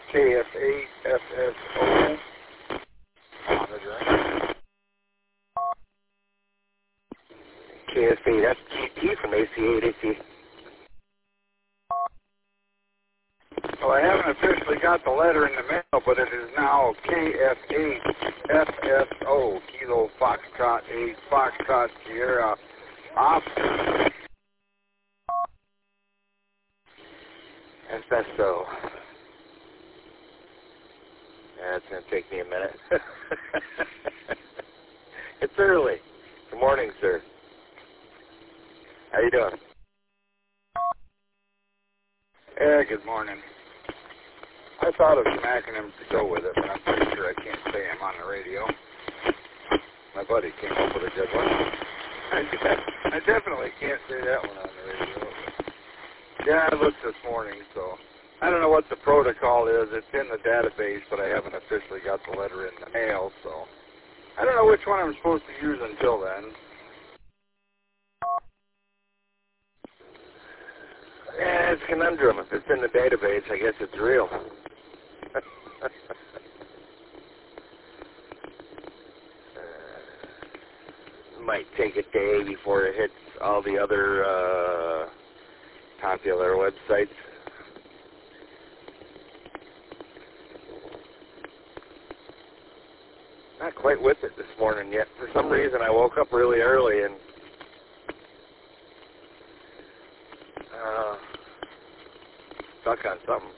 KF8FSO. Monitoring. KF8FGT from AC8AC. Well, I haven't officially got the letter in the mail, but it is now KF8FSO, Kilo Foxtrot 8, Foxtrot Sierra Oscar. FSO. Yeah, it's going to take me a minute. It's early. Good morning, sir. How you doing? Yeah, good morning. I thought of some acronyms to go with it, but I'm pretty sure I can't say them on the radio. My buddy came up with a good one. I definitely can't say that one on the radio. Yeah, I looked this morning, so I don't know what the protocol is. It's in the database, but I haven't officially got the letter in the mail, so I don't know which one I'm supposed to use until then. Yeah, it's a conundrum. If it's in the database, I guess it's real. Might take a day before it hits all the other popular websites. Not quite with it this morning yet. For some reason, I woke up really early and stuck on something.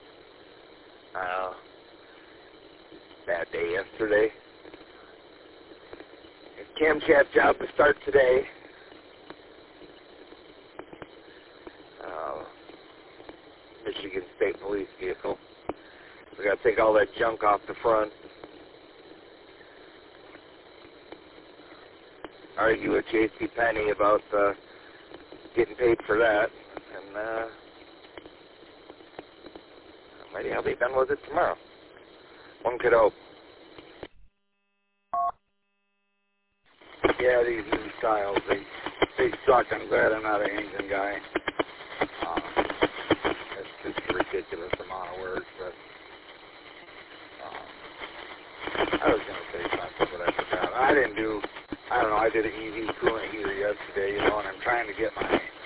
Bad day yesterday. Cam chat job to start today. Michigan State Police vehicle. We got to take all that junk off the front. Argue with J.C. Penney about getting paid for that, and maybe I'll be done with it tomorrow. One could hope. Yeah, these new styles, they suck. I'm glad I'm not an engine guy. It's just a ridiculous amount of work, but I was going to say something, but I forgot. I don't know, I did an EV coolant heater yesterday, and I'm trying to get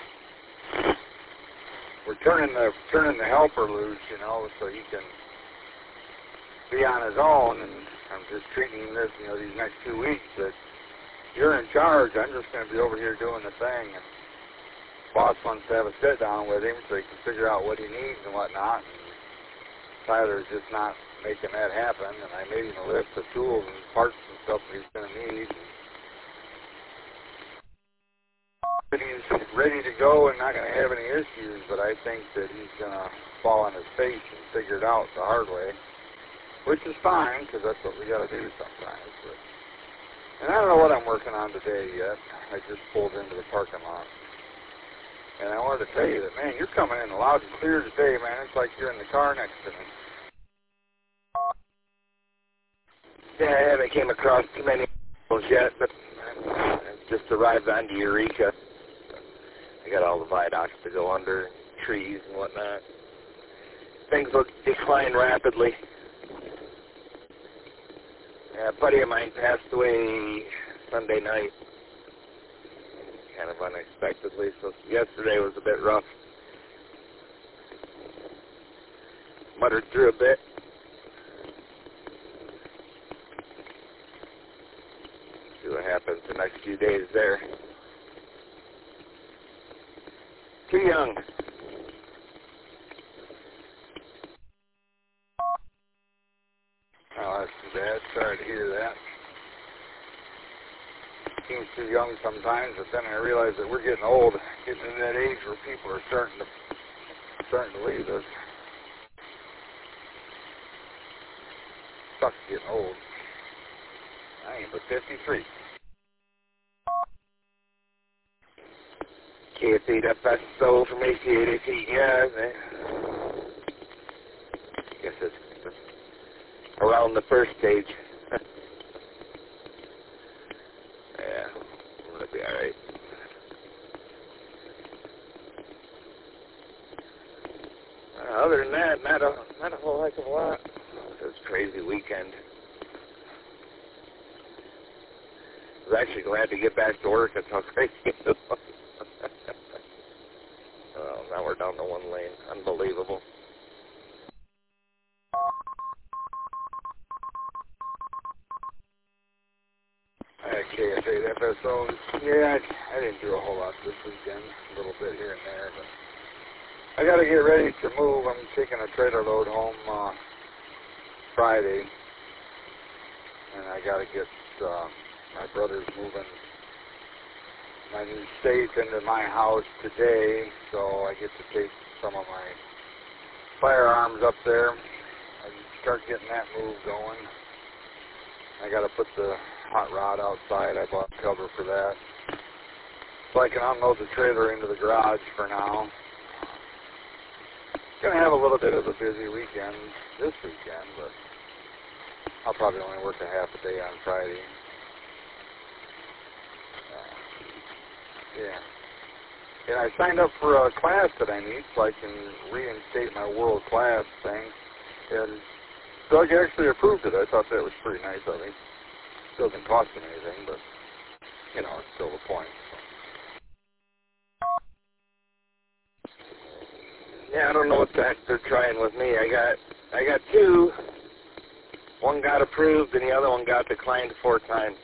we're turning the helper loose, so he can be on his own, and I'm just treating this, these next 2 weeks that you're in charge. I'm just going to be over here doing the thing, and boss wants to have a sit down with him so he can figure out what he needs and whatnot. Tyler's just not making that happen, and I made him a list of tools and parts and stuff that he's going to need. But he's ready to go and not going to have any issues, but I think that he's going to fall on his face and figure it out the hard way, which is fine, because that's what we got to do sometimes. But, and I don't know what I'm working on today yet. I just pulled into the parking lot. And I wanted to tell you that, man, you're coming in loud and clear today, man. It's like you're in the car next to me. Yeah, I haven't came across too many yet, but I just arrived onto Eureka. I got all the viaducts to go under, trees and whatnot. Things will decline rapidly. A buddy of mine passed away Sunday night, kind of unexpectedly, so yesterday was a bit rough. Muttered through a bit. See what happens the next few days there. Too young. Oh, that's too bad. Sorry to hear that. Seems too young sometimes, but then I realize that we're getting old, getting to that age where people are starting to leave us. Sucks getting old. I ain't but 53. KF8FSO from AC8AC. Yeah, I guess it's around the first stage. Yeah, it'll be all right. Other than that, not a whole heck of a lot. crazy weekend. I was actually glad to get back to work. That's how crazy it was. Now we're down to one lane. Unbelievable. KF8 FSO. Yeah, I didn't do a whole lot this weekend. A little bit here and there, but I got to get ready to move. I'm taking a trailer load home Friday, and I got to get my brother's moving my new safe into my house today, so I get to take some of my firearms up there and start getting that move going. I got to put the hot rod outside. I bought cover for that, so I can unload the trailer into the garage for now. Gonna have a little bit of a busy weekend this weekend, but I'll probably only work a half a day on Friday. Yeah. And I signed up for a class that I need so I can reinstate my world class thing. And Doug actually approved it. I thought that was pretty nice of him. Doesn't cost him anything, but, you know, it's still a point. Yeah, I don't know what the heck they're trying with me. I got two. One got approved and the other one got declined 4 times.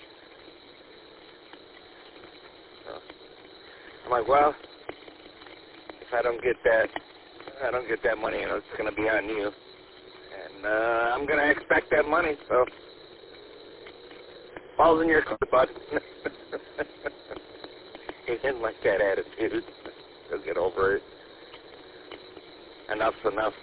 So I'm like, well, if I don't get that money, you know, it's going to be on you. And I'm going to expect that money, so ball's in your court, bud. He didn't like that attitude. He'll get over it. Enough's enough.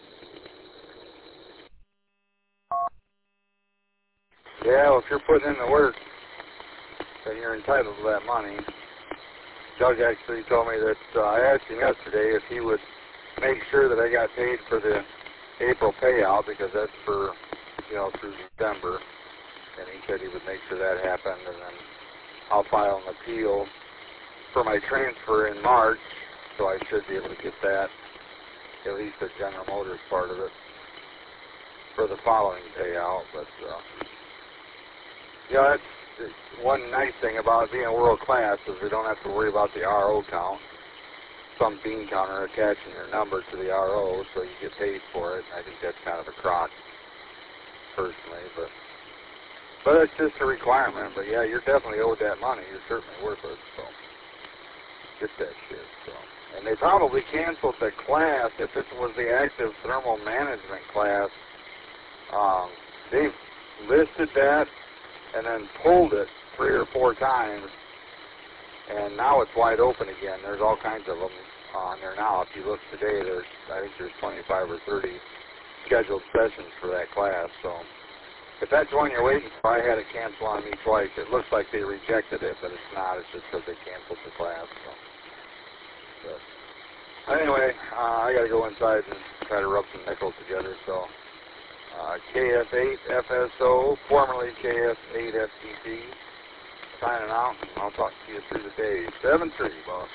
Yeah, well, if you're putting in the work, then you're entitled to that money. Doug actually told me that I asked him yesterday if he would make sure that I got paid for the April payout, because that's for, you know, through December. And he said he would make sure that happened, and then I'll file an appeal for my transfer in March, so I should be able to get that, at least the General Motors part of it, for the following payout. But, you know, that's one nice thing about being world class is we don't have to worry about the RO count. Some bean counter attaching your number to the RO, so you get paid for it. I think that's kind of a crock, personally, but it's just a requirement. But yeah, you're definitely owed that money. You're certainly worth it, so get that shit. So, and they probably canceled the class if it was the active thermal management class. They've listed that and then pulled it 3 or 4 times, and now it's wide open again. There's all kinds of them on there now. If you look today, I think there's 25 or 30 scheduled sessions for that class. So if that's one you're waiting for, I had it cancel on me twice. It looks like they rejected it, but it's not. It's just because they canceled the class. So. But anyway, I got to go inside and try to rub some nickels together. So KF8 FSO, formerly KF8 FTC, signing out. I'll talk to you through the day. 7-3, boss.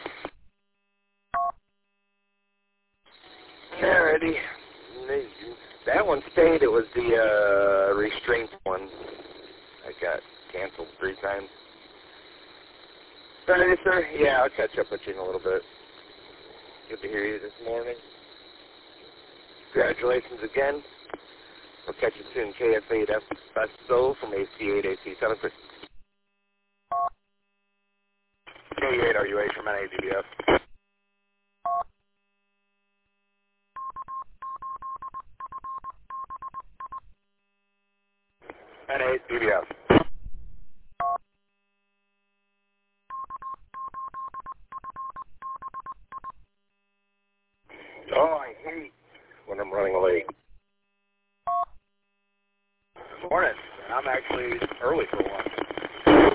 Alrighty. That one stayed. It was the restraint one. I got canceled 3 times. Sorry, sir. Yeah, I'll catch up with you in a little bit. Good to hear you this morning. Congratulations again. We'll catch you soon. KF8 FSO from AC8 AC7. K8 RUH from NADBF. NADBF. Oh, I hate when I'm running late. Morning. I'm actually early for one.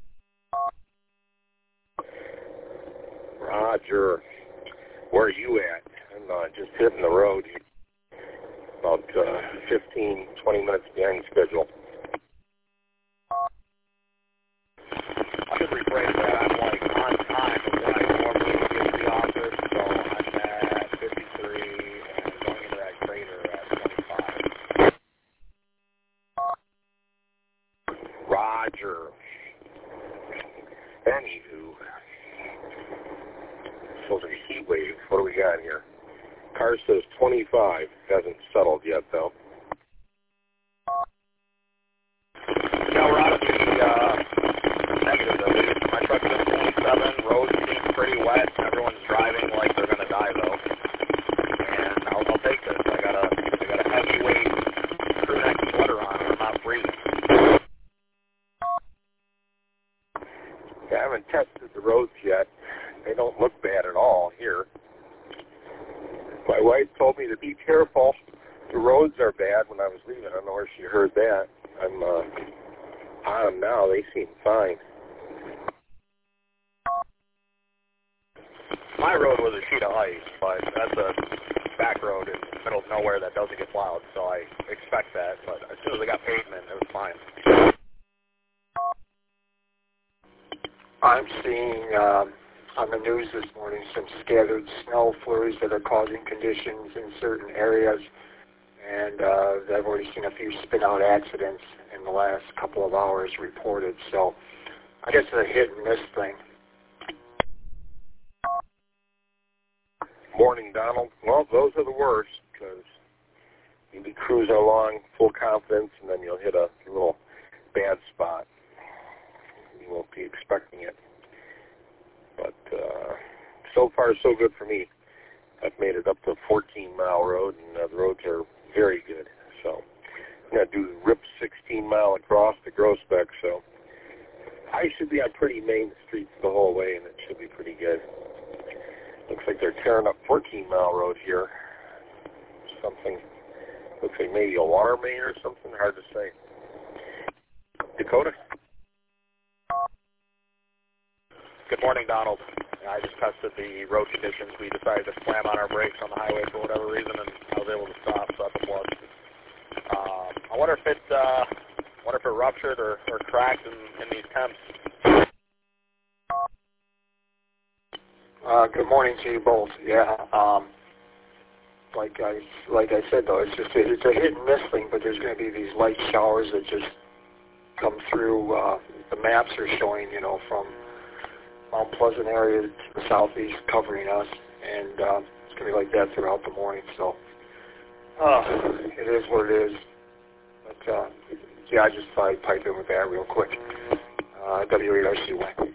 Roger. Where are you at? I'm just hitting the road. About 15, 20 minutes behind schedule. I should rephrase that. I'm like on time of when I normally get to the office, so I'm at 53 and going into that crater at 25. Anywho, supposed to be heat wave. What do we got here? Car says 25. Hasn't settled yet, though. Yeah, we're out of the negative, at least. My truck's in 27. Roads seem pretty wet. Everyone's driving like they're going to die, though. And I'll take this. I got a heavyweight crew neck sweater on, and I'm not freezing. Yeah, I haven't tested the roads yet. They don't look bad at all here. My wife told me to be careful. The roads are bad when I was leaving. I don't know where she heard that. I'm on them now. They seem fine. My road was a sheet of ice, but that's a back road in the middle of nowhere that doesn't get plowed, so I expect that. But as soon as I got pavement, it was fine. I'm seeing on the news this morning some scattered snow flurries that are causing conditions in certain areas, and I've already seen a few spin-out accidents in the last couple of hours reported, so I guess it's a hit-and-miss thing. Morning, Donald. Well, those are the worst, because you'll be cruising along full confidence, and then you'll hit a little bad spot. You won't be expecting it. But so far, so good for me. I've made it up to 14-mile road, and the roads are very good. So I'm going to do rip 16-mile across to Groesbeck, so I should be on pretty main streets the whole way, and it should be pretty good. Looks like they're tearing up 14-mile road here. Something, looks like maybe a water main or something, hard to say. Dakota? Good morning, Donald. I just tested the road conditions. We decided to slam on our brakes on the highway for whatever reason, and I was able to stop, so that's a plus. I wonder if it ruptured or cracked in these temps. Good morning to you both. Yeah, like I said though, it's a hit and miss thing, but there's going to be these light showers that just come through. The maps are showing, from Mount Pleasant area to the southeast covering us, and it's going to be like that throughout the morning. So it is what it is. But yeah, I just thought I'd pipe in with that real quick. W8RC Wayne.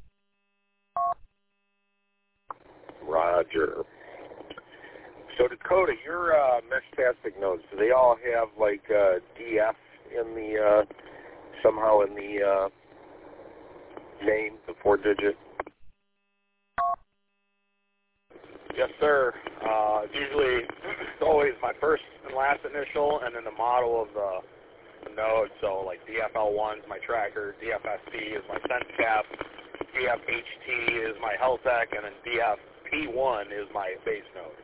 Roger. So Dakota, your mesh-tastic nodes, do they all have like DF in the somehow in the name, the 4-digit? Yes, sir. It's always my first and last initial, and then the model of the node. So like DFL1 is my tracker, DFSC is my sense cap, DFHT is my health tech, and then DFP1 is my base node.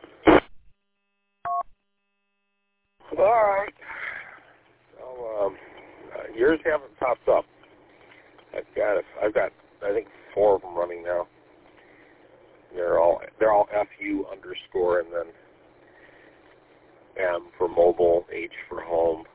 All right. Well, yours haven't popped up. I've got I think 4 of them running now. They're all FU underscore and then M for mobile, H for home,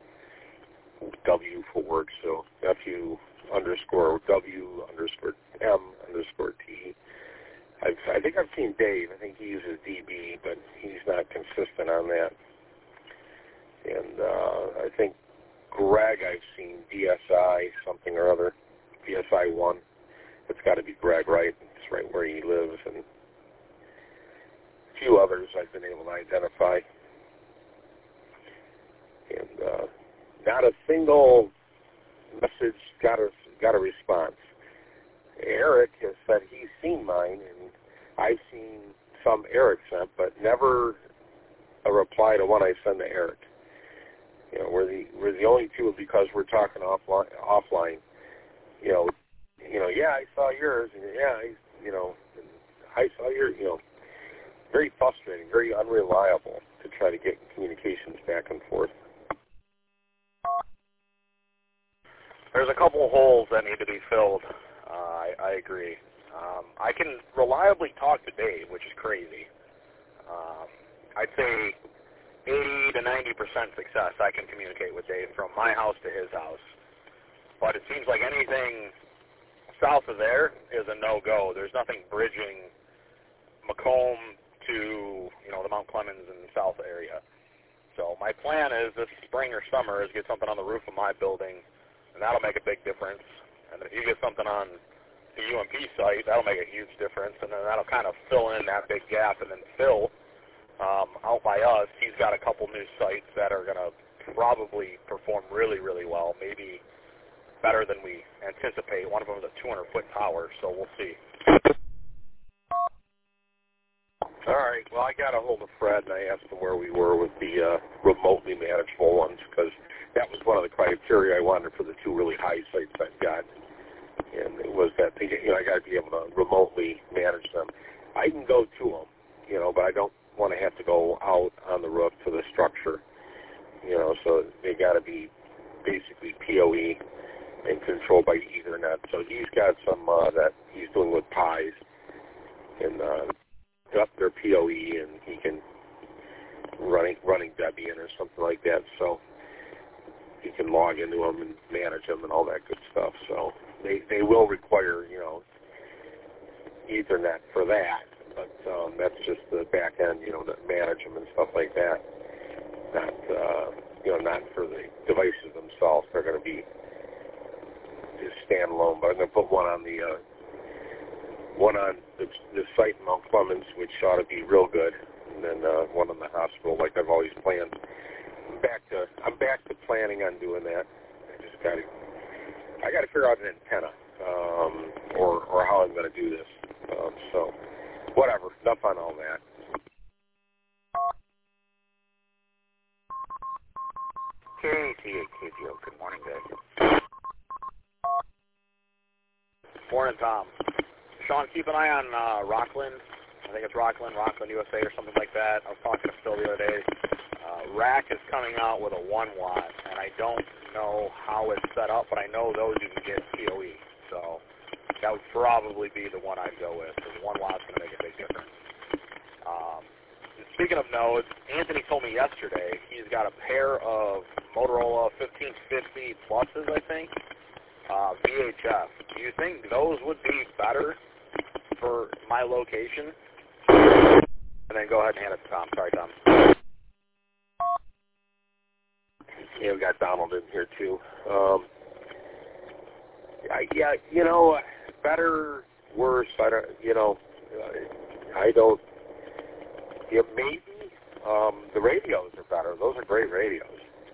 W for work. So FU underscore W underscore M underscore T. I think I've seen Dave. I think he uses DB, but he's not consistent on that. And I think Greg, I've seen DSI something or other, DSI 1. It's got to be Greg, right? It's right where he lives, and a few others I've been able to identify. And not a single message got a response. Eric has said he's seen mine, and I've seen some Eric sent, but never a reply to one I send to Eric. We're the only two because we're talking offline. Yeah, I saw yours, and yeah, I saw yours. Very frustrating, very unreliable to try to get communications back and forth. There's a couple holes that need to be filled. I agree. I can reliably talk to Dave, which is crazy. I'd say 80 to 90% success I can communicate with Dave from my house to his house. But it seems like anything south of there is a no-go. There's nothing bridging Macomb to, the Mount Clemens and South area. So my plan is this spring or summer is get something on the roof of my building, and that'll make a big difference. And if you get something on the UMP site, that'll make a huge difference, and then that'll kind of fill in that big gap. And then Phil, out by us, he's got a couple new sites that are going to probably perform really, really well, maybe better than we anticipate. One of them is a 200-foot tower, so we'll see. All right. Well, I got a hold of Fred, and I asked him where we were with the remotely manageable ones, because that was one of the criteria I wanted for the two really high sites I've got. And it was that thing, I got to be able to remotely manage them. I can go to them, but I don't want to have to go out on the roof to the structure, so they got to be basically PoE and controlled by Ethernet. So he's got some that he's doing with Pies, and up their PoE, and he can running Debian or something like that, so he can log into them and manage them and all that good stuff. So they will require, Ethernet for that, but that's just the back end, to manage them and stuff like that. Not for the devices themselves. They're going to be just standalone, but I'm going to put one on the site in Mount Clemens, which ought to be real good, and then one in the hospital, like I've always planned. I'm back to planning on doing that. I got to figure out an antenna, or how I'm going to do this. So, whatever. Enough on all that. KTAKPO. Good morning, guys. Morning, Tom. Sean, keep an eye on Rockland. I think it's Rockland USA or something like that. I was talking to Phil the other day. Rack is coming out with a 1 watt, and I don't know how it's set up, but I know those you can get PoE. So that would probably be the one I'd go with, because 1 watt's going to make a big difference. Speaking of nodes, Anthony told me yesterday he's got a pair of Motorola 1550 pluses, I think, VHF. Do you think those would be better for my location? And then go ahead and hand it to Tom. Sorry, Tom. Yeah, we got Donald in here too. Better, worse. I don't. Maybe the radios are better. Those are great radios.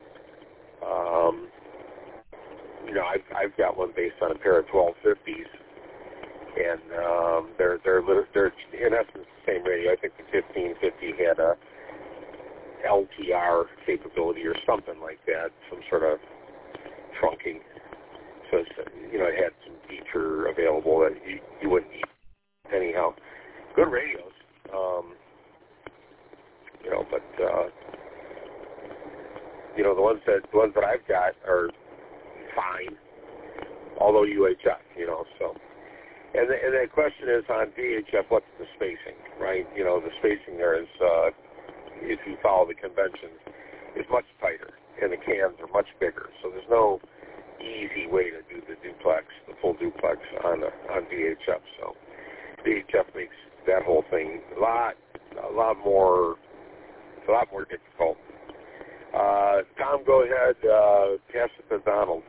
I've got one based on a pair of 1250s, and they're in essence the same radio. I think the 1550 had a LTR capability or something like that, some sort of trunking. So it had some feature available that you wouldn't need anyhow. Good radios. But the ones that I've got are fine, although UHF, so. And the question is on VHF, what's the spacing, right? The spacing there is, if you follow the conventions, is much tighter, and the cans are much bigger. So there's no easy way to do the full duplex on VHF. So VHF makes that whole thing a lot more difficult. Tom, go ahead, pass it to Donald.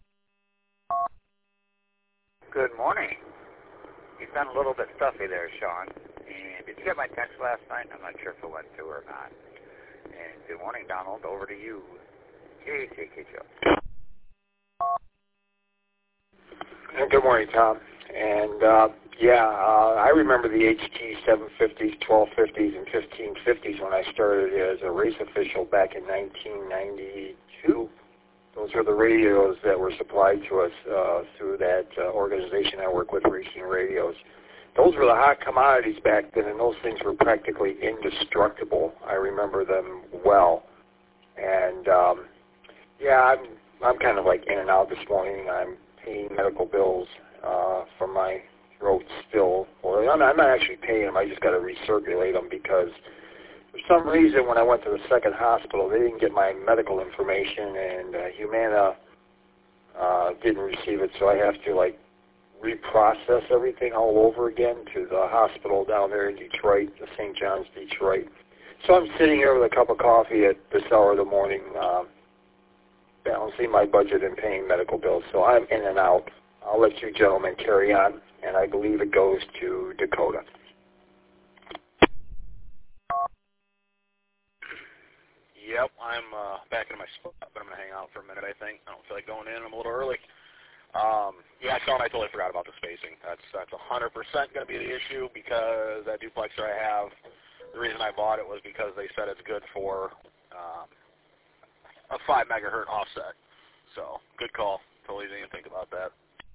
Good morning. You sound a little bit stuffy there, Sean. And did you get my text last night? I'm not sure if it went through or not. And good morning, Donald. Over to you. KTAKPO. Good morning, Tom. And I remember the HT 750s, 1250s, and 1550s when I started as a race official back in 1992. Those were the radios that were supplied to us through that organization I work with, Racing Radios. Those were the hot commodities back then, and those things were practically indestructible. I remember them well. And, I'm kind of like in and out this morning. I'm paying medical bills for my throat still. Or I'm not actually paying them. I just got to recirculate them because for some reason when I went to the second hospital, they didn't get my medical information, and Humana didn't receive it, so I have to reprocess everything all over again to the hospital down there in Detroit, the St. John's, Detroit. So I'm sitting here with a cup of coffee at this hour of the morning, balancing my budget and paying medical bills. So I'm in and out. I'll let you gentlemen carry on, and I believe it goes to Dakota. Yep, I'm back in my spot, but I'm going to hang out for a minute, I think. I don't feel like going in. I'm a little early. Yeah, Sean, I totally forgot about the spacing. That's 100% going to be the issue because that duplexer I have, the reason I bought it was because they said it's good for a 5 megahertz offset. So, good call. Totally didn't even think about that.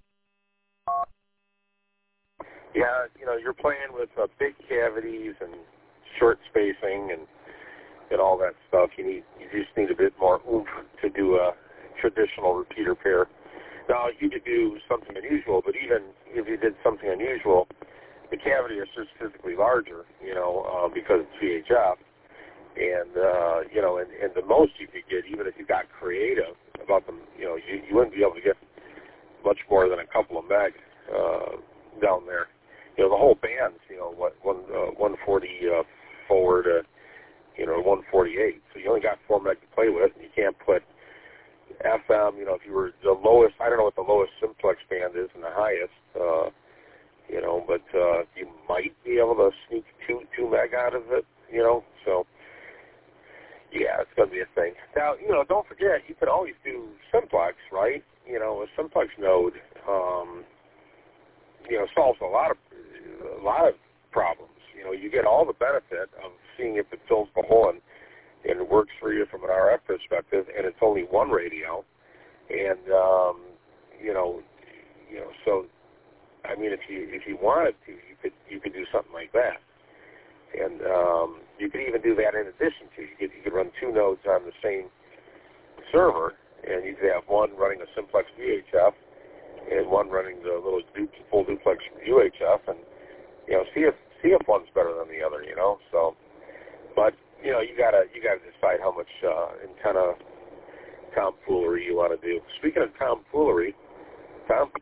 Yeah, you're playing with big cavities and short spacing and all that stuff. You just need a bit more oomph to do a traditional repeater pair. Now, you could do something unusual, but even if you did something unusual, the cavity is just physically larger, because it's VHF. And, and the most you could get, even if you got creative about them, you wouldn't be able to get much more than a couple of meg down there. The whole band's, 140 forward to, 148. So you only got 4 meg to play with, and you can't put FM, if you were the lowest, I don't know what the lowest simplex band is and the highest, but you might be able to sneak 2 meg out of it, so yeah, it's going to be a thing. Now, don't forget, you could always do simplex, right? A simplex node, solves a lot of problems. You get all the benefit of seeing if it fills the hole and it works for you from an RF perspective, and it's only one radio, and so I mean, if you wanted to, you could do something like that, and you could even do that in addition to you could run 2 nodes on the same server, and you could have one running a simplex VHF and one running the little full duplex UHF, and see if one's better than the other, So, but you gotta decide how much antenna tomfoolery you want to do. Speaking of tomfoolery, Tom.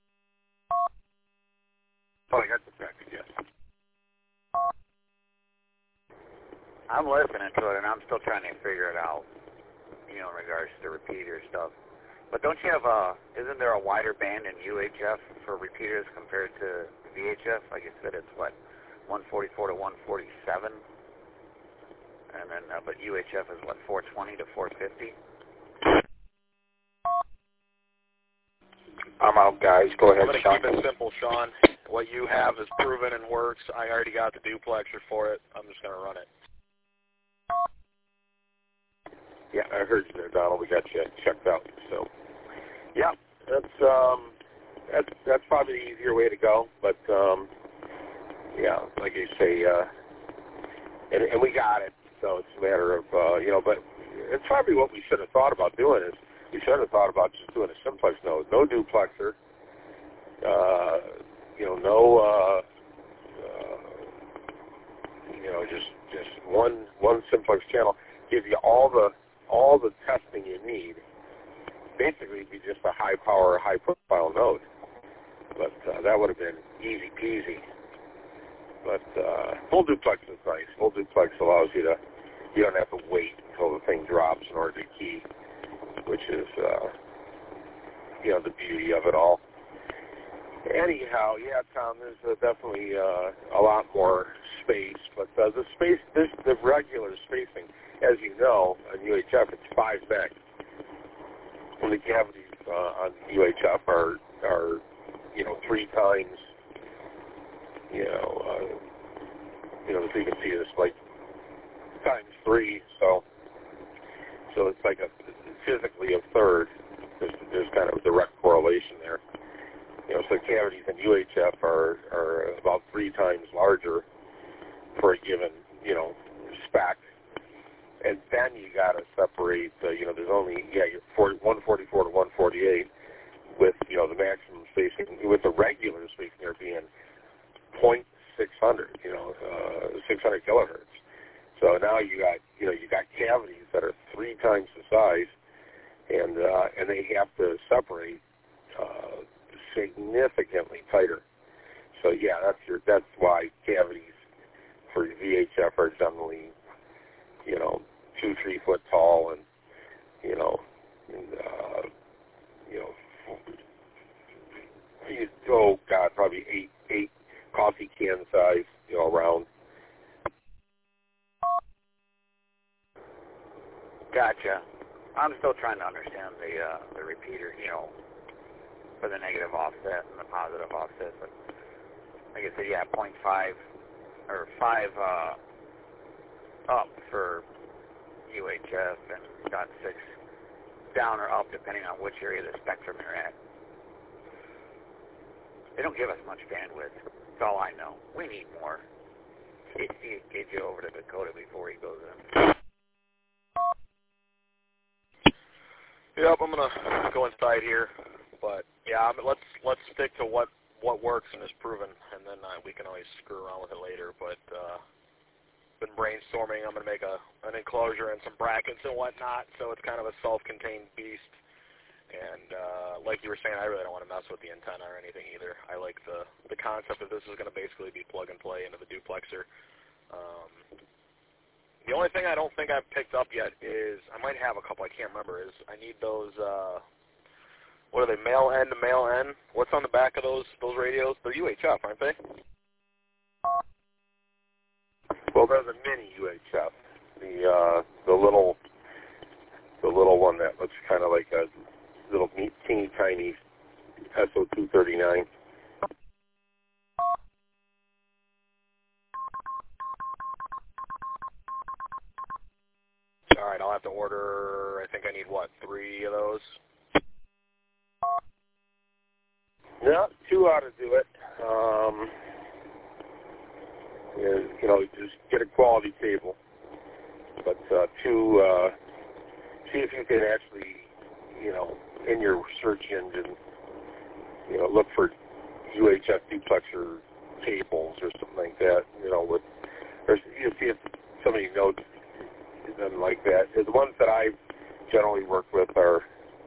Oh, I got the text. Yes. I'm listening to it, and I'm still trying to figure it out, in regards to repeater stuff. But don't you have isn't there a wider band in UHF for repeaters compared to VHF? Like you said, it's 144 to 147? And then, but UHF is 420 to 450? I'm out, guys. Go ahead, I'm going to keep it simple, Sean. What you have is proven and works. I already got the duplexer for it. I'm just going to run it. Yeah, I heard you there, Donald. We got you checked out. So, yeah, that's probably the easier way to go. But yeah, like you say, and we got it. So it's a matter of but it's probably what we should have thought about doing is we should have thought about just doing a simplex node, no duplexer, just one simplex channel, give you all the testing you need. Basically, it'd be just a high power, high profile node. But that would have been easy peasy. But full duplex is nice. Full duplex allows you don't have to wait until the thing drops in order to key, which is the beauty of it all. Anyhow, yeah, Tom, there's definitely a lot more space, but the regular spacing, as you know, on UHF, it's 5 meg. And the cavities on UHF are 3 times, as you can see, it's like times 3, so it's like physically a third. There's kind of a direct correlation there. So cavities in UHF are about 3 times larger for a given, spec. And then you got to separate, there's only, you're 144 to 148 with, the maximum spacing, with the regular spacing there being 0.600, 600 kilohertz. So now you got cavities that are 3 times the size, and they have to separate significantly tighter. So yeah, that's why cavities for VHF are generally, 2-3 foot tall, and probably eight coffee can size, round. Gotcha. I'm still trying to understand the repeater, for the negative offset and the positive offset. But like I said, yeah, 0.5 or 5 up for UHF and 0.6 down or up, depending on which area of the spectrum you're at. They don't give us much bandwidth. That's all I know. We need more. Get you over to Dakota before he goes in. Yep, I'm gonna go inside here, but yeah, let's stick to what works and is proven, and then we can always screw around with it later. But been brainstorming. I'm gonna make an enclosure and some brackets and whatnot, so it's kind of a self-contained beast. And like you were saying, I really don't want to mess with the antenna or anything either. I like the concept that this is going to basically be plug and play into the duplexer. The only thing I don't think I've picked up yet is, I might have a couple, I can't remember, is I need those, what are they, male N to male N? What's on the back of those radios? They're UHF, aren't they? Well, they're the mini UHF, the little one that looks kind of like a little teeny tiny SO239. All right, I'll have to order, I think I need, 3 of those? No, 2 ought to do it. Just get a quality cable. But 2, see if you can actually, in your search engine, look for UHF duplexer cables or something like that, or you see if somebody knows them like that. The ones that I generally work with are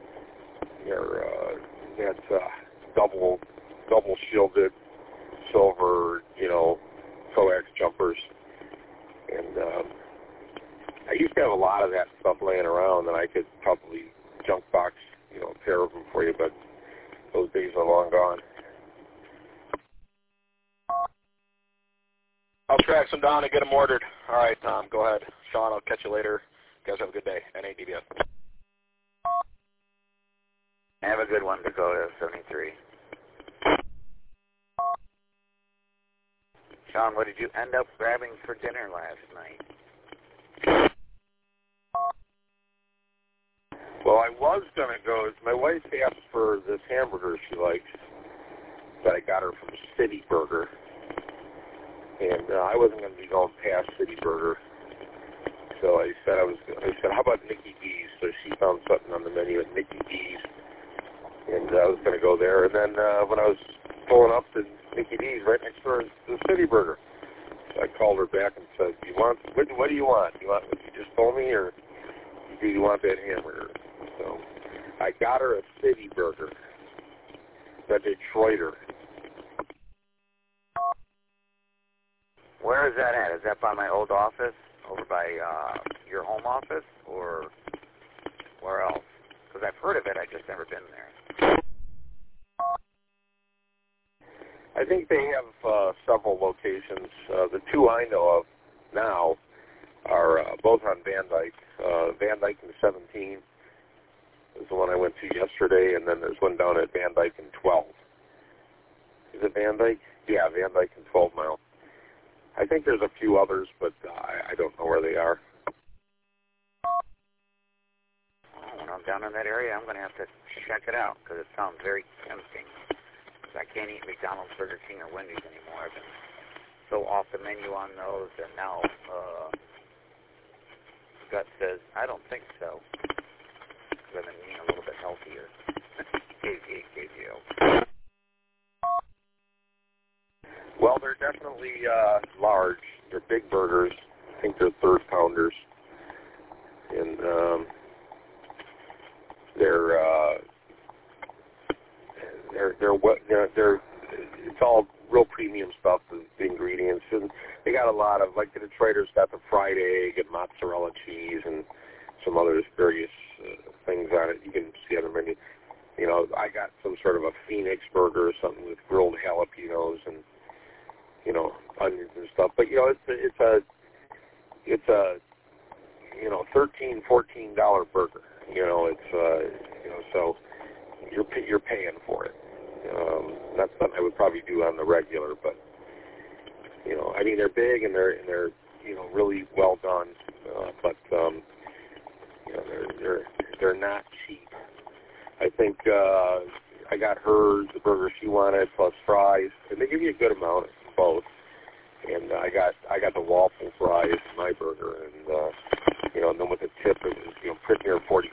double shielded silver, coax jumpers, and I used to have a lot of that stuff laying around, and I could probably junk box, a pair of them for you, but those days are long gone. I'll track some down and get them ordered. All right, Tom, go ahead. Sean, I'll catch you later. You guys have a good day. NADBS. Have a good one, Dakota 73. Sean, what did you end up grabbing for dinner last night? Well, I was going to go. My wife asked for this hamburger she likes that I got her from City Burger. And I wasn't going to be going past City Burger. So I said, how about Nicky D's? So she found something on the menu at Nicky D's. And I was going to go there. And then when I was pulling up to Nicky D's, right next door is the City Burger. So I called her back and said, what do you want? Do you want what you just told me, or do you want that hamburger? So I got her a City Burger, the Detroiter. Where is that at? Is that by my old office, over by your home office, or where else? Because I've heard of it, I've just never been there. I think they have several locations. The 2 I know of now are both on Van Dyke. Van Dyke and 17 is the one I went to yesterday, and then there's one down at Van Dyke and 12. Is it Van Dyke? Yeah, Van Dyke and 12 Mile. I think there's a few others, but I don't know where they are. When I'm down in that area, I'm going to have to check it out, because it sounds very tempting. I can't eat McDonald's, Burger King, or Wendy's anymore. I've been so off the menu on those, and now gut says, I don't think so, because I've been eating a little bit healthier. KGO. Well, they're definitely large. They're big burgers. I think they're 3rd pounders. And they're it's all real premium stuff, the ingredients, and they got a lot of, like the Detroiters got the fried egg and mozzarella cheese and some other various things on it. You can see on the menu. You know, I got some sort of a Phoenix burger or something with grilled jalapenos and, you know, onions and stuff. But you know, it's a you know, $13-14 burger. You know, it's you know, so you're paying for it. That's something I would probably do on the regular, but you know, I mean, they're big and they're you know, really well done, but you know, they're not cheap. I think I got her the burger she wanted plus fries, and they give you a good amount of both. And I got the waffle fries in my burger, and you know, and then with the tip, it was, you know, pretty near $40.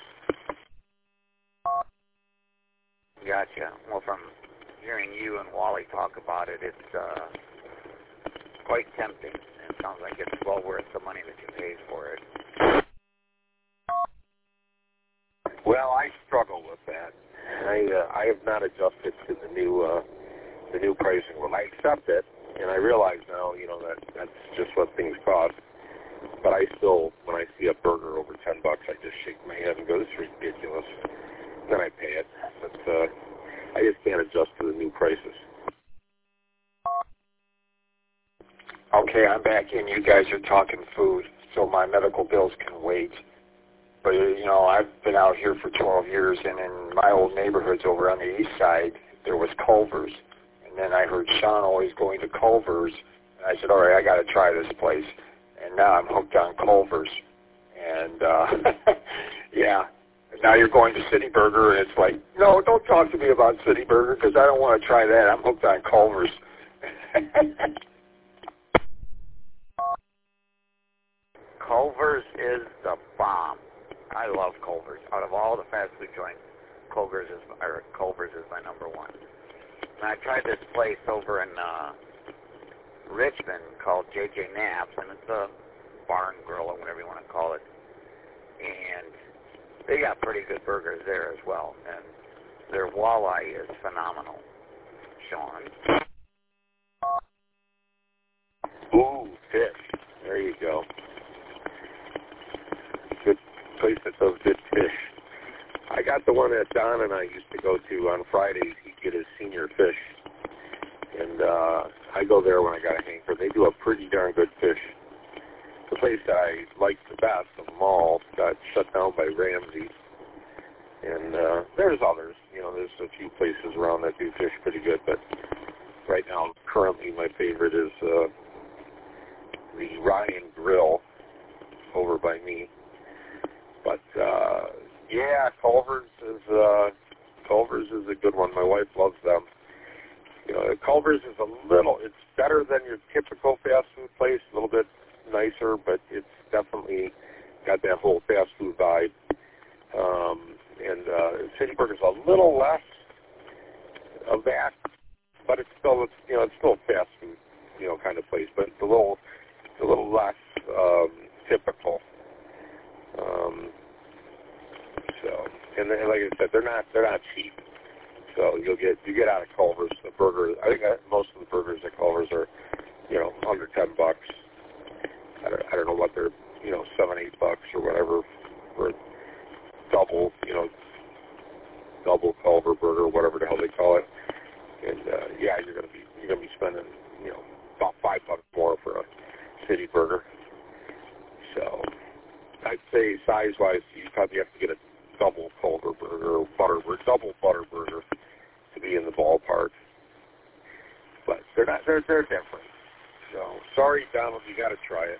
Gotcha. Well, from hearing you and Wally talk about it, it's quite tempting. It sounds like it's well worth the money that you paid for it. Well, I struggle with that. I have not adjusted to the new pricing. Well, I accept it, and I realize now, you know, that's just what things cost. But I still, when I see a burger over $10, I just shake my head and go, "This is ridiculous." Then I pay it. But I just can't adjust to the new prices. Okay, I'm back in. You guys are talking food, so my medical bills can wait. But, you know, I've been out here for 12 years, and in my old neighborhoods over on the east side, there was Culver's. And then I heard Sean always going to Culver's, and I said, all right, I got to try this place. And now I'm hooked on Culver's. And, yeah, now you're going to City Burger, and it's like, no, don't talk to me about City Burger because I don't want to try that. I'm hooked on Culver's. Culver's is the bomb. I love Culver's. Out of all the fast food joints, Culver's is my number one. And I tried this place over in Richmond called J.J. Knapp's, and it's a barn grill or whatever you want to call it. And they got pretty good burgers there as well. And their walleye is phenomenal. Sean? Ooh, fish. There you go. Good place that does good fish. I got the one that Don and I used to go to on Fridays. He'd get his senior fish. And I go there when I got a hanker. They do a pretty darn good fish. The place that I liked the best of them all got shut down by Ramsey. And there's others. You know, there's a few places around that do fish pretty good. But right now, currently, my favorite is the Ryan Grill over by me. But yeah, Culver's is a good one. My wife loves them. You know, Culver's is it's better than your typical fast food place, a little bit nicer, but it's definitely got that whole fast food vibe. And City Burger's a little less of that, but it's still a fast food, you know, kind of place, but it's a little less typical. So, and then, like I said, they're not cheap. So you get out of Culver's the burger. I think most of the burgers at Culver's are, you know, under $10. I don't know what they're, you know, $7-8 or whatever for double Culver burger, whatever the hell they call it. And yeah, you're gonna be spending, you know, about $5 more for a City Burger. So I'd say size-wise, you probably have to get a double Culver burger or double butter burger to be in the ballpark. But they're different. So sorry, Donald, you got to try it.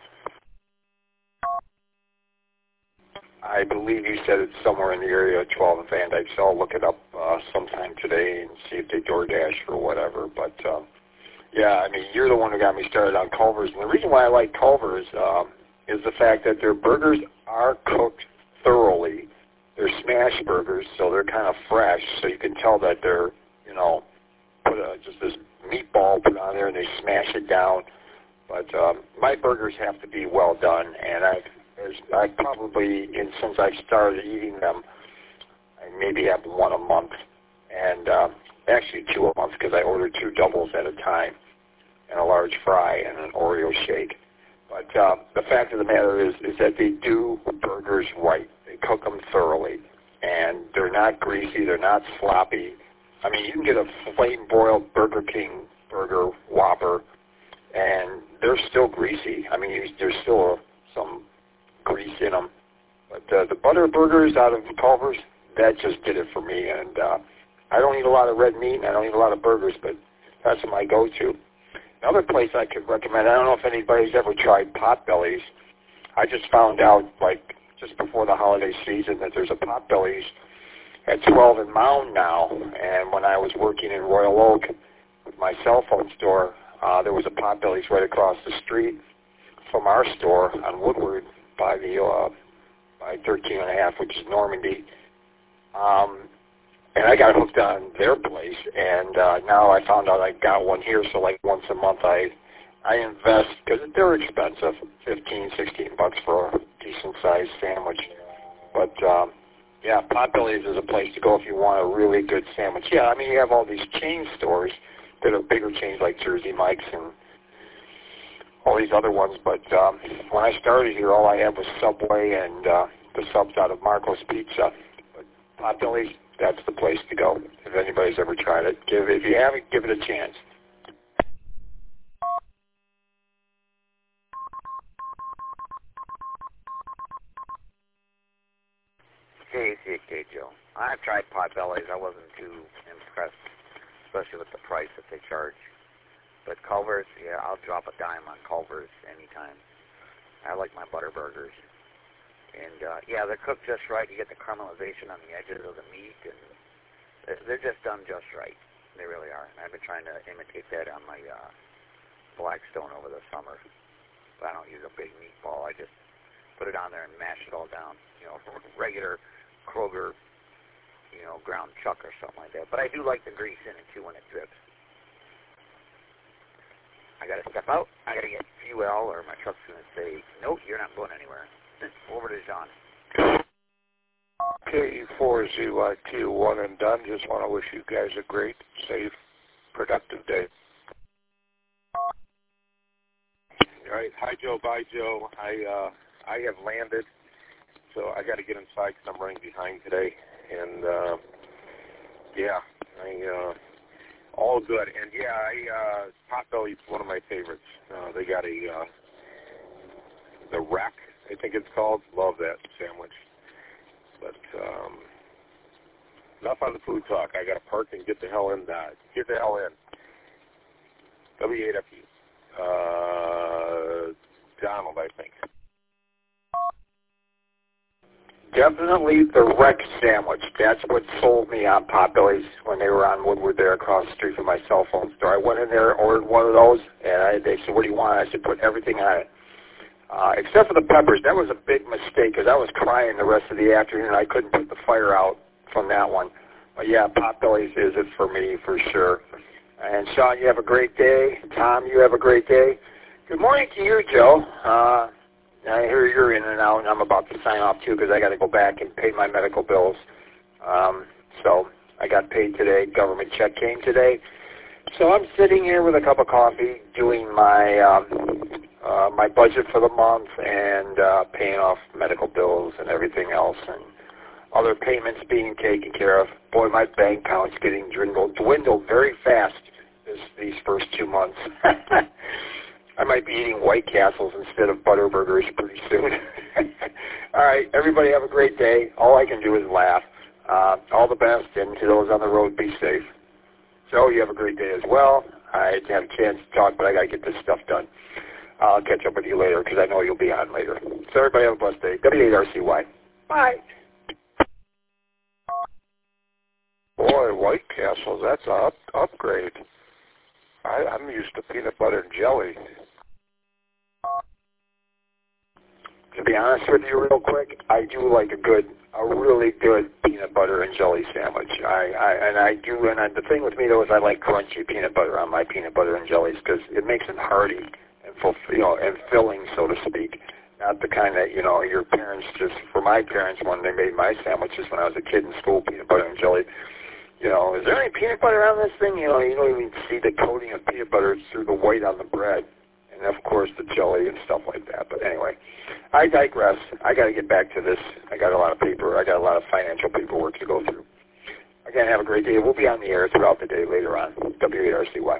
I believe you said it's somewhere in the area of 12 and Van Dyke, so I'll look it up sometime today and see if they DoorDash or whatever. But, yeah, I mean, you're the one who got me started on Culver's. And the reason why I like Culver's is the fact that their burgers are cooked thoroughly. They're smash burgers, so they're kind of fresh, so you can tell that they're, you know, put just this meatball put on there and they smash it down. But my burgers have to be well done, and I probably, since I've started eating them, I maybe have one a month, and actually 2 a month because I ordered 2 doubles at a time and a large fry and an Oreo shake. But the fact of the matter is that they do burgers right. They cook them thoroughly, and they're not greasy. They're not sloppy. I mean, you can get a flame-broiled Burger King burger Whopper, and they're still greasy. I mean, there's still some grease in them. But the butter burgers out of Culver's, that just did it for me. And I don't eat a lot of red meat, and I don't eat a lot of burgers, but that's my go-to. Another place I could recommend, I don't know if anybody's ever tried Potbelly's. I just found out, like, just before the holiday season that there's a Potbelly's at 12 and Mound now. And when I was working in Royal Oak with my cell phone store, there was a Potbelly's right across the street from our store on Woodward by 13 and a half, which is Normandy. And I got hooked on their place, and now I found out I got one here, so like once a month I invest, because they're expensive, $15, $16 for a decent-sized sandwich. But, yeah, Potbelly's is a place to go if you want a really good sandwich. Yeah, I mean, you have all these chain stores that are bigger chains like Jersey Mike's and all these other ones, but when I started here, all I had was Subway and the subs out of Marco's Pizza. But Potbelly's, that's the place to go. If anybody's ever tried it, if you haven't, give it a chance. KCK Joe. I've tried Potbelly's. I wasn't too impressed, especially with the price that they charge. But Culver's, yeah, I'll drop a dime on Culver's anytime. I like my butter burgers. And, yeah, they're cooked just right. You get the caramelization on the edges of the meat, and they're just done just right. They really are. And I've been trying to imitate that on my Blackstone over the summer. But I don't use a big meatball. I just put it on there and mash it all down. You know, regular Kroger, you know, ground chuck or something like that. But I do like the grease in it, too, when it drips. I got to step out. I got to get fuel, or my truck's going to say, nope, you're not going anywhere. Over to John. KE4ZYQ, one and done. Just want to wish you guys a great, safe, productive day. All right. Hi, Joe. Bye, Joe. I have landed, so I got to get inside because I'm running behind today. And, yeah, all good. And, yeah, Potbelly's one of my favorites. They got the Wreck, I think it's called. Love that sandwich. But enough on the food talk. I got to park and get the hell in. Get the hell in. W8FU. Donald, I think. Definitely the Wreck sandwich. That's what sold me on Potbelly's when they were on Woodward there across the street from my cell phone store. I went in there, ordered one of those, and they said, what do you want? I said, put everything on it. Except for the peppers. That was a big mistake because I was crying the rest of the afternoon. I couldn't put the fire out from that one. But, yeah, Potbelly's is it for me for sure. And, Sean, you have a great day. Tom, you have a great day. Good morning to you, Joe. I hear you're in and out, and I'm about to sign off, too, because I got to go back and pay my medical bills. So I got paid today. Government check came today. So I'm sitting here with a cup of coffee doing my my budget for the month and paying off medical bills and everything else and other payments being taken care of. Boy, my bank account's getting dwindled very fast these first 2 months. I might be eating White Castles instead of butter burgers pretty soon. All right, everybody have a great day. All I can do is laugh. All the best, and to those on the road, be safe. Joe, you have a great day as well. I didn't have a chance to talk, but I got to get this stuff done. I'll catch up with you later because I know you'll be on later. So everybody have a blessed day. W8RCY. Bye. Boy, White Castle, that's an upgrade. I'm used to peanut butter and jelly. To be honest with you real quick, I do like a really good peanut butter and jelly sandwich. And the thing with me, though, is I like crunchy peanut butter on my peanut butter and jellies because it makes it hearty and filling, so to speak. Not the kind that, your parents for my parents, when they made my sandwiches when I was a kid in school, peanut butter and jelly, You know, is there any peanut butter on this thing? You know, you don't even see the coating of peanut butter. It's through the white on the bread. And, of course, the jelly and stuff like that. But anyway, I digress. I got to get back to this. I got a lot of paper. I got a lot of financial paperwork to go through. Again, have a great day. We'll be on the air throughout the day later on. W8RCY.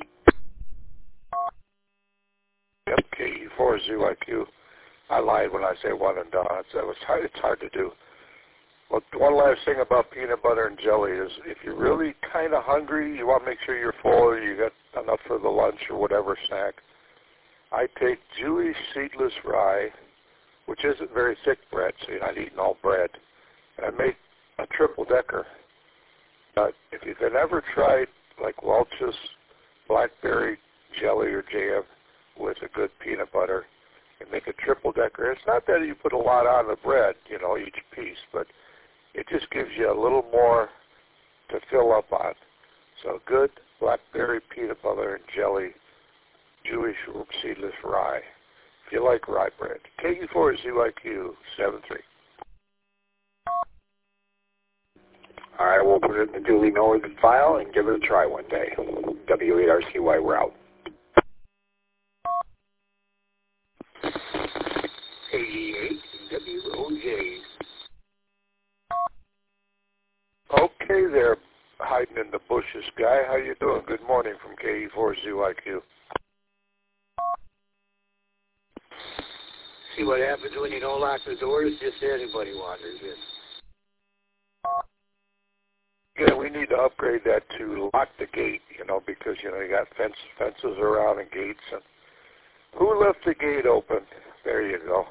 Yep, KE4ZYQ. I lied when I say one and done. It's hard to do. Well, one last thing about peanut butter and jelly is if you're really kind of hungry, you want to make sure you're full, you got enough for the lunch or whatever snack. I take Jewish seedless rye, which isn't very thick bread, so you're not eating all bread, and I make a triple-decker. But if you've ever tried like Welch's blackberry jelly or jam with a good peanut butter and make a triple-decker, it's not that you put a lot on the bread, you know, each piece, but it just gives you a little more to fill up on. So good blackberry peanut butter and jelly, Jewish seedless rye. If you like rye bread. KE4ZYQ 73. All right, we'll put it in the duly noted file and give it a try one day. W8RCY, we're out. 88 WOJ. Okay there, hiding in the bushes guy. How you doing? Good morning from KE4ZYQ. See what happens when you don't lock the doors? Just anybody wanders in. Yeah, we need to upgrade that to lock the gate, you know, because, you know, you got fences around and gates. And who left the gate open? There you go.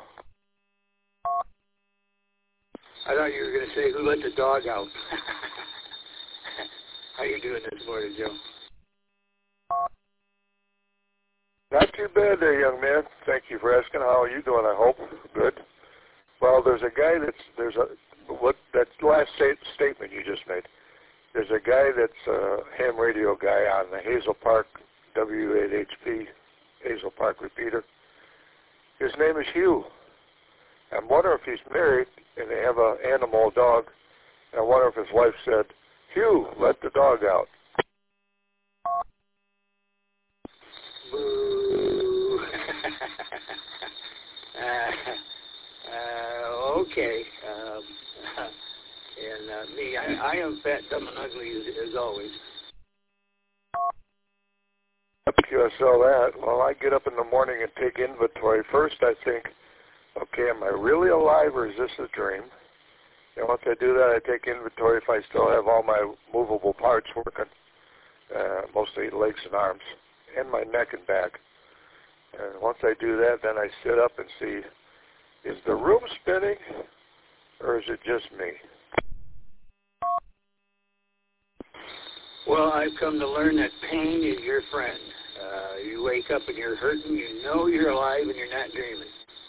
I thought you were going to say, who let the dog out? How you doing this morning, Joe? Not too bad there, young man. Thank you for asking. How are you doing, I hope? Good. Well, there's a guy that last statement you just made. There's a guy that's a ham radio guy on the Hazel Park W8HP, Hazel Park repeater. His name is Hugh. I'm wondering if he's married and they have an animal, a dog. And I wonder if his wife said, Hugh, let the dog out. Boo. Okay. And me, I am fat, dumb, and ugly as always. I saw that. Well, I get up in the morning and take inventory. First, I think, okay, am I really alive or is this a dream? And once I do that, I take inventory if I still have all my movable parts working, mostly legs and arms, and my neck and back. And once I do that, then I sit up and see, is the room spinning or is it just me? Well, I've come to learn that pain is your friend. You wake up and you're hurting, you know you're alive and you're not dreaming.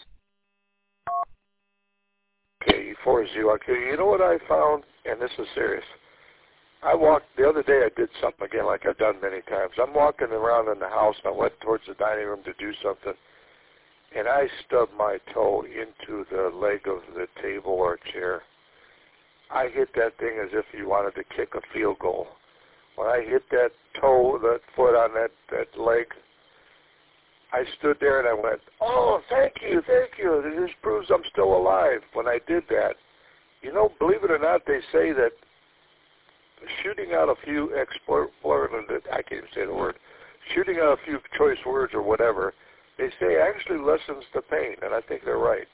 KE4ZYQ. You know what I found, and this is serious. I walked, the other day I did something again like I've done many times. I'm walking around in the house and I went towards the dining room to do something, and I stubbed my toe into the leg of the table or chair. I hit that thing as if you wanted to kick a field goal. When I hit that toe, that foot on that leg, I stood there and I went, oh, thank you. This proves I'm still alive. When I did that, you know, believe it or not, they say that shooting out a few I can't even say the word, shooting out a few choice words or whatever, they say actually lessens the pain, and I think they're right.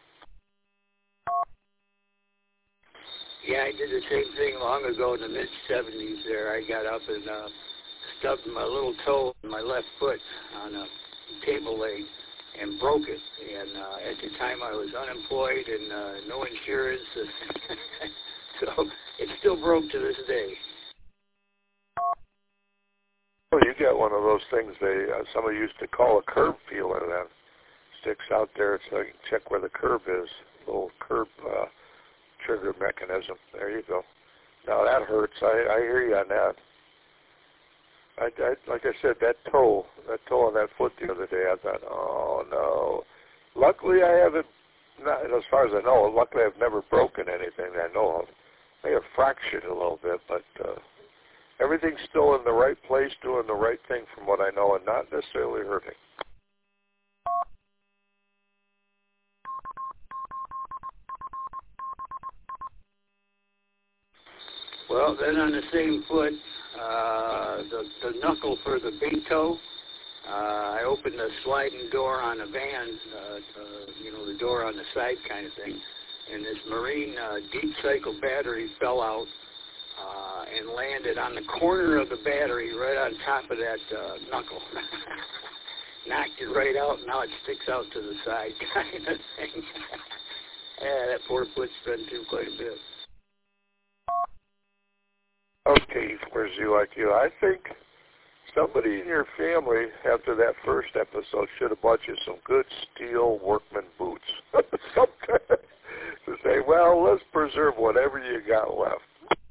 Yeah, I did the same thing long ago in the mid-'70s there. I got up and stubbed my little toe in my left foot on a table leg and broke it. And at the time I was unemployed and no insurance. So it still broke to this day. Well, you got one of those things somebody used to call a curb feeler that sticks out there so you can check where the curb is, little curb trigger mechanism. There you go. Now that hurts. I hear you on that. I like I said, that toe on that foot the other day, I thought, oh no. Luckily I haven't, not, as far as I know, luckily I've never broken anything that I know of. I may have fractured a little bit, but everything's still in the right place, doing the right thing from what I know, and not necessarily hurting. Well, then on the same foot, the knuckle for the big toe, I opened the sliding door on a van, the door on the side kind of thing, and this marine deep cycle battery fell out and landed on the corner of the battery right on top of that knuckle. Knocked it right out, and now it sticks out to the side kind of thing. Yeah, that poor foot's been through quite a bit. Okay, where's you like you? I think somebody in your family, after that first episode, should have bought you some good steel workman boots. To say, well, let's preserve whatever you got left.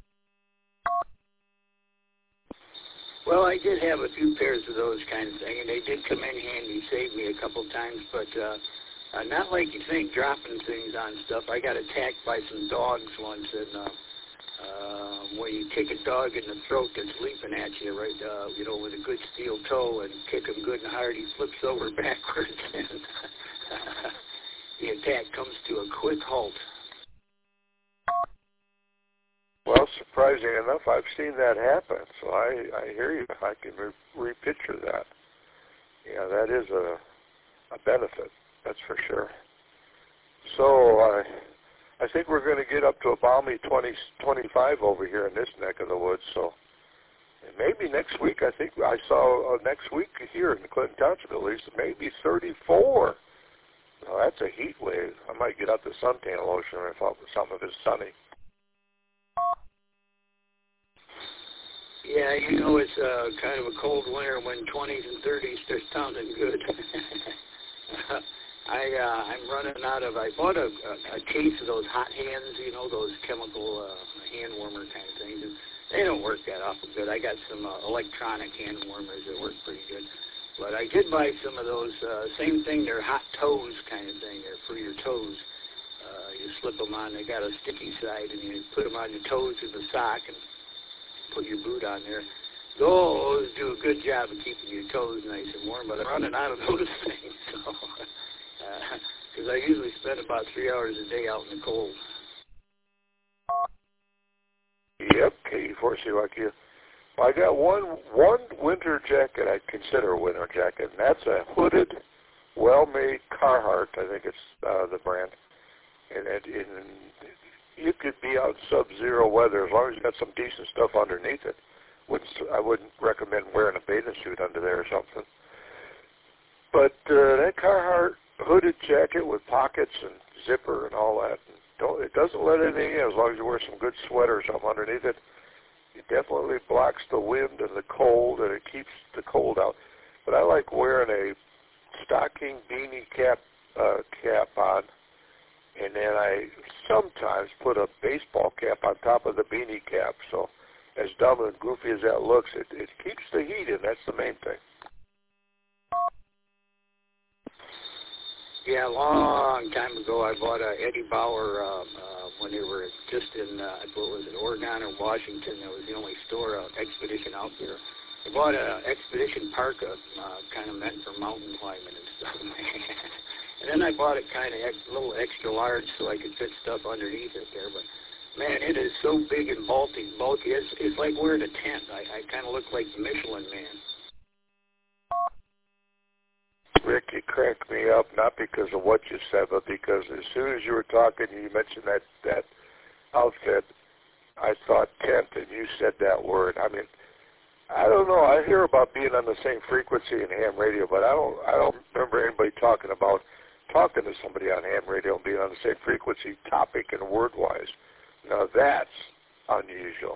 Well, I did have a few pairs of those kind of thing, and they did come in handy, saved me a couple times, but not like you think, dropping things on stuff. I got attacked by some dogs once, and where you kick a dog in the throat that's leaping at you, right, with a good steel toe, and kick him good and hard, he flips over backwards, and the attack comes to a quick halt. Well, surprising enough, I've seen that happen, so I hear you. I can repicture that. Yeah, that is a benefit, that's for sure. So I think we're going to get up to a balmy 25 over here in this neck of the woods, so maybe next week, I think I saw next week here in Clinton Township at least, maybe 34. Well, that's a heat wave. I might get out the suntan lotion if some of it's sunny. Yeah, it's kind of a cold winter when 20s and 30s start sounding good. I'm running out of, I bought a case of those hot hands, those chemical hand warmer kind of things. And they don't work that awful good. I got some electronic hand warmers that work pretty good. But I did buy some of those, same thing, they're hot toes kind of thing. They're for your toes. You slip them on, they got a sticky side, and you put them on your toes with a sock and put your boot on there. Those do a good job of keeping your toes nice and warm, but I'm running out of those things. So, because I usually spend about 3 hours a day out in the cold. Yep, K4C like you. Well, I got one winter jacket I'd consider a winter jacket, and that's a hooded, well-made Carhartt. I think it's the brand. And you could be out sub-zero weather as long as you got some decent stuff underneath it. I wouldn't recommend wearing a bathing suit under there or something. But that Carhartt hooded jacket with pockets and zipper and all that, it doesn't let anything in as long as you wear some good sweater or something underneath it. It definitely blocks the wind and the cold, and it keeps the cold out. But I like wearing a stocking beanie cap on, and then I sometimes put a baseball cap on top of the beanie cap. So as dumb and goofy as that looks, it keeps the heat in. That's the main thing. Yeah, a long time ago, I bought a Eddie Bauer when they were just in, Oregon or Washington. That was the only store, Expedition out there. I bought an Expedition parka, kind of meant for mountain climbing and stuff. And then I bought it kind of a little extra large so I could fit stuff underneath it there. But, man, it is so big and bulky. It's like wearing a tent. I kind of look like the Michelin Man. Rick, you cracked me up, not because of what you said, but because as soon as you were talking, you mentioned that outfit, I thought tent, and you said that word. I mean, I don't know. I hear about being on the same frequency in ham radio, but I don't remember anybody talking to somebody on ham radio and being on the same frequency, topic and word-wise. Now, that's unusual.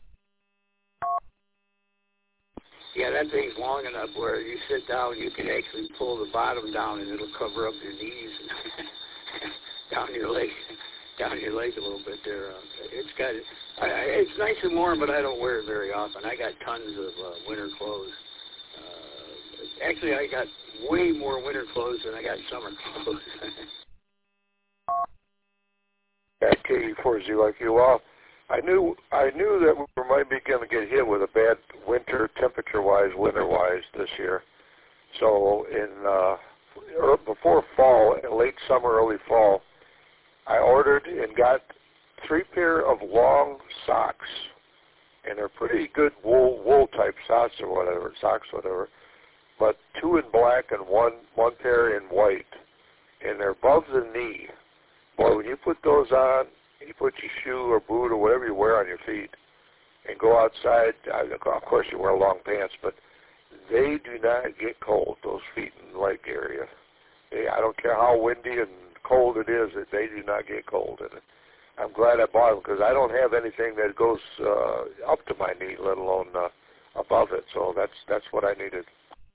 Yeah, that thing's long enough where you sit down, you can actually pull the bottom down, and it'll cover up your knees and down your leg a little bit there. It's nice and warm, but I don't wear it very often. I got tons of winter clothes. Actually, I got way more winter clothes than I got summer clothes. At K4Z like you. Well, I knew that we might be going to get hit with a bad winter, temperature-wise, winter-wise this year. So before fall, late summer, early fall, I ordered and got 3 pair of long socks, and they're pretty good wool type socks or whatever, but 2 in black and one pair in white, and they're above the knee. Boy, when you put those on, you put your shoe or boot or whatever you wear on your feet and go outside, of course you wear long pants, but they do not get cold, those feet and leg area. I don't care how windy and cold it is, they do not get cold. And I'm glad I bought them because I don't have anything that goes up to my knee, let alone above it. So that's what I needed.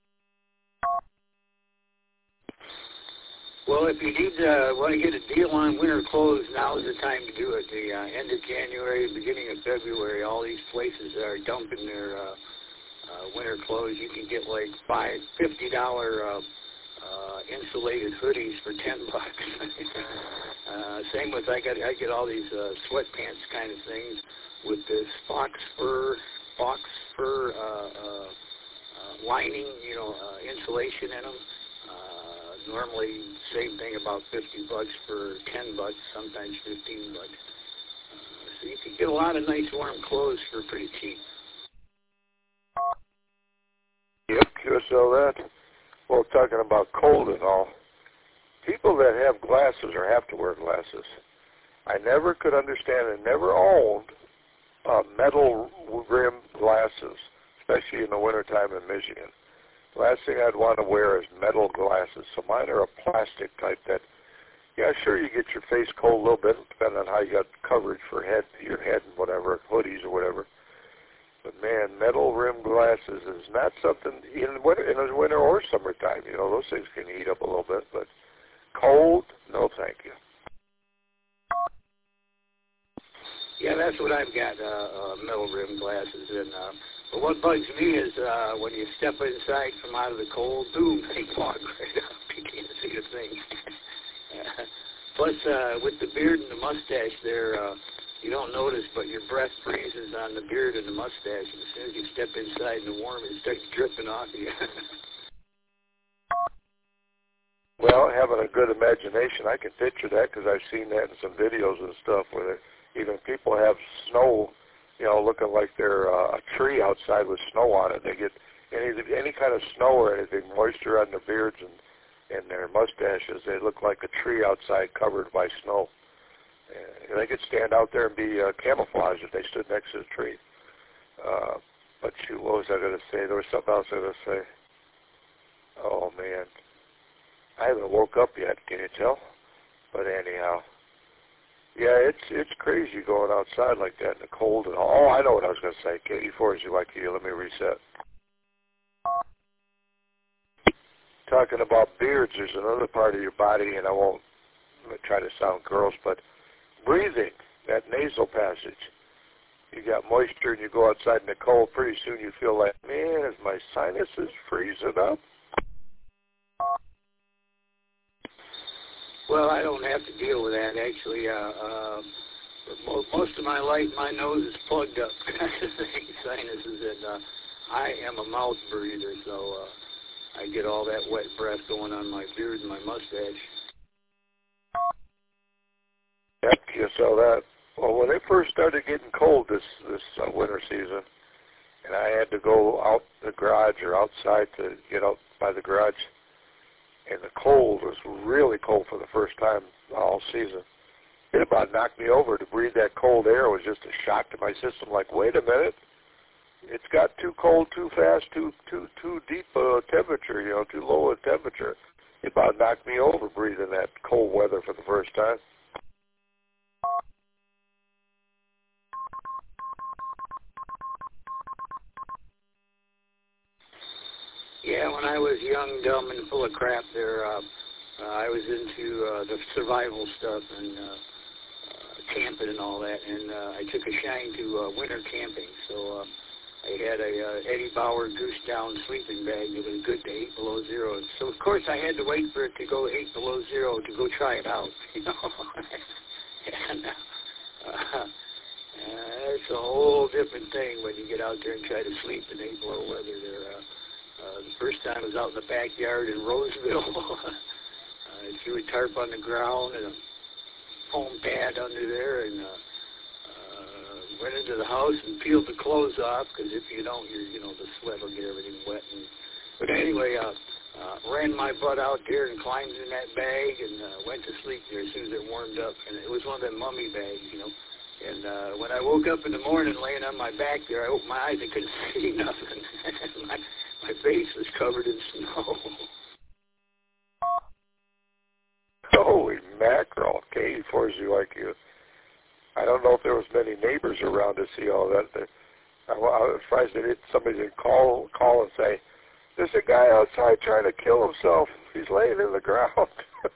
Well, if you want to get a deal on winter clothes, now is the time to do it. The end of January, beginning of February, all these places are dumping their winter clothes. You can get like $50 insulated hoodies for $10. Same with I get all these sweatpants kind of things with this fox fur lining, insulation in them. Normally, same thing, about $50 for $10, sometimes $15. So you can get a lot of nice warm clothes for pretty cheap. Yep, sure sell that. Well, talking about cold and all, people that have glasses or have to wear glasses, I never could understand and never owned metal rim glasses, especially in the wintertime in Michigan. The last thing I'd want to wear is metal glasses. So mine are a plastic type that, yeah, sure, you get your face cold a little bit, depending on how you got coverage for your head and whatever, hoodies or whatever. But man, metal rim glasses is not something in the winter or summertime. Those things can heat up a little bit, but cold, no thank you. Yeah, that's what I've got, metal rim glasses. And but what bugs me is when you step inside, come out of the cold, boom, they fog right up. You can't see a thing. Plus, with the beard and the mustache there, you don't notice, but your breath freezes on the beard and the mustache. And as soon as you step inside in the warm, it starts dripping off you. Well, having a good imagination, I can picture that because I've seen that in some videos and stuff where even people have snow, looking like they're a tree outside with snow on it. They get any kind of snow or anything, moisture on their beards and their mustaches. They look like a tree outside covered by snow. And they could stand out there and be camouflaged if they stood next to the tree. But shoot, what was I going to say? There was something else I was going to say. Oh, man. I haven't woke up yet, can you tell? But anyhow. Yeah, it's crazy going outside like that in the cold and all. Oh, I know what I was going to say. KD4ZYQ, let me reset. Talking about beards, there's another part of your body, and I won't try to sound gross, but breathing, that nasal passage. You got moisture and you go outside in the cold, pretty soon you feel like, man, is my sinuses freezing up? Well, I don't have to deal with that, actually. Most of my life, my nose is plugged up, sinuses, and I am a mouth breather, so I get all that wet breath going on my beard and my mustache. Yep, you saw that. Well, when it first started getting cold this winter season, and I had to go out the garage or outside to get out by the garage, and the cold was really cold for the first time all season. It about knocked me over. To breathe that cold air was just a shock to my system. Like, wait a minute, it's got too cold, too fast, too deep a temperature, too low a temperature. It about knocked me over breathing that cold weather for the first time. Yeah, when I was young, dumb, and full of crap there, I was into the survival stuff and camping and all that, and I took a shine to winter camping. So I had a Eddie Bauer Goose Down sleeping bag that was good to 8 below zero. So, of course, I had to wait for it to go 8 below zero to go try it out, It's a whole different thing when you get out there and try to sleep in 8 below weather there. The first time I was out in the backyard in Roseville. I threw a tarp on the ground and a foam pad under there, and went into the house and peeled the clothes off, because if you don't, the sweat will get everything wet. But anyway, ran my butt out there and climbed in that bag and went to sleep there as soon as it warmed up. And it was one of them mummy bags, And when I woke up in the morning laying on my back there, I opened my eyes, I couldn't see nothing. my face was covered in snow. Holy mackerel, Katie Forsey like you. I don't know if there was many neighbors around to see all that. I was surprised that somebody didn't call and say, there's a guy outside trying to kill himself. He's laying in the ground.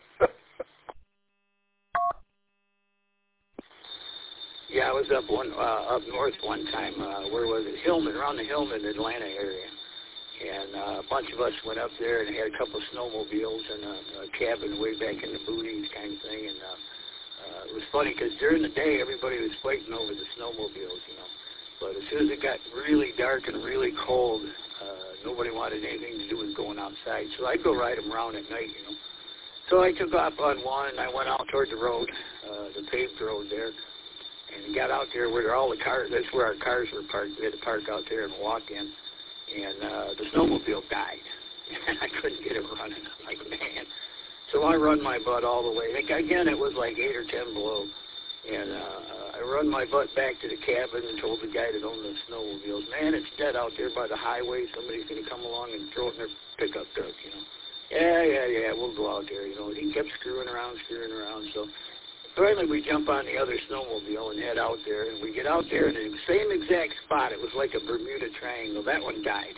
Yeah, I was up north one time. Where was it? Hillman, around the Hillman, Atlanta area. And a bunch of us went up there and had a couple of snowmobiles and a cabin way back in the booties kind of thing. And it was funny because during the day everybody was fighting over the snowmobiles, But as soon as it got really dark and really cold, nobody wanted anything to do with going outside. So I'd go ride them around at night, So I took off on one and I went out toward the road, the paved road there. And got out there where all the cars, that's where our cars were parked. We had to park out there and walk in. And the snowmobile died. And I couldn't get it running. I'm like, man. So I run my butt all the way. Again, it was like 8 or 10 below. And I run my butt back to the cabin and told the guy that owned the snowmobiles, man, it's dead out there by the highway. Somebody's going to come along and throw it in their pickup truck, Yeah, we'll go out there, He kept screwing around. So finally we jump on the other snowmobile and head out there. And we get out there in the same exact spot. It was like a Bermuda Triangle. That one died.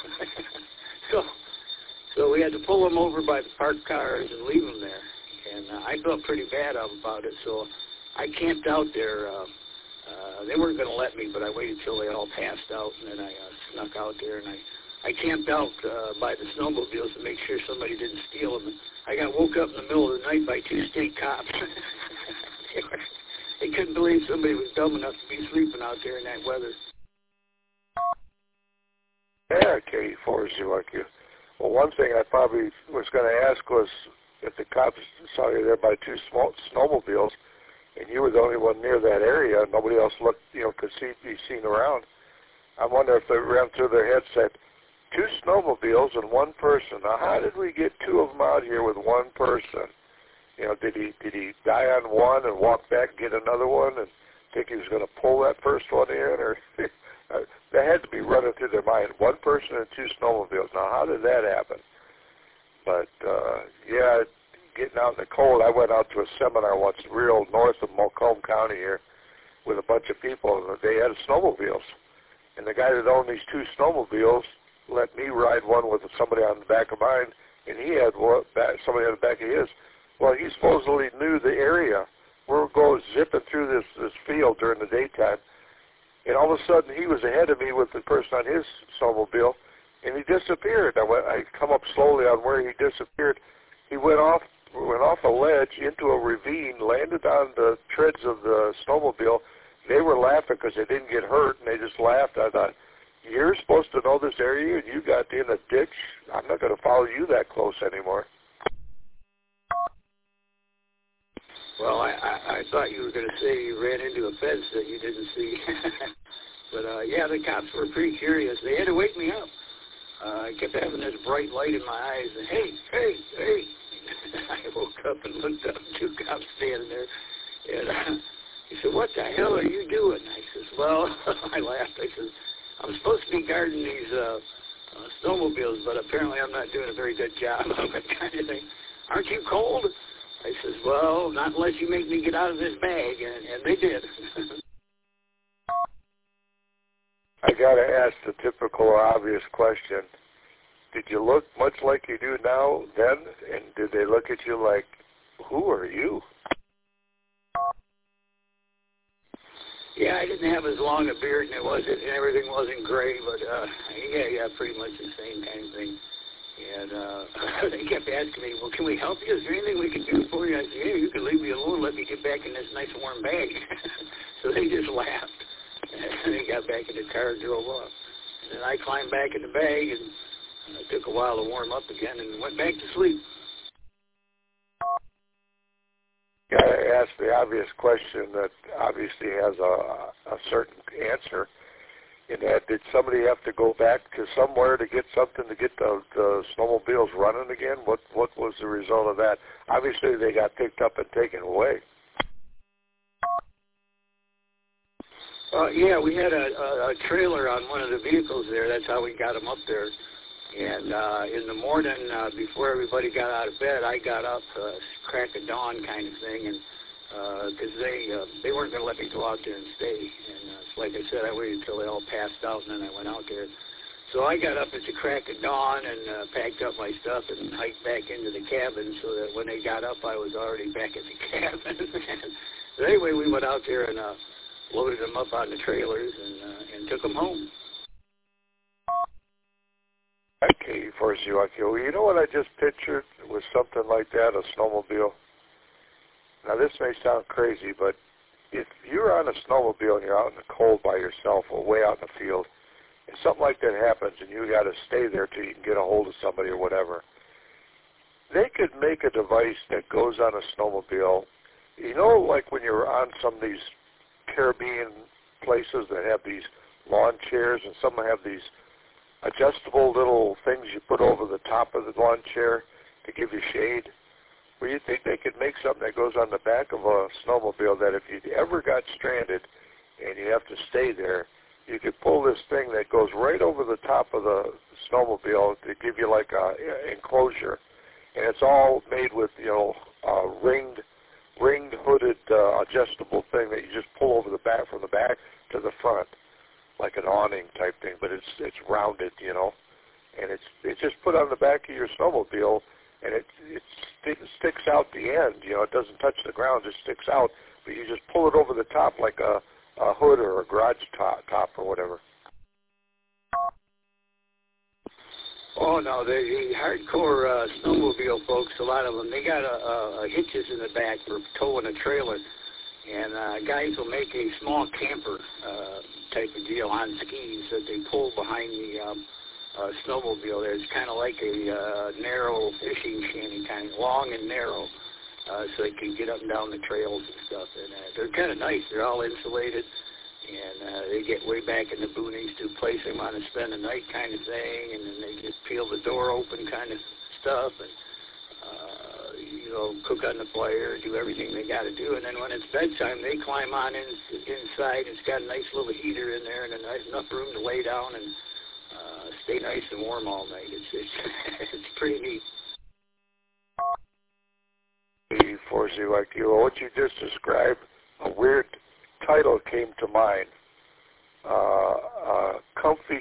So we had to pull them over by the parked cars and leave them there. And I felt pretty bad about it, so I camped out there. They weren't going to let me, but I waited till they all passed out, and then I snuck out there, and I camped out by the snowmobiles to make sure somebody didn't steal them. I got woke up in the middle of the night by 2 state cops. They couldn't believe somebody was dumb enough to be sleeping out there in that weather. Yeah, Katie Forsey like you. Well, one thing I probably was going to ask was if the cops saw you there by 2 snowmobiles, and you were the only one near that area, nobody else looked, could be seen around. I wonder if they ran through their heads said, 2 snowmobiles and 1 person. Now, how did we get 2 of them out here with 1 person? Did he die on one and walk back and get another one and think he was going to pull that first one in? Or that had to be running through their mind. 1 person and 2 snowmobiles. Now, how did that happen? But, yeah, getting out in the cold, I went out to a seminar once real north of Macomb County here with a bunch of people, and they had snowmobiles. And the guy that owned these 2 snowmobiles let me ride one with somebody on the back of mine, and he had somebody on the back of his. Well, he supposedly knew the area. We're going zipping through this field during the daytime, and all of a sudden he was ahead of me with the person on his snowmobile, and he disappeared. I come up slowly on where he disappeared. He went off a ledge into a ravine, landed on the treads of the snowmobile. They were laughing because they didn't get hurt, and they just laughed. I thought, you're supposed to know this area, and you got in a ditch? I'm not going to follow you that close anymore. Well, I thought you were going to say you ran into a fence that you didn't see. But, yeah, the cops were pretty curious. They had to wake me up. I kept having this bright light in my eyes. And, hey. I woke up and looked up, 2 cops standing there. And he said, what the hell are you doing? I says, well, I laughed. I said, I'm supposed to be guarding these snowmobiles, but apparently I'm not doing a very good job of it kind of thing. Aren't you cold? I says, well, not unless you make me get out of this bag, and they did. I got to ask the typical or obvious question. Did you look much like you do now then, and did they look at you like, who are you? Yeah, I didn't have as long a beard, and everything wasn't gray, but yeah, pretty much the same kind of thing. And they kept asking me, well, can we help you? Is there anything we can do for you? I said, yeah, you can leave me alone. Let me get back in this nice warm bag. So they just laughed. And they got back in the car and drove off. And then I climbed back in the bag, and it took a while to warm up again and went back to sleep. Yeah, I asked the obvious question that obviously has a certain answer. In that, did somebody have to go back to somewhere to get something to get the snowmobiles running again? What was the result of that? Obviously, they got picked up and taken away. Yeah, we had a trailer on one of the vehicles there. That's how we got them up there. And in the morning, before everybody got out of bed, I got up, crack of dawn kind of thing, and because they weren't going to let me go out there and stay. And so like I said, I waited until they all passed out, and then I went out there. So I got up at the crack of dawn and packed up my stuff and hiked back into the cabin so that when they got up, I was already back at the cabin. So anyway, we went out there and loaded them up on the trailers and took them home. Okay, first you know what I just pictured with something like that, a snowmobile? Now this may sound crazy, but if you're on a snowmobile and you're out in the cold by yourself or way out in the field, and something like that happens and you got to stay there till you can get a hold of somebody or whatever, they could make a device that goes on a snowmobile. You know, like when you're on some of these Caribbean places that have these lawn chairs, and some have these adjustable little things you put over the top of the lawn chair to give you shade. Well, you think they could make something that goes on the back of a snowmobile that if you ever got stranded and you have to stay there, you could pull this thing that goes right over the top of the snowmobile to give you like a enclosure, and it's all made with a ringed hooded adjustable thing that you just pull over the back from the back to the front, like an awning type thing, but it's rounded, and it's just put on the back of your snowmobile, and it sticks out the end. It doesn't touch the ground, it sticks out, but you just pull it over the top like a hood or a garage top or whatever. Oh, no, the hardcore snowmobile folks, a lot of them, they got hitches in the back for towing a trailer. And guys will make a small camper type of deal on skis that they pull behind the snowmobile there. It's kind of like a narrow fishing shanty, kind of long and narrow, so they can get up and down the trails and stuff. And they're kind of nice. They're all insulated. And they get way back in the boonies to a place they want to spend the night kind of thing, and then they just peel the door open kind of stuff, and, cook on the fire, do everything they got to do. And then when it's bedtime, they climb on inside. It's got a nice little heater in there and enough room to lay down and stay nice and warm all night. It's pretty neat. What you just described, a weird title came to mind. Comfy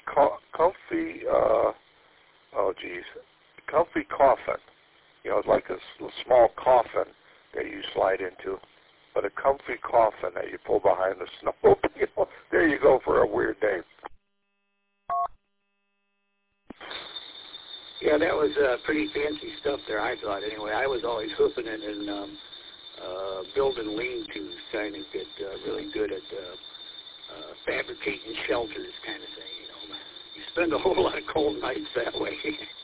coffin. It's like a small coffin that you slide into, but a comfy coffin that you pull behind the snowmobile. There you go for a weird name. Yeah, that was pretty fancy stuff there, I thought. Anyway, I was always hoofing it and building lean-tos, trying to get really good at fabricating shelters kind of thing, You spend a whole lot of cold nights that way.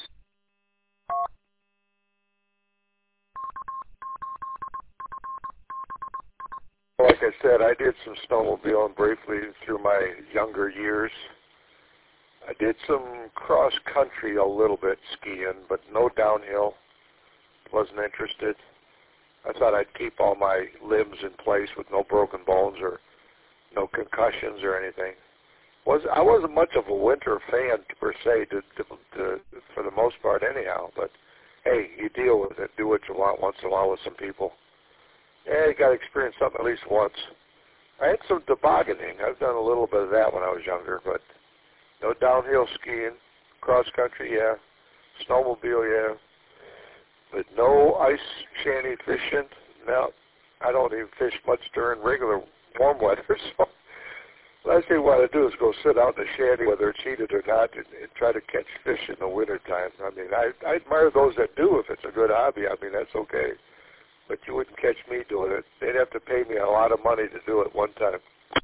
Like I said, I did some snowmobiling briefly through my younger years. I did some cross-country a little bit skiing, but no downhill. Wasn't interested. I thought I'd keep all my limbs in place with no broken bones or no concussions or anything. I wasn't much of a winter fan per se, for the most part anyhow, but hey, you deal with it. Do what you want once in a while with some people. Yeah, you got to experience something at least once. I had some tobogganing. I've done a little bit of that when I was younger, but no downhill skiing, cross-country, yeah, snowmobile, yeah, but no ice shanty fishing. No, I don't even fish much during regular warm weather, so last thing I want to do is go sit out in the shanty, whether it's heated or not, and try to catch fish in the wintertime. I mean, I admire those that do if it's a good hobby. I mean, that's okay. But you wouldn't catch me doing it. They'd have to pay me a lot of money to do it one time.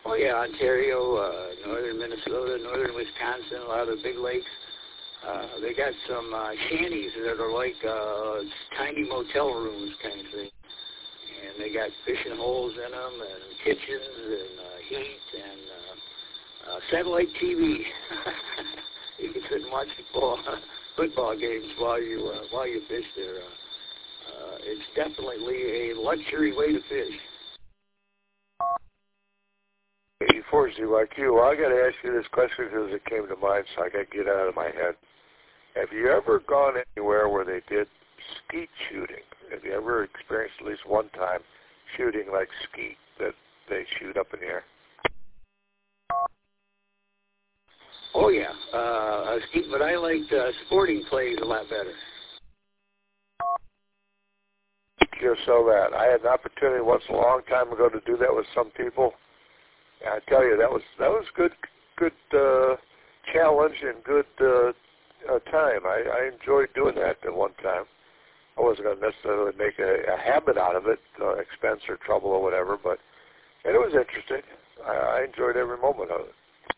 Oh, yeah, Ontario, northern Minnesota, northern Wisconsin, a lot of the big lakes. They got some shanties that are like tiny motel rooms kind of thing. And they got fishing holes in them and kitchens and heat and satellite TV. You can sit and watch football games while you fish there. It's definitely a luxury way to fish. 84 ZYQ. Well, I got to ask you this question because it came to mind, so I got to get it out of my head. Have you ever gone anywhere where they did skeet shooting? Have you ever experienced at least one time shooting like skeet that they shoot up in the air? Oh, yeah. Skeet, but I liked sporting plays a lot better. Just so that. I had an opportunity once a long time ago to do that with some people. And I tell you, that was good challenge and good time. I enjoyed doing that at one time. I wasn't going to necessarily make a habit out of it, expense or trouble or whatever, but it was interesting. I enjoyed every moment of it.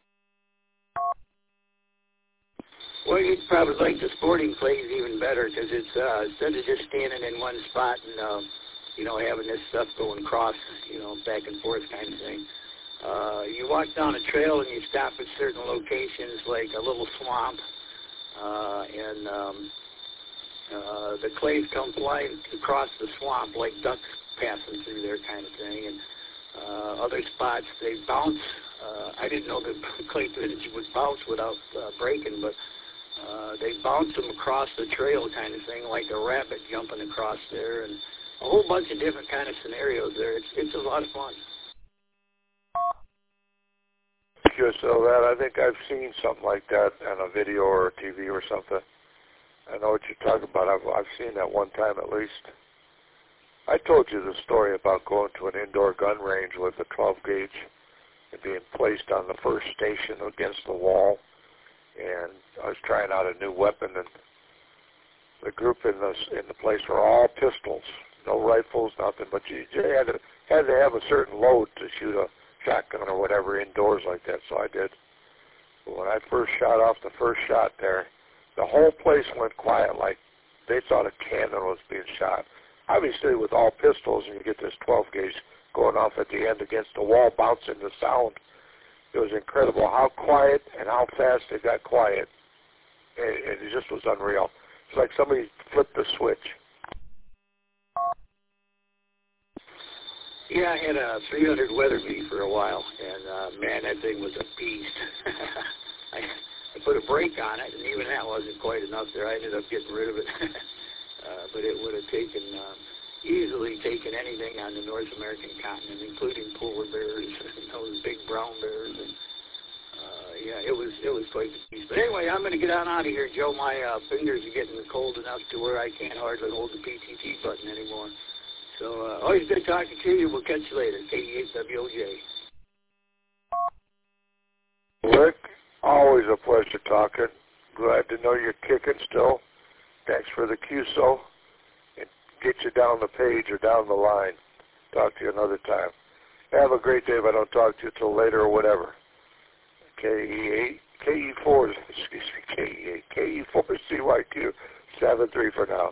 Well, you'd probably like the sporting plays even better because it's instead of just standing in one spot and having this stuff going across, back and forth kind of thing. You walk down a trail and you stop at certain locations like a little swamp, and the clays come flying across the swamp like ducks passing through there kind of thing. And other spots, they bounce. I didn't know that clay footage would bounce without breaking, but they bounce them across the trail kind of thing, like a rabbit jumping across there, and a whole bunch of different kind of scenarios there. It's a lot of fun. So that I think I've seen something like that on a video or TV or something. I know what you're talking about. I've seen that one time at least. I told you the story about going to an indoor gun range with a 12 gauge and being placed on the first station against the wall. And I was trying out a new weapon, and the group in the place were all pistols, no rifles, nothing. But you had to have a certain load to shoot a shotgun or whatever indoors like that. So I did. But when I first shot off the first shot there, the whole place went quiet, like they thought a cannon was being shot. Obviously, with all pistols, and you get this 12 gauge going off at the end against the wall, bouncing the sound. It was incredible how quiet and how fast it got quiet. It just was unreal. It's like somebody flipped the switch. Yeah, I had a 300 Weatherby for a while, and man, that thing was a beast. I put a brake on it, and even that wasn't quite enough there. I ended up getting rid of it. But it would have easily taken anything on the North American continent, including polar bears and those big brown bears. And yeah, it was quite the beast. But anyway, I'm going to get on out of here, Joe. My fingers are getting cold enough to where I can't hardly hold the PTT button anymore. So always good talking to you. We'll catch you later. KE8WOJ. Rick, always a pleasure talking. Glad to know you're kicking still. Thanks for the QSO. And get you down the page or down the line. Talk to you another time. Have a great day if I don't talk to you till later or whatever. KE4, excuse me, KE4 CYQ 73 for now.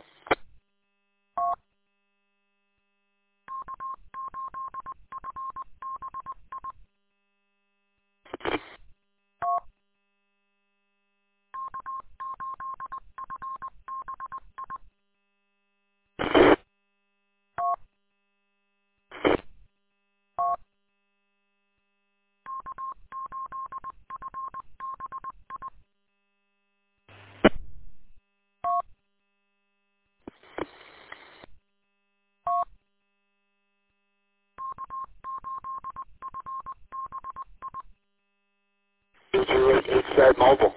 It's mobile.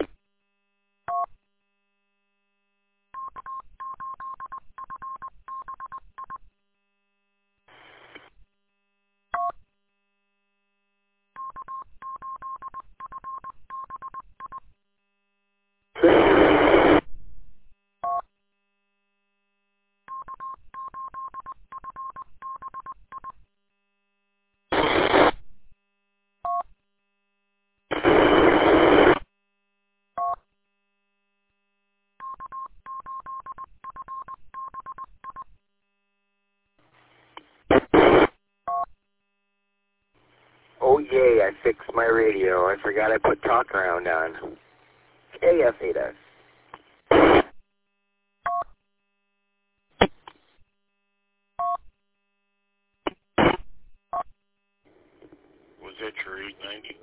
I fixed my radio. I forgot I put Talk Around on. KF8S. Was that your 890?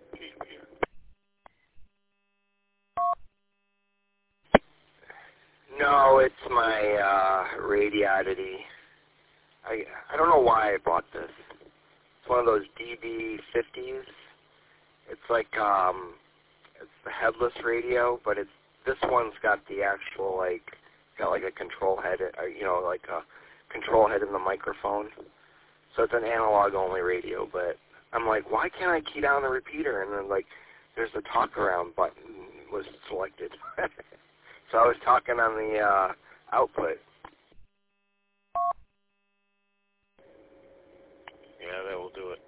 No, it's my Radiodity. I don't know why I bought this. It's one of those DB50s. It's like it's the headless radio, but this one's got the actual got like a control head, like a control head in the microphone. So it's an analog only radio, but I'm like, why can't I key down the repeater? And then there's the talk around button was selected. So I was talking on the output. Yeah, that will do it.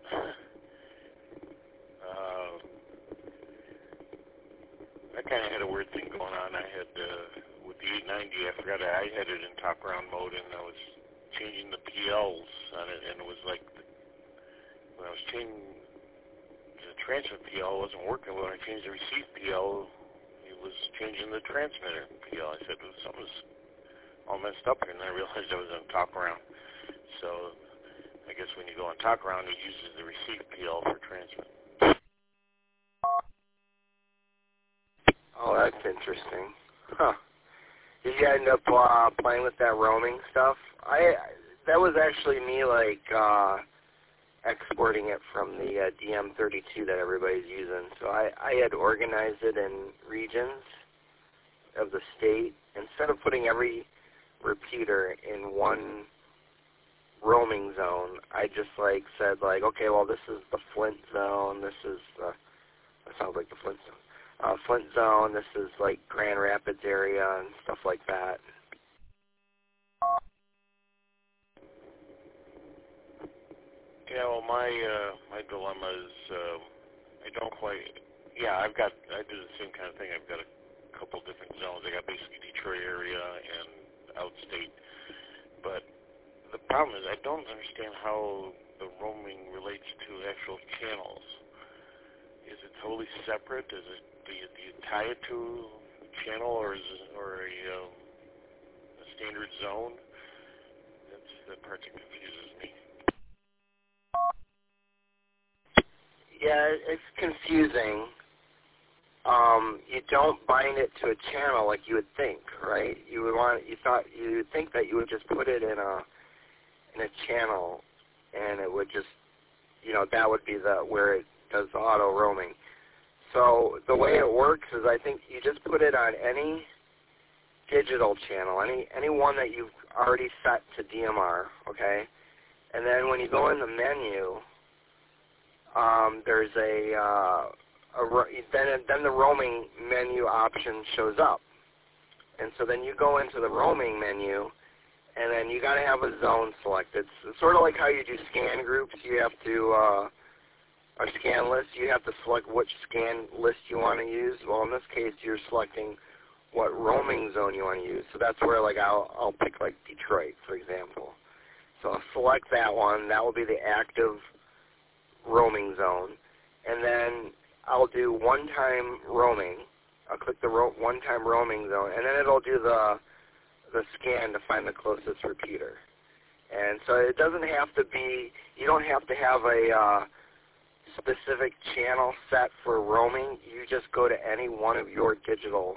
I kind of had a weird thing going on. I had, with the 890, I forgot I had it in talk around mode, and I was changing the PLs on it, and it was like, when I was changing the transmit PL, it wasn't working. When I changed the receive PL, it was changing the transmitter PL. I said, something's all messed up here, and I realized I was on talk around. So I guess when you go on talk around, it uses the receive PL for transmit. Oh, that's interesting. Huh. Did you end up playing with that roaming stuff? That was actually me exporting it from the DM32 that everybody's using. So I had organized it in regions of the state. Instead of putting every repeater in one roaming zone, I just said okay, well, this is the Flint zone, this is that sounds like the Flint zone. Flint zone, this is Grand Rapids area and stuff like that. Yeah, well, my dilemma is I don't quite. Yeah, I do the same kind of thing. I've got a couple different zones. I got basically Detroit area and outstate, but the problem is I don't understand how the roaming relates to actual channels. Is it totally separate? Do you tie it to a channel or a standard zone? That's the part that confuses me. Yeah, it's confusing. You don't bind it to a channel like you would think, right? You would think that you would just put it in a channel, and it would just, that would be where it does the auto roaming. So the way it works is I think you just put it on any digital channel, any one that you've already set to DMR, okay? And then when you go in the menu, there's then the roaming menu option shows up. And so then you go into the roaming menu, and then you got to have a zone selected. It's sort of like how you do scan groups. You have to, or scan list, you have to select which scan list you want to use. Well, in this case, you're selecting what roaming zone you want to use. So that's where I'll pick Detroit, for example. So I'll select that one. That will be the active roaming zone. And then I'll do one-time roaming. I'll click the one-time roaming zone, and then it'll do the scan to find the closest repeater. And so it doesn't have to be, you don't have to have a specific channel set for roaming. You just go to any one of your digital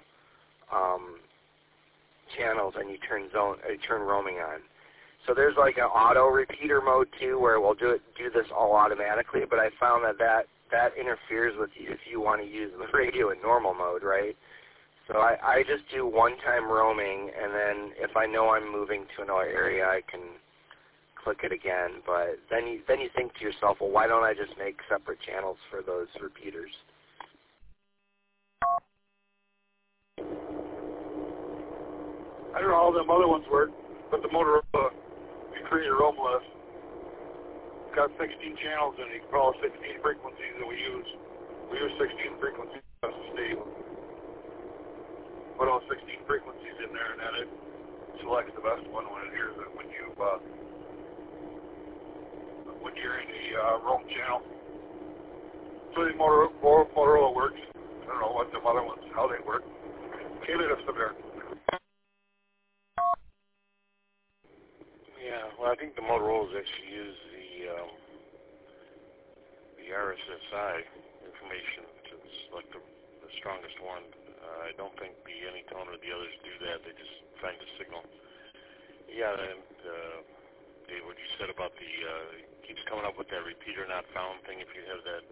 channels and you turn roaming on. So there's an auto repeater mode too, where we'll do this all automatically. But I found that interferes with you if you want to use the radio in normal mode, right? So I just do one-time roaming, and then if I know I'm moving to another area, I can click it again. But then you think to yourself, well, why don't I just make separate channels for those repeaters? I don't know how them other ones work, but the Motorola, you create your own list. It's got 16 channels in it. You can call 16 frequencies that we use. We use 16 frequencies across the state. Put all 16 frequencies in there, and then it selects the best one when it hears it when you're in the roam channel. So the Motorola works. I don't know what the other ones, how they work. Okay, let us up there. Yeah, well, I think the Motorola's actually use the RSSI information to select the strongest one. I don't think the Anytone or the others do that. They just find the signal. Yeah, and Dave, what you said about the keeps coming up with that repeater not found thing if you have that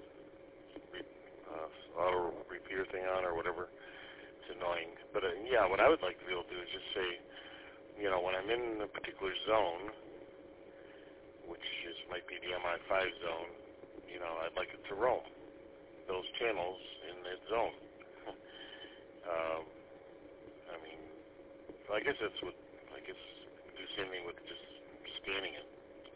auto repeater thing on or whatever. It's annoying. But yeah, what I would like to be able to do is just say, you know, when I'm in a particular zone, which might be the MI5 zone, you know, I'd like it to roam those channels in that zone. I mean, I guess that's what, do the same thing with just scanning it.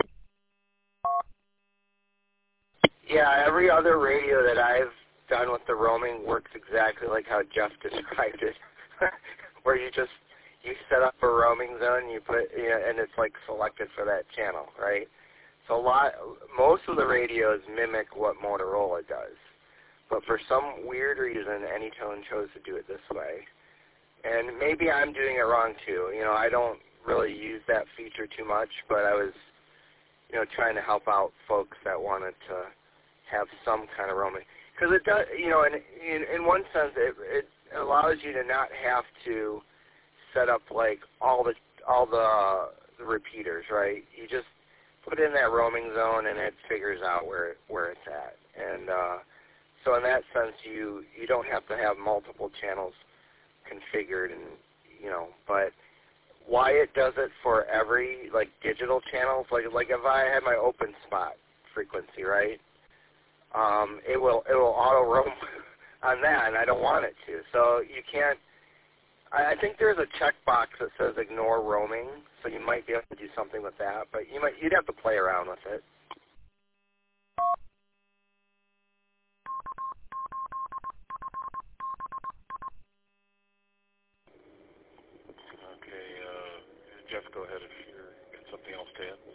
Yeah, every other radio that I've done with the roaming works exactly like how Jeff described it, where you set up a roaming zone, you put, you know, and it's like selected for that channel, right? So most of the radios mimic what Motorola does, but for some weird reason, Anytone chose to do it this way. And maybe I'm doing it wrong too. You know, I don't really use that feature too much, but I was, you know, trying to help out folks that wanted to have some kind of roaming. Because it does, you know, in one sense, it allows you to not have to set up like all the repeaters, right? You just put in that roaming zone and it figures out where it's at. And so in that sense, you don't have to have multiple channels configured, and you know, but why it does it for every like digital channels, like if I had my open spot frequency, right? It will auto roam on that, and I don't want it to. So you can't. I think there's a checkbox that says ignore roaming, so you might be able to do something with that, but you'd have to play around with it. Okay, Jeff, go ahead if you've got something else to add.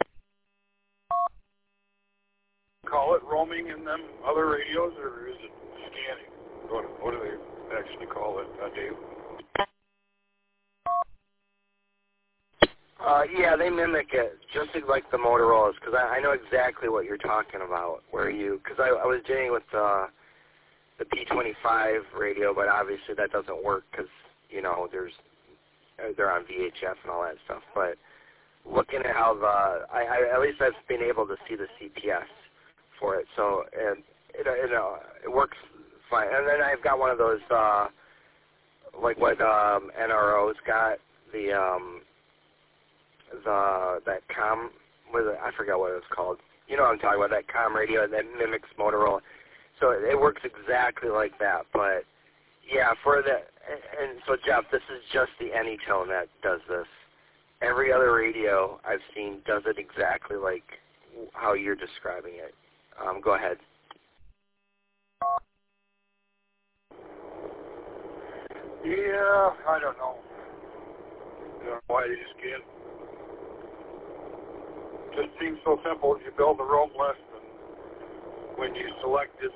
Call it roaming in them other radios, or is it scanning? What do they actually call it, Dave? Yeah, they mimic it just like the Motorola's, because I know exactly what you're talking about. Because I was dealing with the P25 radio, but obviously that doesn't work because you know they're on VHF and all that stuff. But looking at how at least I've been able to see the CPS for it, so it works fine. And then I've got one of those like what NRO's got, that I forgot what it was called. You know what I'm talking about, that comm radio that mimics Motorola. So it works exactly like that. But yeah, and so Jeff, this is just the Anytone that does this. Every other radio I've seen does it exactly like how you're describing it. Go ahead. Yeah, I don't know. I don't know why they just can't. It just seems so simple. You build the roam list, and when you select it,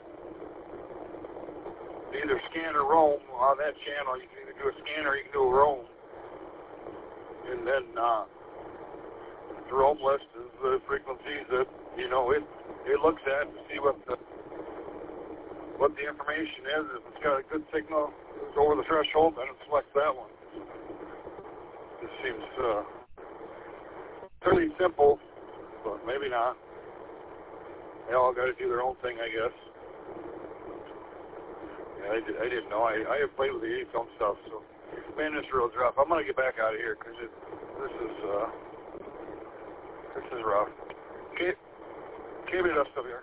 either scan or roam on that channel, you can either do a scan or you can do a roam. And then the roam list is the frequencies that, you know, it looks at to see what the information is. If it's got a good signal, it's over the threshold, then it selects that one. It seems fairly simple, but maybe not. They all got to do their own thing, I guess. Yeah, I didn't know. I have played with the Anytone stuff, so man, this is real rough. I'm gonna get back out of here because this is rough. Keep it up here.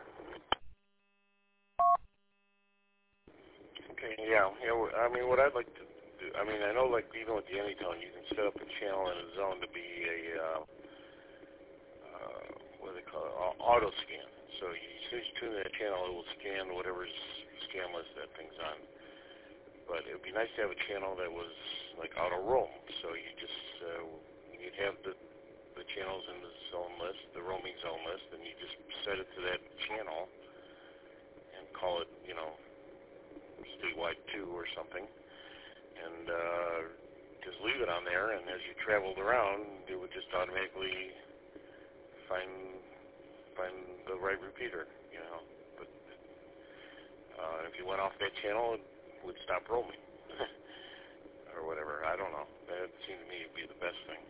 Okay, yeah. I mean, what I'd like to do, I mean, I know, like, even with the Anytone, you can set up a channel in a zone to be a, what do they call it, auto scan. So as soon as you tune that channel, it will scan whatever's scan list that thing's on. But it would be nice to have a channel that was, like, auto roam. So you just, you'd have the channels in the zone list, the roaming zone list, and you just set it to that channel and call it, statewide 2 or something, and just leave it on there, and as you traveled around, it would just automatically find the right repeater, But if you went off that channel, it would stop roaming. Or whatever, I don't know. That seemed to me to be the best thing.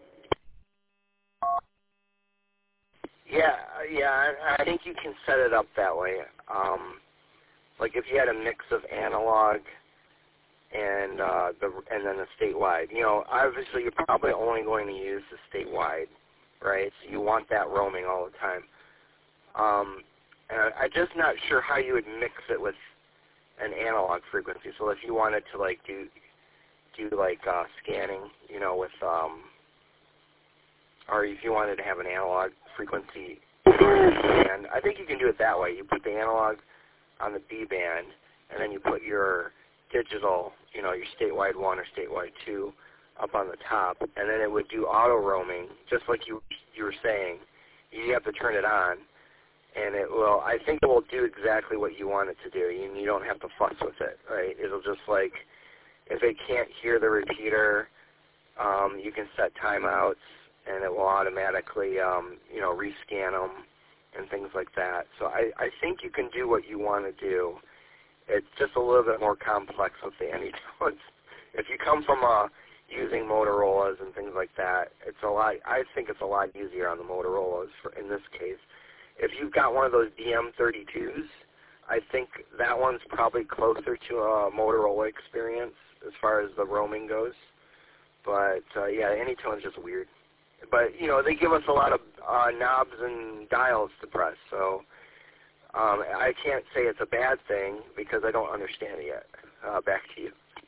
Yeah, I think you can set it up that way. Like if you had a mix of analog and then the statewide. Obviously you're probably only going to use the statewide, right? So you want that roaming all the time. And I'm just not sure how you would mix it with an analog frequency. So if you wanted to like do scanning, with or if you wanted to have an analog frequency band, I think you can do it that way. You put the analog on the B band, and then you put your digital, your statewide 1 or statewide 2 up on the top, and then it would do auto roaming, just like you were saying. You have to turn it on, and I think it will do exactly what you want it to do. You don't have to fuss with it, right? It'll just like, if it can't hear the repeater, you can set timeouts, and it will automatically, rescan them and things like that. So I think you can do what you want to do. It's just a little bit more complex with the Anytones. If you come from using Motorola's and things like that, I think it's a lot easier on the Motorola's in this case. If you've got one of those DM32s, I think that one's probably closer to a Motorola experience as far as the roaming goes. But, Anytone's just weird. But, they give us a lot of knobs and dials to press, so I can't say it's a bad thing because I don't understand it yet. Back to you.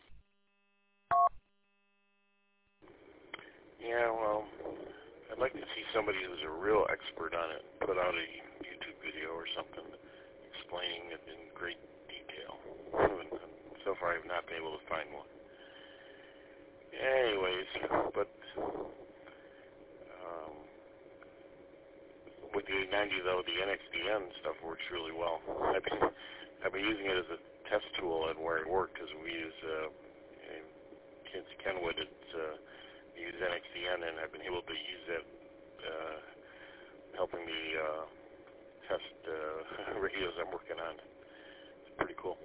Yeah, well, I'd like to see somebody who's a real expert on it put out a YouTube video or something explaining it in great detail. So far, I've not been able to find one. Anyways, but with the 890, though, the NXDN stuff works really well. I've been using it as a test tool at where I work because we use Kenwood. We use NXDN, and I've been able to use that helping me test radios I'm working on. It's pretty cool.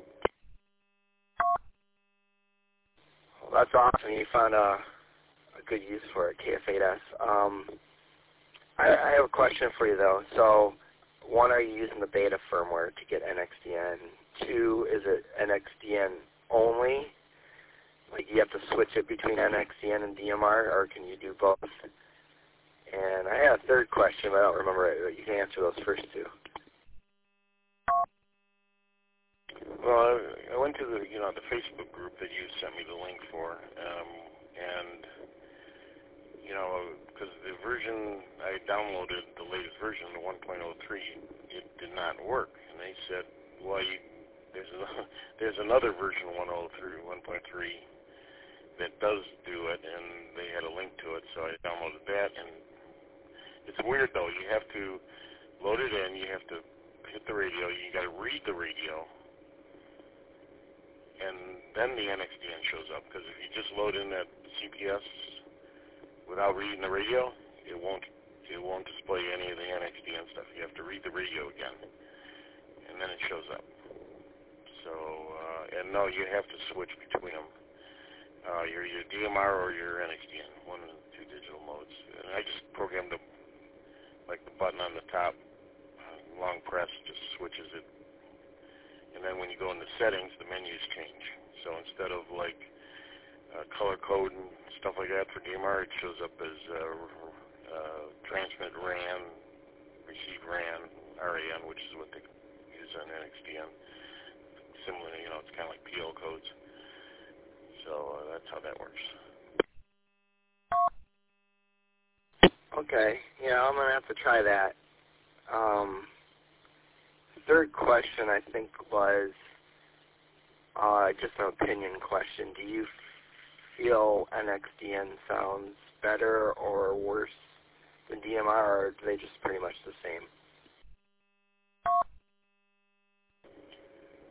Well, that's awesome. You found a good use for it, KF8S. I have a question for you, though. So, 1, are you using the beta firmware to get NXDN? 2, is it NXDN only? Like, you have to switch it between NXDN and DMR, or can you do both? And I had a third question, but I don't remember it. You can answer those first two. Well, I went to the Facebook group that you sent me the link for, and because the version I downloaded, the latest version, the 1.03, it did not work, and they said, well, there's another version 1.03 that does do it, and they had a link to it, so I downloaded that, and it's weird though. You have to load it in, you have to hit the radio, you got to read the radio, and then the NXDN shows up, because if you just load in that CPS without reading the radio, it won't display any of the NXDN stuff. You have to read the radio again, and then it shows up. So, and no, you have to switch between them. Your DMR or your NXDN, one of the two digital modes. And I just programmed the button on the top, long press just switches it. And then when you go into settings, the menus change. So instead of color code and stuff like that for DMR, it shows up as transmit RAN, receive RAN, RAN, which is what they use on NXDN. Similarly, it's kind of like PL codes. So that's how that works. Okay. Yeah, I'm going to have to try that. Third question, I think, was just an opinion question. Do you feel NXDN sounds better or worse than DMR, or are they just pretty much the same?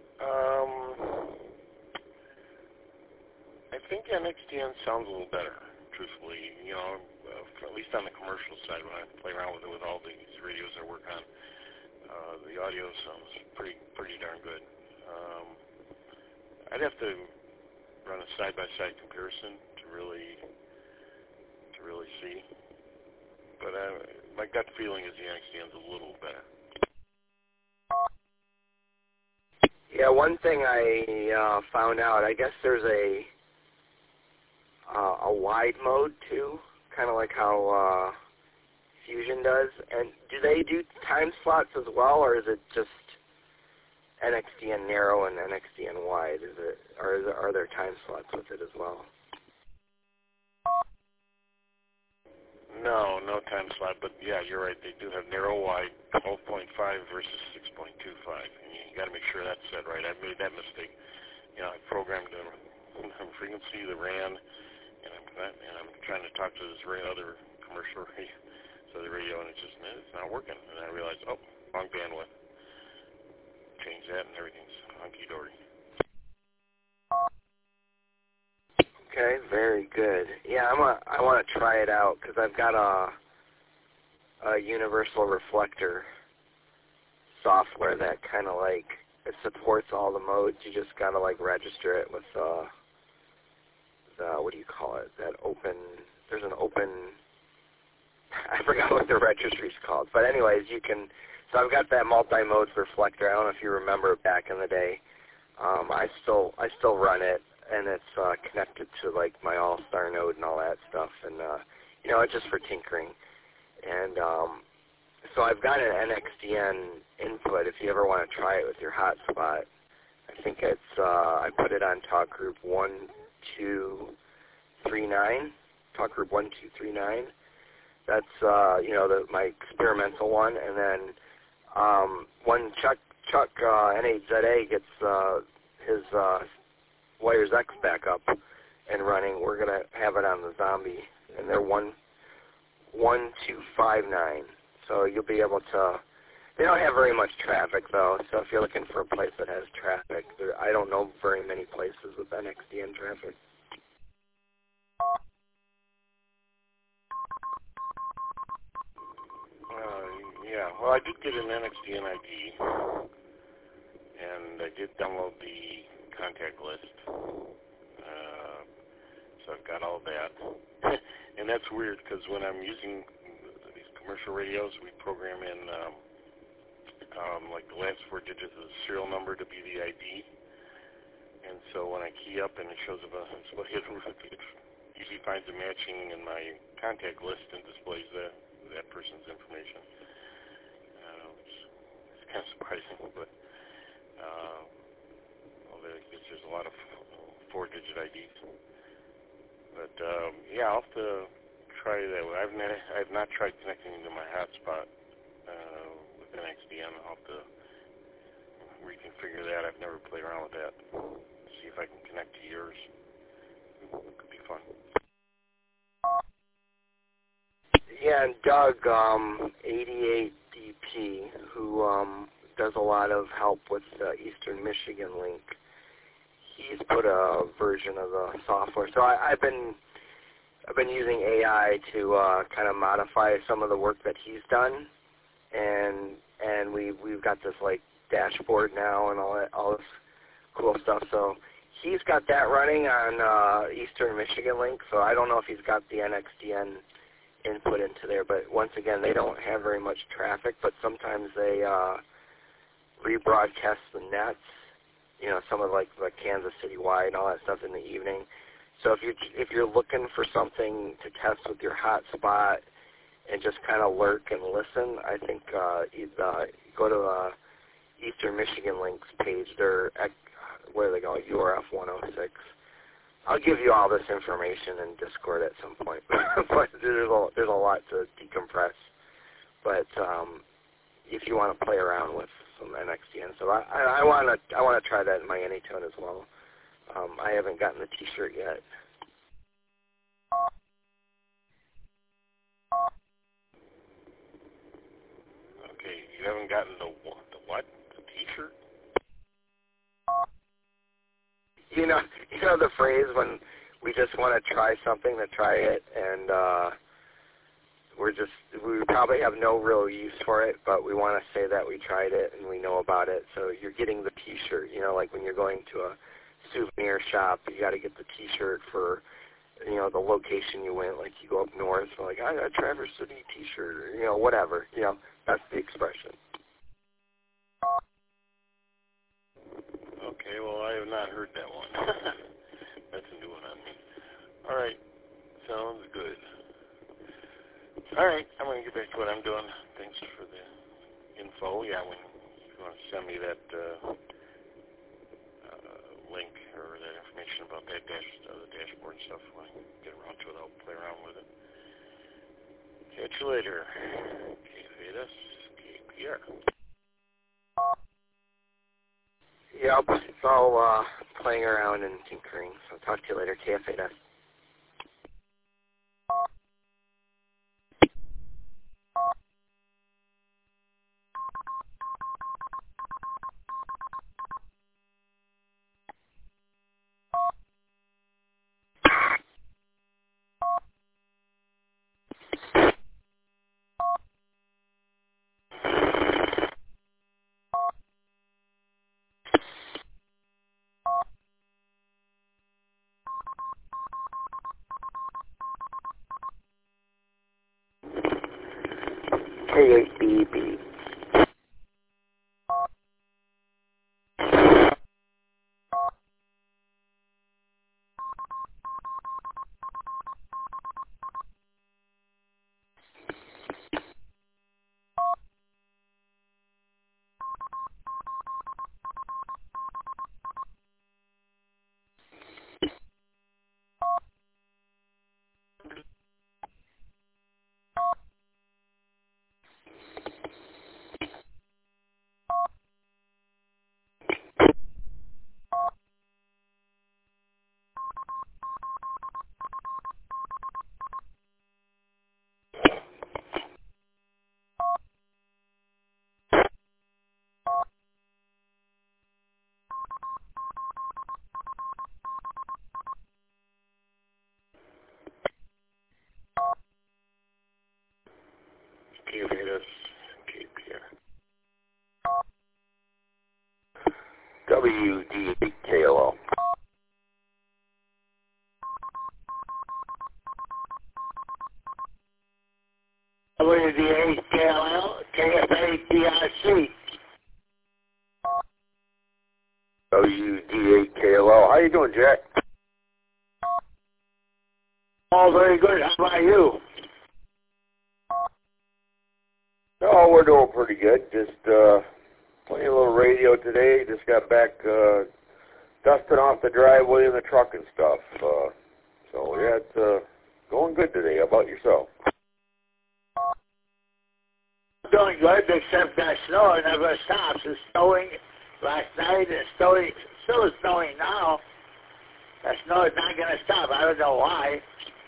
think NXDN sounds a little better, truthfully. You know, at least on the commercial side, when I play around with it with all these radios I work on, the audio sounds pretty darn good. I'd have to run a side-by-side comparison to really see. But my gut feeling is the NXDN's a little better. Yeah, one thing I found out, I guess there's a wide mode too, kind of like how Fusion does. And do they do time slots as well, or is it just NXDN narrow and NXDN wide? Are there time slots with it as well? No time slot, but yeah, you're right. They do have narrow wide 12.5 versus 6.25, and you got to make sure that's set right. I made that mistake. You know, I programmed the frequency, the RAN, and I'm trying to talk to this other commercial radio, and it's not working. And I realized, oh, wrong bandwidth. Change that, and everything's hunky-dory. Okay, very good. Yeah, I want to try it out because I've got a universal reflector software that kind of like, it supports all the modes. You just got to like register it with the what do you call it? There's an open, I forgot what the registry's called. But anyways, so I've got that multi-mode reflector. I don't know if you remember back in the day. I still run it, and it's connected to like my All-Star node and all that stuff, and you know, it's just for tinkering. And so I've got an NXDN input. If you ever want to try it with your hotspot, I think it's I put it on talk group 1239. Talk group 1239. That's you know, my experimental one, and then when Chuck N8ZA gets his Wires X back up and running, we're going to have it on the Zombie, and they're 1259. So you'll be able to, they don't have very much traffic though, so if you're looking for a place that has traffic, I don't know very many places with NXDN traffic. Yeah, well, I did get an NXDN ID, and I did download the contact list, so I've got all that. And that's weird because when I'm using these commercial radios, we program in like the last 4 digits of the serial number to be the ID. And so when I key up and it shows up, it usually finds a matching in my contact list and displays that person's information. It's kind of surprising, but there's a lot of 4-digit IDs. But yeah, I'll have to try that. I've not tried connecting into my hotspot with NXDN. I'll have to reconfigure that. I've never played around with that. See if I can connect to yours. It could be fun. Yeah, and Doug, 88DP, who does a lot of help with Eastern Michigan Link, he's put a version of the software. So I've been using AI to kind of modify some of the work that he's done, and we've got this like dashboard now and all this cool stuff. So he's got that running on Eastern Michigan Link. So I don't know if he's got the NXDN input into there, but once again, they don't have very much traffic, but sometimes they rebroadcast the nets, you know, some of like the Kansas City wide and all that stuff in the evening. So if you're looking for something to test with your hotspot and just kind of lurk and listen, I think go to Eastern Michigan Link's page. They're at, where do they go? URF 106. I'll give you all this information in Discord at some point, but there's a lot to decompress. But if you want to play around with some NXDN, so I want to try that in my Anytone as well. I haven't gotten the T-shirt yet. Okay, you haven't gotten the what? The T-shirt? You know the phrase when we just want to try something to try it, and we probably have no real use for it, but we want to say that we tried it and we know about it. So you're getting the T-shirt, you know, like when you're going to a souvenir shop, you got to get the T-shirt for, you know, the location you went. Like you go up north, so like I got a Traverse City T-shirt, or, you know, whatever. You know, that's the expression. Okay, well, I have not heard that one. That's a new one on me. All right, sounds good. All right, I'm going to get back to what I'm doing. Thanks for the info. Yeah, if you want to send me that link or that information about that the dashboard and stuff, when I get around to it, I'll play around with it. Catch you later. KFAS, KPR. Yep, it's all playing around and tinkering. So talk to you later, KFAS. KHBB. KFAS, KPR. WDKLO. WDKLL, KFATRC. WD8KLO. How you doing, Jack? Oh, very good. How about you? Oh, we're doing pretty good. Just playing a little radio today. Just got back dusting off the driveway and the truck and stuff. So, yeah, it's going good today. How about yourself? Doing good, except that snow never stops. It's snowing last night. It's snowing, still snowing now. That snow is not going to stop. I don't know why.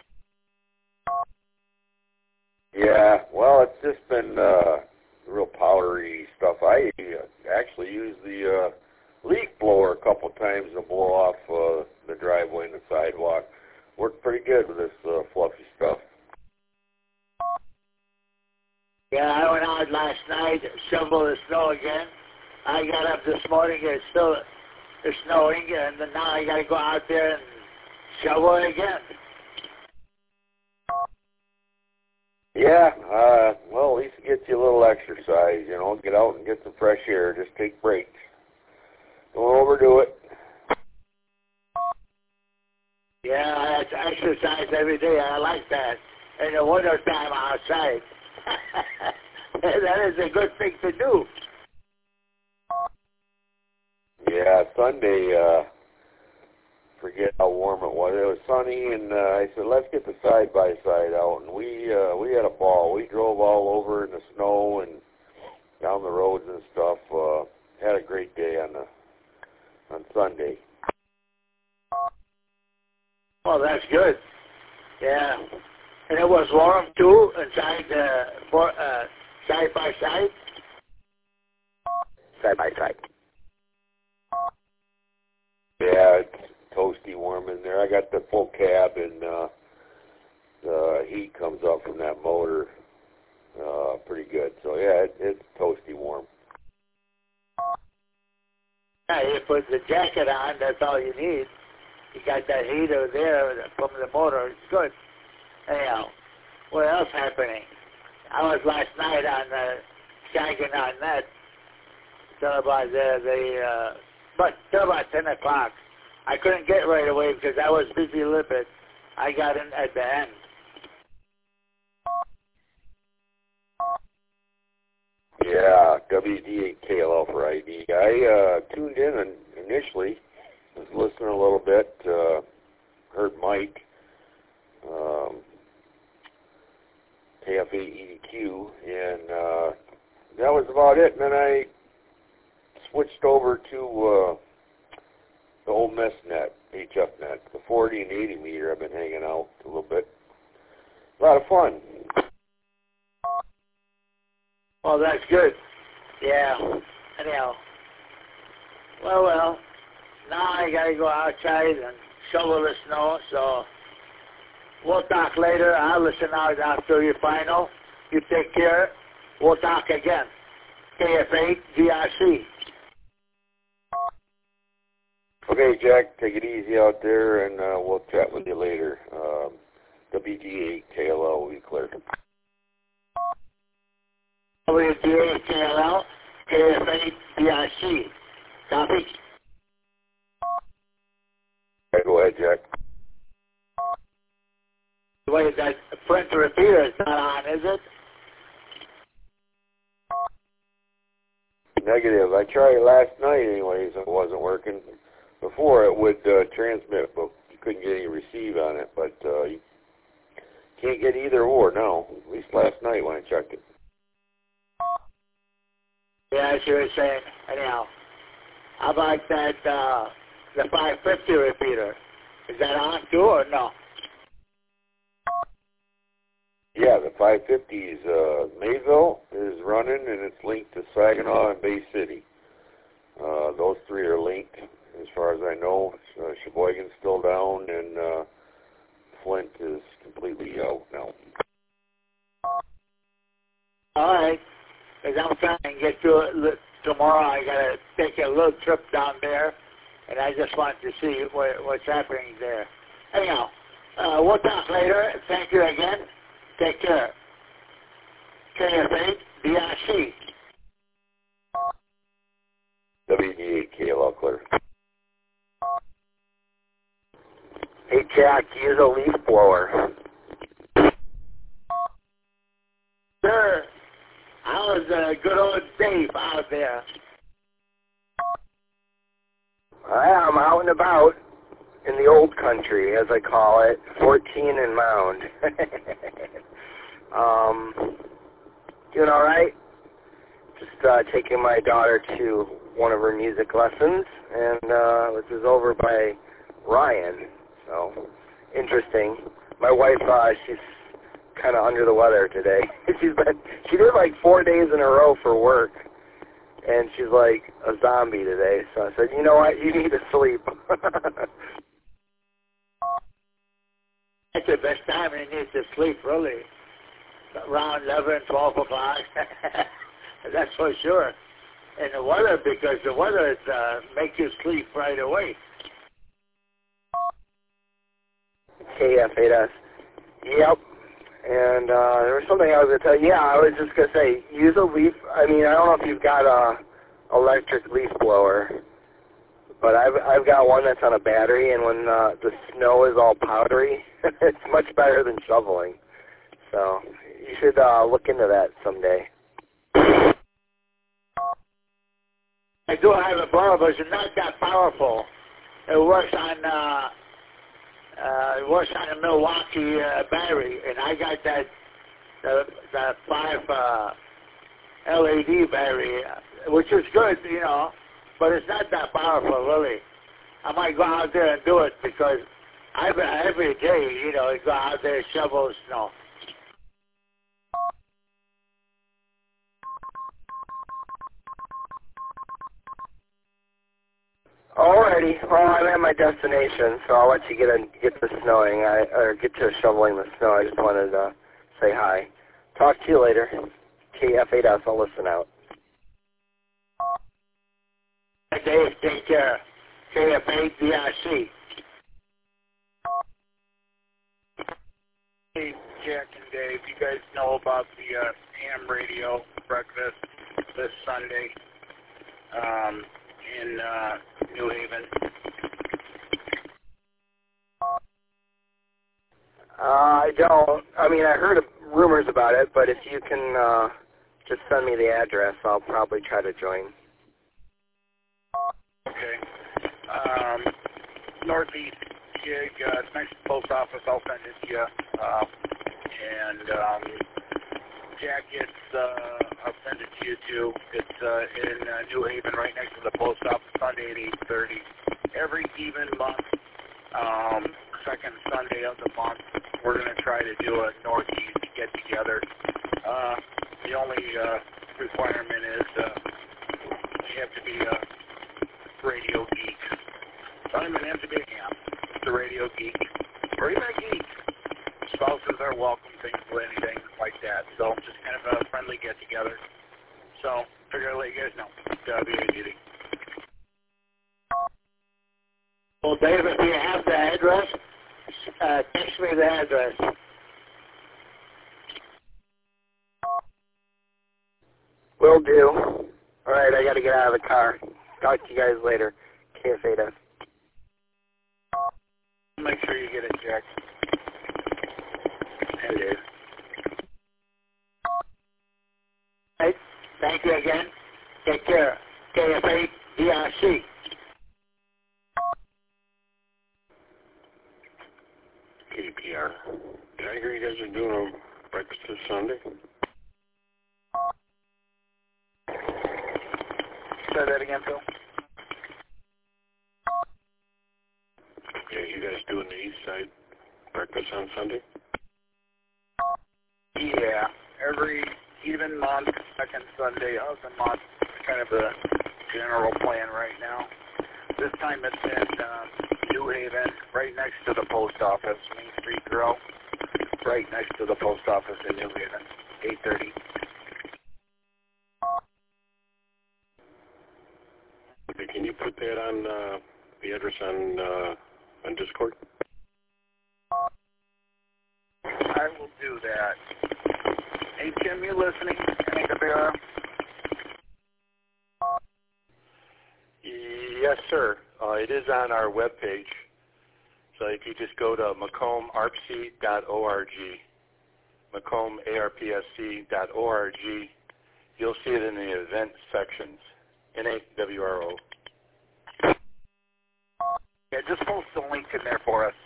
Yeah, well, it's just been real powdery stuff. I actually used the leaf blower a couple times to blow off the driveway and the sidewalk. Worked pretty good with this fluffy stuff. Yeah, I went out last night, shoveled the snow again. I got up this morning, it's still snowing, and now I got to go out there and shovel it again. Yeah, well, at least it gets you a little exercise, you know, get out and get some fresh air, just take breaks. Don't overdo it. Yeah, I have to exercise every day. I like that. In the winter time outside. That is a good thing to do. Yeah, Sunday, forget how warm it was. It was sunny, and I said, let's get the side-by-side out. And we had a ball. We drove all over in the snow and down the roads and stuff. Had a great day on Sunday. Oh, that's good. Yeah. And it was warm, too, inside side-by-side? Side by side. Yeah, toasty warm in there. I got the full cab, and the heat comes up from that motor pretty good. So yeah, it's toasty warm. Yeah, you put the jacket on, that's all you need. You got that heater there from the motor, it's good. Anyhow, what else happening? I was last night on shagging on that till about till about 10 o'clock. I couldn't get right away because I was busy a little bit. I got in at the end. Yeah, WD8KLL for ID. I tuned in initially, was listening a little bit, heard Mike, KF8EDQ, and that was about it. And then I switched over to the old MESNet, HFNet, the 40 and 80 meter. I've been hanging out a little bit. A lot of fun. Well, that's good. Yeah. Anyhow. Well. Now I got to go outside and shovel the snow, so we'll talk later. I'll listen out after your final. You take care. We'll talk again. KF8 DRC. Okay, Jack, take it easy out there, and we'll chat with you later. WD8KLL will be clear. WD8KLL, KF8 DRC. Copy? Okay, go ahead, Jack. Wait, that front repeater is not on, is it? Negative. I tried it last night anyways. It wasn't working. Before it would transmit, but you couldn't get any receive on it. But you can't get either or now. At least last night when I checked it. Yeah, as you were saying. Anyhow, how about that, the 550 repeater? Is that on too or no? Yeah, the 550's Mayville is running, and it's linked to Saginaw and Bay City. Those three are linked, as far as I know. Sheboygan's still down, and Flint is completely out now. All right. Because I'm trying to get to it tomorrow. I got to take a little trip down there, and I just want to see what's happening there. Anyhow, we'll talk later. Thank you again. Take care. KF8 DRC. WD8KLL clear. Hey, Jack, use a leaf blower. Sure. I was good old Dave out there. I'm out and about in the old country, as I call it, 14 and Mound. Doing all right. Just taking my daughter to one of her music lessons, and this is over by Ryan. So interesting. My wife, she's kind of under the weather today. She did like 4 days in a row for work, and she's like a zombie today. So I said, you know what, you need to sleep. That's the best time you need to sleep, really. Around 11, 12 o'clock. That's for sure. And the weather, because the weather makes you sleep right away. KF8S. Yep. And there was something I was going to tell you. Yeah, I was just going to say, use a leaf. I mean, I don't know if you've got a electric leaf blower, but I've got one that's on a battery, and when the snow is all powdery, it's much better than shoveling. So you should look into that someday. I do have a blower, but it's not that powerful. It works on a Milwaukee battery, and I got that 5 LED battery, which is good, you know, but it's not that powerful, really. I might go out there and do it because every day, you know, go out there and shovel snow. Alrighty. Well, I'm at my destination, so I'll let you get to snowing, or get to shoveling the snow. I just wanted to say hi. Talk to you later. KF8S, I'll listen out. Dave, take care. KF8VRC. Hey, Jack and Dave, you guys know about the ham radio breakfast this Sunday in New Haven? I don't. I mean, I heard rumors about it, but if you can just send me the address, I'll probably try to join. Okay. Northeast gig, next to the post office, I'll send it to you. And Jack, I'll send it to you too. It's in New Haven, right next to the post office, Sunday at 8:30. Every even month, second Sunday of the month, we're going to try to do a Northeast get-together. The only requirement is you have to be a radio geek. Don't even have to be a ham. Just a radio geek. Or even a geek. Spouses are welcome, things with anything like that. So just kind of a friendly get-together. So figure I'd let you guys know. WAGD. Well, David, do you have the address? Text me the address. Will do. Alright, I gotta get out of the car. Talk to you guys later. KF8S. Make sure you get it, Jack. And Dave. Hey, thank you again. Take care. KF8VRC. KPR. Did I hear you guys are doing a breakfast this Sunday? Say that again, Phil. Yeah, you guys doing the East Side breakfast on Sunday? Yeah, every even month, second Sunday of the month, kind of the general plan right now. This time it's in New Haven, right next to the post office, Main Street Grill, right next to the post office in New Haven, 8:30. Okay, can you put that on the address on Discord? I will do that. Hey, Tim, you listening? Cabera? Yes, sir. It is on our webpage. So if you just go to MacombArpsc.org, MacomBArpsc.org, you'll see it in the event sections, NAWRO. Yeah, just post the link in there for us.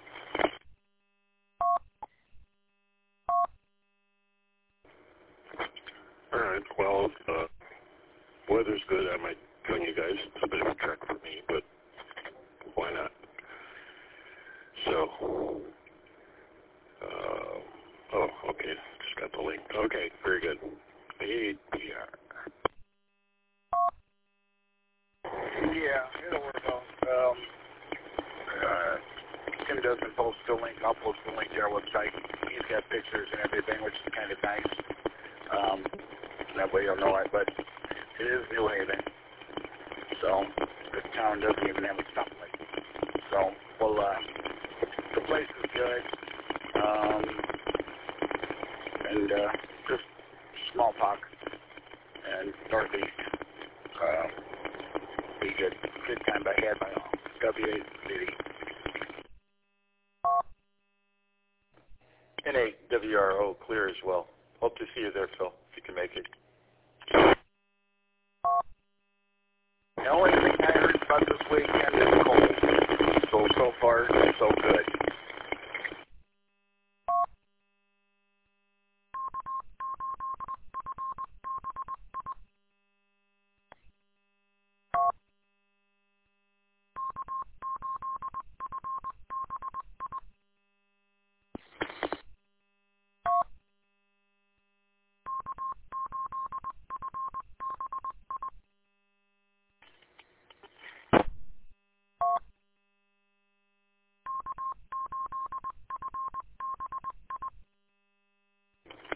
All right. Well, if weather's good, I might join you guys. It's a bit of a trek for me, but why not? So, oh, okay. Just got the link. Okay, very good. APR. Yeah, it'll work out. Tim doesn't post the link. I'll post the link to our website. He's got pictures and everything, which is kind of nice. That way you'll know it. But it is New Haven, so the town doesn't even have a stoplight. So, well, the place is good, and just smallpox and Northeast. Be good time by had by all. W8 City. NAWRO clear as well. Hope to see you there, Phil, if you can make it. The only thing I heard about this weekend is cold. So far, so good.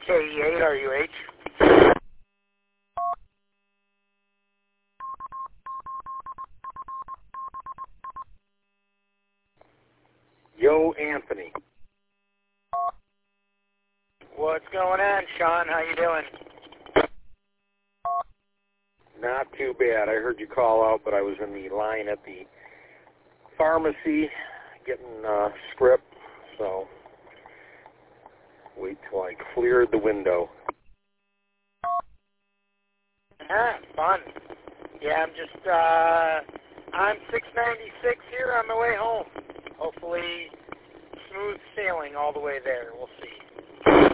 KE8RUH. Yo, Anthony. What's going on, Sean? How you doing? Not too bad. I heard you call out, but I was in the line at the pharmacy getting a script, so wait till I cleared the window. Fun. Yeah, I'm just, I'm 696 here on my way home. Hopefully smooth sailing all the way there. We'll see.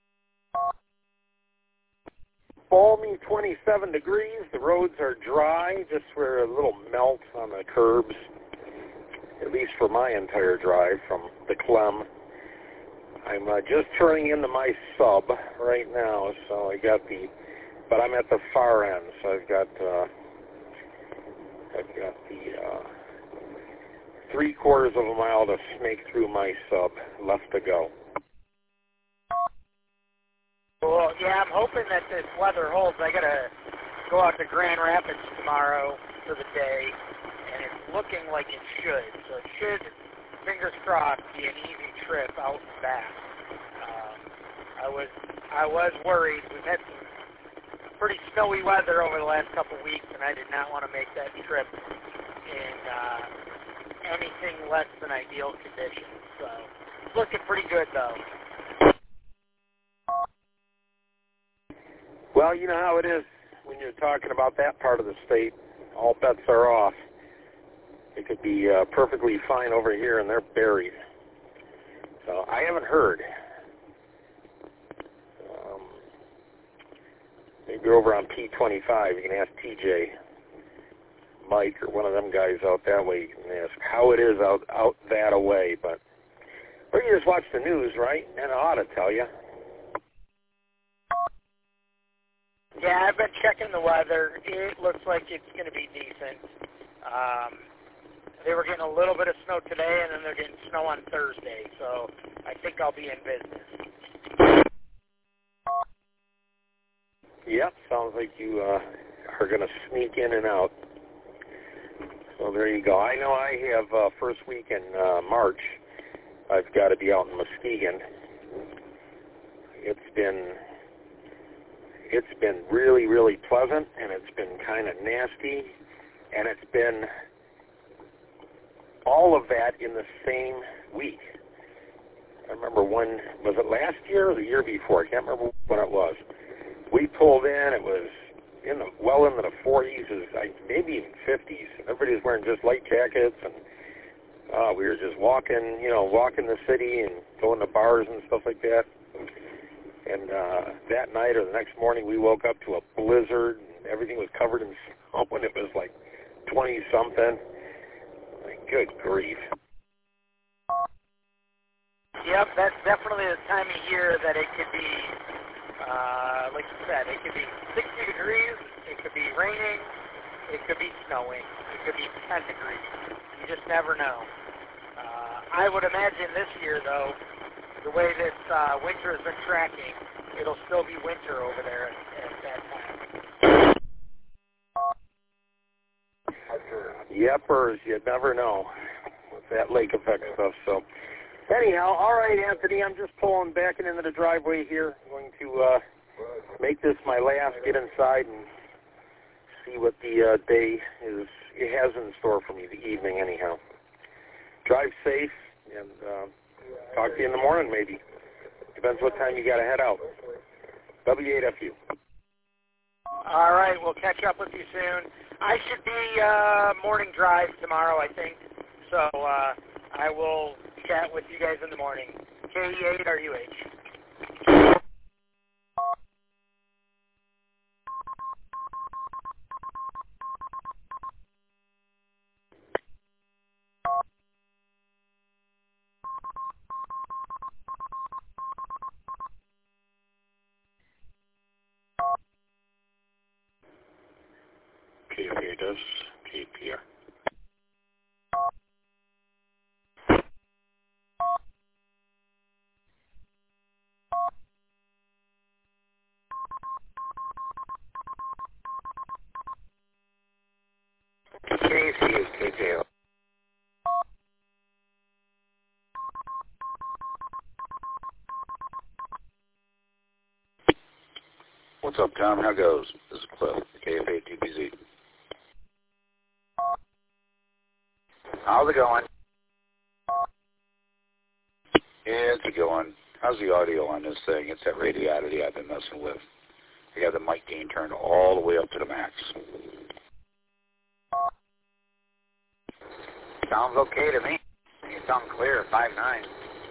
Balmy 27 degrees. The roads are dry, just for a little melt on the curbs, at least for my entire drive from the Clem. I'm just turning into my sub right now, so but I'm at the far end, so I've got the 3/4 of a mile to snake through my sub left to go. Well, yeah, I'm hoping that this weather holds. I gotta go out to Grand Rapids tomorrow for the day, and it's looking like it should. So it should, fingers crossed, be an easy trip out and back. I was worried. We've had some pretty snowy weather over the last couple of weeks, and I did not want to make that trip in anything less than ideal conditions. So it's looking pretty good, though. Well, you know how it is when you're talking about that part of the state. All bets are off. It could be perfectly fine over here, and they're buried. So I haven't heard. Maybe you're over on P25. You can ask TJ, Mike, or one of them guys out that way. You can ask how it is out that away. But or you just watch the news, right? And it ought to tell you. Yeah, I've been checking the weather. It looks like it's going to be decent. They were getting a little bit of snow today, and then they're getting snow on Thursday. So I think I'll be in business. Yep, sounds like you are going to sneak in and out. So there you go. I know I have first week in March. I've got to be out in Muskegon. It's been really, really pleasant, and it's been kind of nasty, and it's been all of that in the same week. I remember was it last year or the year before? I can't remember when it was. We pulled in, it was well into the 40s, maybe even 50s. Everybody was wearing just light jackets, and we were just walking the city and going to bars and stuff like that. And that night or the next morning, we woke up to a blizzard, and everything was covered in snow, and it was like 20-something. Like, good grief. Yep, that's definitely the time of year that it could be, like you said, it could be 60 degrees, it could be raining, it could be snowing, it could be 10 degrees. You just never know. I would imagine this year, though, the way this winter has been tracking, it'll still be winter over there at that time. Yepers, you never know with that lake effect stuff. So anyhow, all right, Anthony, I'm just pulling back into the driveway here. I'm going to make this my last, get inside and see what the day has in store for me, the evening anyhow. Drive safe, and talk to you in the morning maybe. Depends what time you got to head out. W8FU. All right, we'll catch up with you soon. I should be morning drive tomorrow, I think. So I will chat with you guys in the morning. KE8RUH. KPA does KPR. KCKKO. What's up, Tom? How goes? This is Cliff, KFA-TPZ. How's it going? It's going. How's the audio on this thing? It's that radioatity I've been messing with. I got the mic gain turned all the way up to the max. Sounds okay to me. You sound clear at 5.9.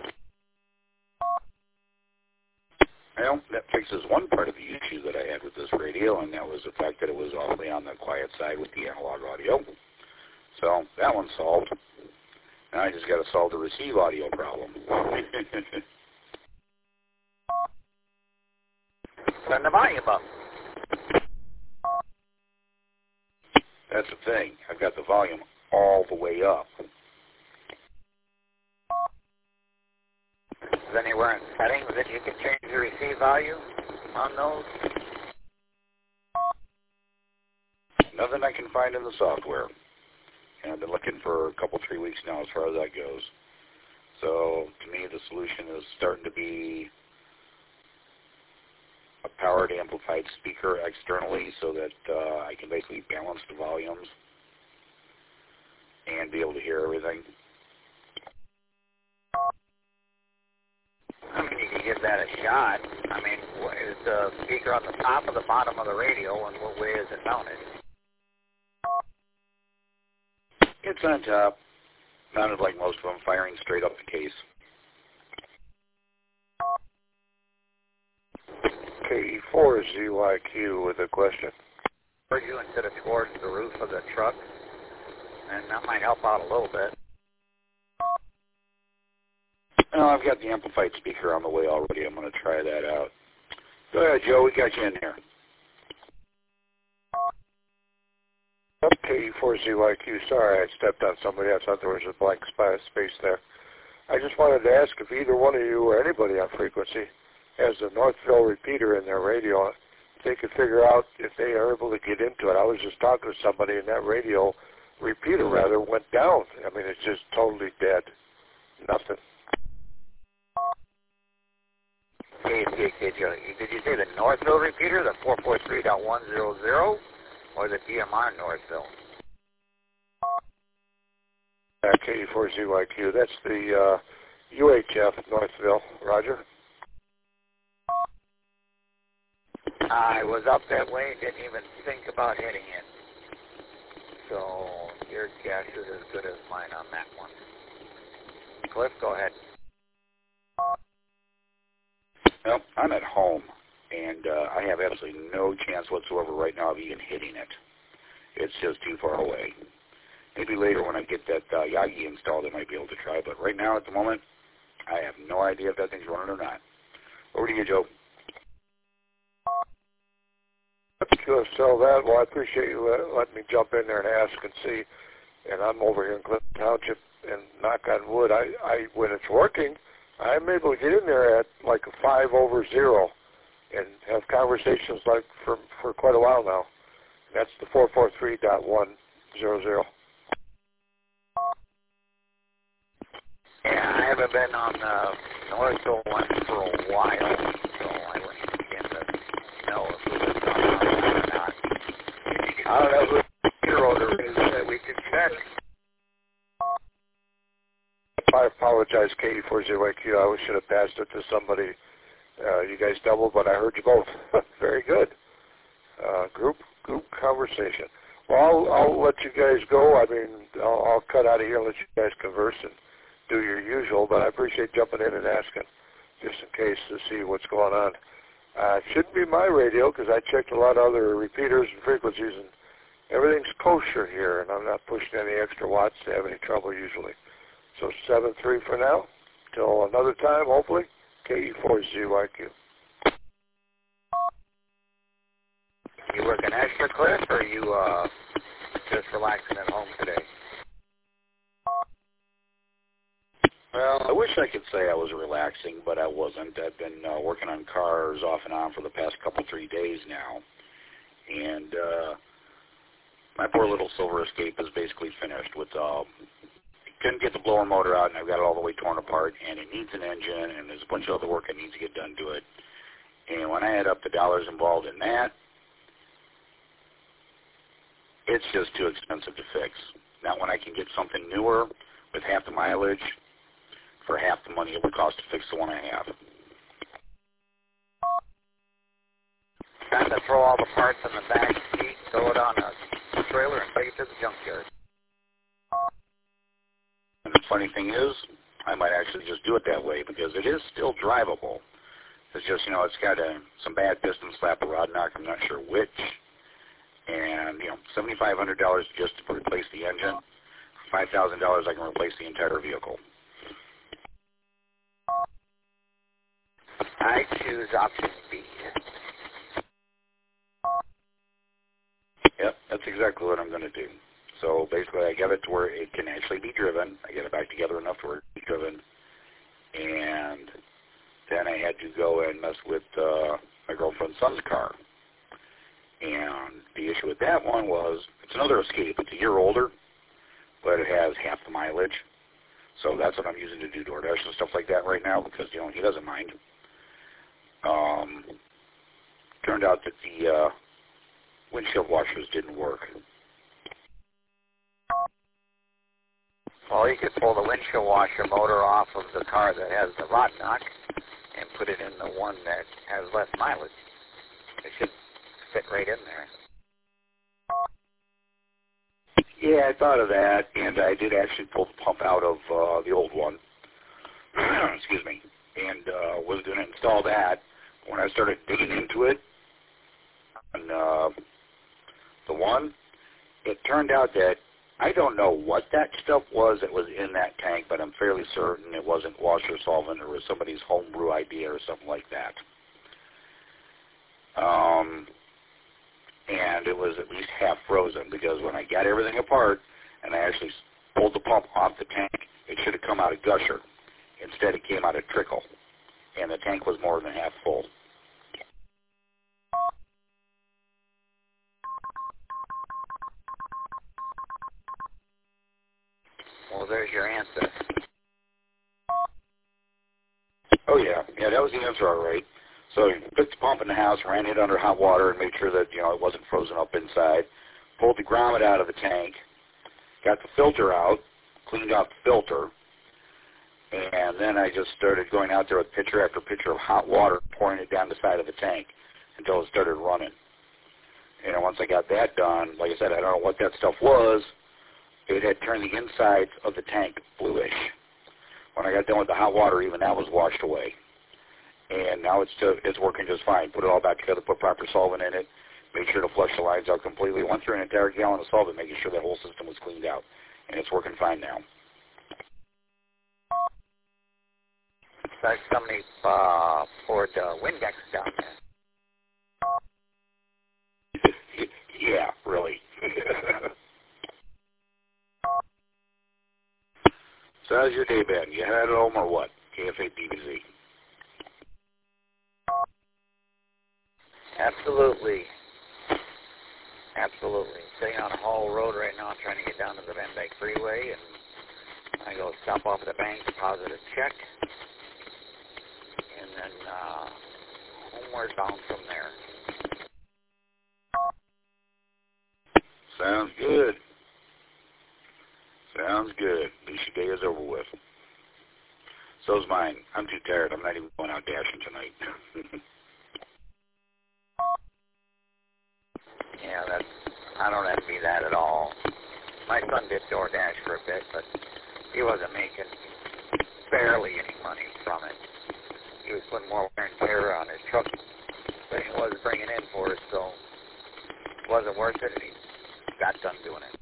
Well, that fixes one part of the issue that I had with this radio, and that was the fact that it was awfully on the quiet side with the analog audio. So that one's solved. Now I just got to solve the receive audio problem. Turn the volume up. That's the thing. I've got the volume all the way up. Is there anywhere in settings that you can change the receive value on those? Nothing I can find in the software. And I've been looking for a couple, 3 weeks now as far as that goes. So to me, the solution is starting to be a powered amplified speaker externally so that I can basically balance the volumes and be able to hear everything. I mean, you can give that a shot. I mean, is the speaker on the top or the bottom of the radio, and what way is it mounted? It's on top, mounted like most of them, firing straight up the case. KE4ZYQ with a question. Towards you instead of towards the roof of the truck, and that might help out a little bit. Well, I've got the amplified speaker on the way already. I'm going to try that out. Go ahead, Joe. We got you in here. KE4ZYQ. Sorry, I stepped on somebody. I thought there was a blank space there. I just wanted to ask if either one of you or anybody on frequency has a Northville repeater in their radio. If they could figure out if they are able to get into it. I was just talking to somebody, and that radio repeater rather went down. I mean, it's just totally dead. Nothing. Did you say the Northville repeater, the 443.100, or the DMR Northville? KE4ZYQ. That's the UHF Northville. Roger. I was up that way, didn't even think about hitting it. So your guess is as good as mine on that one. Cliff, go ahead. Well, I'm at home, and I have absolutely no chance whatsoever right now of even hitting it. It's just too far away. Maybe later when I get that Yagi installed, I might be able to try, but right now at the moment, I have no idea if that thing's running or not. Over to you, Joe. So that, well, I appreciate you letting me jump in there and ask and see. And I'm over here in Clinton Township, and knock on wood, I when it's working, I'm able to get in there at like a 5/0 and have conversations like for quite a while now. That's the 443.100. Yeah, I haven't been on the Northville one for a while, so I wouldn't begin to know if it was on or not. I don't know who the hero is that we could check. I apologize, KE4ZYQ. I should have passed it to somebody. You guys doubled, but I heard you both. Very good. Group conversation. Well, I'll let you guys go. I mean, I'll cut out of here and let you guys converse and do your usual, but I appreciate jumping in and asking just in case to see what's going on. It shouldn't be my radio because I checked a lot of other repeaters and frequencies, and everything's kosher here, and I'm not pushing any extra watts to have any trouble usually. So 7-3 for now. Till another time, hopefully. KE4ZYQ. You working extra, Cliff, or are you just relaxing at home today? Well, I wish I could say I was relaxing, but I wasn't. I've been working on cars off and on for the past 3 days now. And my poor little Silver Escape is basically finished with, couldn't get the blower motor out, and I've got it all the way torn apart, and it needs an engine, and there's a bunch of other work that needs to get done to it. And when I add up the dollars involved in that, it's just too expensive to fix. Now, when I can get something newer with half the mileage for half the money it would cost to fix the one I have. Time to throw all the parts in the back seat, throw it on a trailer, and take it to the junkyard. And the funny thing is, I might actually just do it that way because it is still drivable. It's just, you know, it's got some bad piston slap, a rod knock, I'm not sure which. And, you know, $7,500 just to replace the engine. For $5,000 I can replace the entire vehicle. I choose option B. Yep, that's exactly what I'm going to do. So basically I get it to where it can actually be driven. I get it back together enough to where it can be driven. And then I had to go and mess with my girlfriend's son's car. And the issue with that one was, it's another Escape. It's a year older, but it has half the mileage. So that's what I'm using to do DoorDash and stuff like that right now because, you know, he doesn't mind. Turned out that the windshield washers didn't work. Well, you could pull the windshield washer motor off of the car that has the rod knock and put it in the one that has less mileage. It should fit right in there. Yeah, I thought of that, and I did actually pull the pump out of the old one. Excuse me. And was going to install that. When I started digging into it, on the one, it turned out that I don't know what that stuff was that was in that tank, but I'm fairly certain it wasn't washer solvent or was somebody's homebrew idea or something like that. And it was at least half frozen because when I got everything apart and I actually pulled the pump off the tank, it should have come out a gusher. Instead, it came out a trickle, and the tank was more than half full. Well, there's your answer. Oh, yeah. Yeah, that was the answer, all right. So put the pump in the house, ran it under hot water, and made sure that, you know, it wasn't frozen up inside. Pulled the grommet out of the tank, got the filter out, cleaned out the filter, and then I just started going out there with pitcher after pitcher of hot water, pouring it down the side of the tank until it started running. And once I got that done, like I said, I don't know what that stuff was. It had turned the insides of the tank bluish. When I got done with the hot water, even that was washed away. And now it's working just fine. Put it all back together, put proper solvent in it, made sure to flush the lines out completely. Went through an entire gallon of solvent, making sure that whole system was cleaned out. And it's working fine now. It's like somebody poured Windex down there. Yeah, really. So how's your day been? You had it home or what? KFA DBZ. Absolutely. Absolutely. Sitting on a Hall Road right now trying to get down to the Van Dyke Freeway, and I go stop off at the bank, deposit a check, and then homeward bound from there. Sounds good. Sounds good. At least your day is over with. So's mine. I'm too tired. I'm not even going out dashing tonight. Yeah, I don't envy that at all. My son did DoorDash for a bit, but he wasn't making barely any money from it. He was putting more wear and tear on his truck than he was bringing in for it, so it wasn't worth it, and he got done doing it.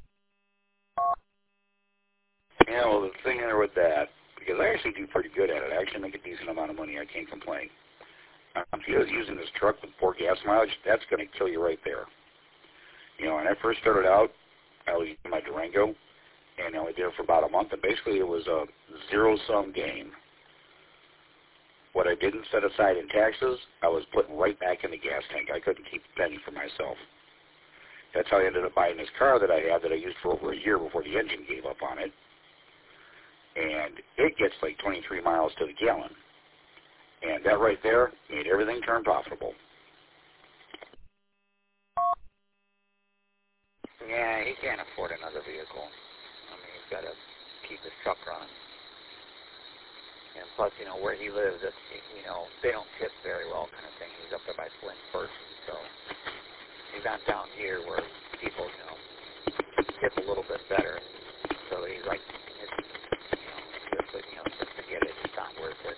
Yeah, well, the thing there with that, because I actually do pretty good at it. I actually make a decent amount of money. I can't complain. If he was using this truck with poor gas mileage, that's going to kill you right there. You know, when I first started out, I was using my Durango, and I only did it for about a month, and basically it was a zero-sum game. What I didn't set aside in taxes, I was putting right back in the gas tank. I couldn't keep a penny for myself. That's how I ended up buying this car that I had that I used for over a year before the engine gave up on it. And it gets like 23 miles to the gallon. And that right there made everything turn profitable. Yeah, he can't afford another vehicle. I mean, he's got to keep his truck running. And plus, you know, where he lives, it's, you know, they don't tip very well kind of thing. He's up there by Flint First, so he's not down here where people, you know, tip a little bit better. So he's like, just forget it. It's not worth it.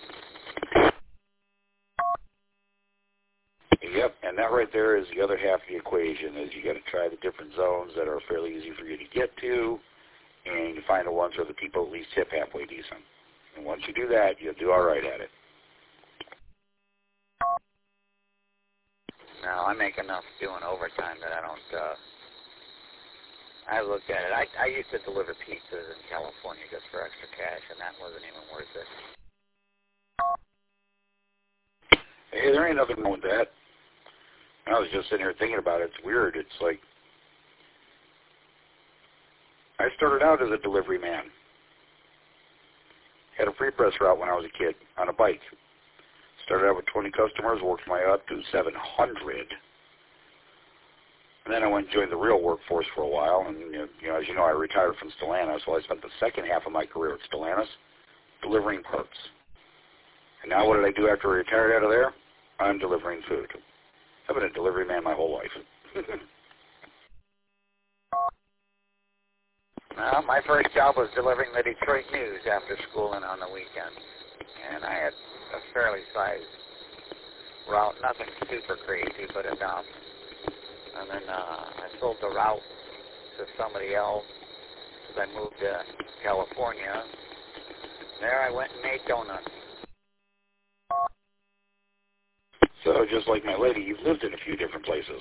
Yep, and that right there is the other half of the equation, is you got to try the different zones that are fairly easy for you to get to, and you find the ones where the people at least tip halfway decent. And once you do that, you'll do all right at it. No, I make enough doing overtime that I don't, I looked at it. I used to deliver pizzas in California just for extra cash, and that wasn't even worth it. Hey, there ain't nothing wrong with that. I was just sitting here thinking about it. It's weird. It's like, I started out as a delivery man. Had a free press route when I was a kid on a bike. Started out with 20 customers, worked my way up to 700. And then I went and joined the real workforce for a while. And, you know, as you know, I retired from Stellantis, so I spent the second half of my career at Stellantis delivering parts. And now what did I do after I retired out of there? I'm delivering food. I've been a delivery man my whole life. My first job was delivering the Detroit News after school and on the weekend. And I had a fairly sized route, nothing super crazy, but enough. And then I sold the route to somebody else as I moved to California. There I went and made donuts. So just like my lady, you've lived in a few different places.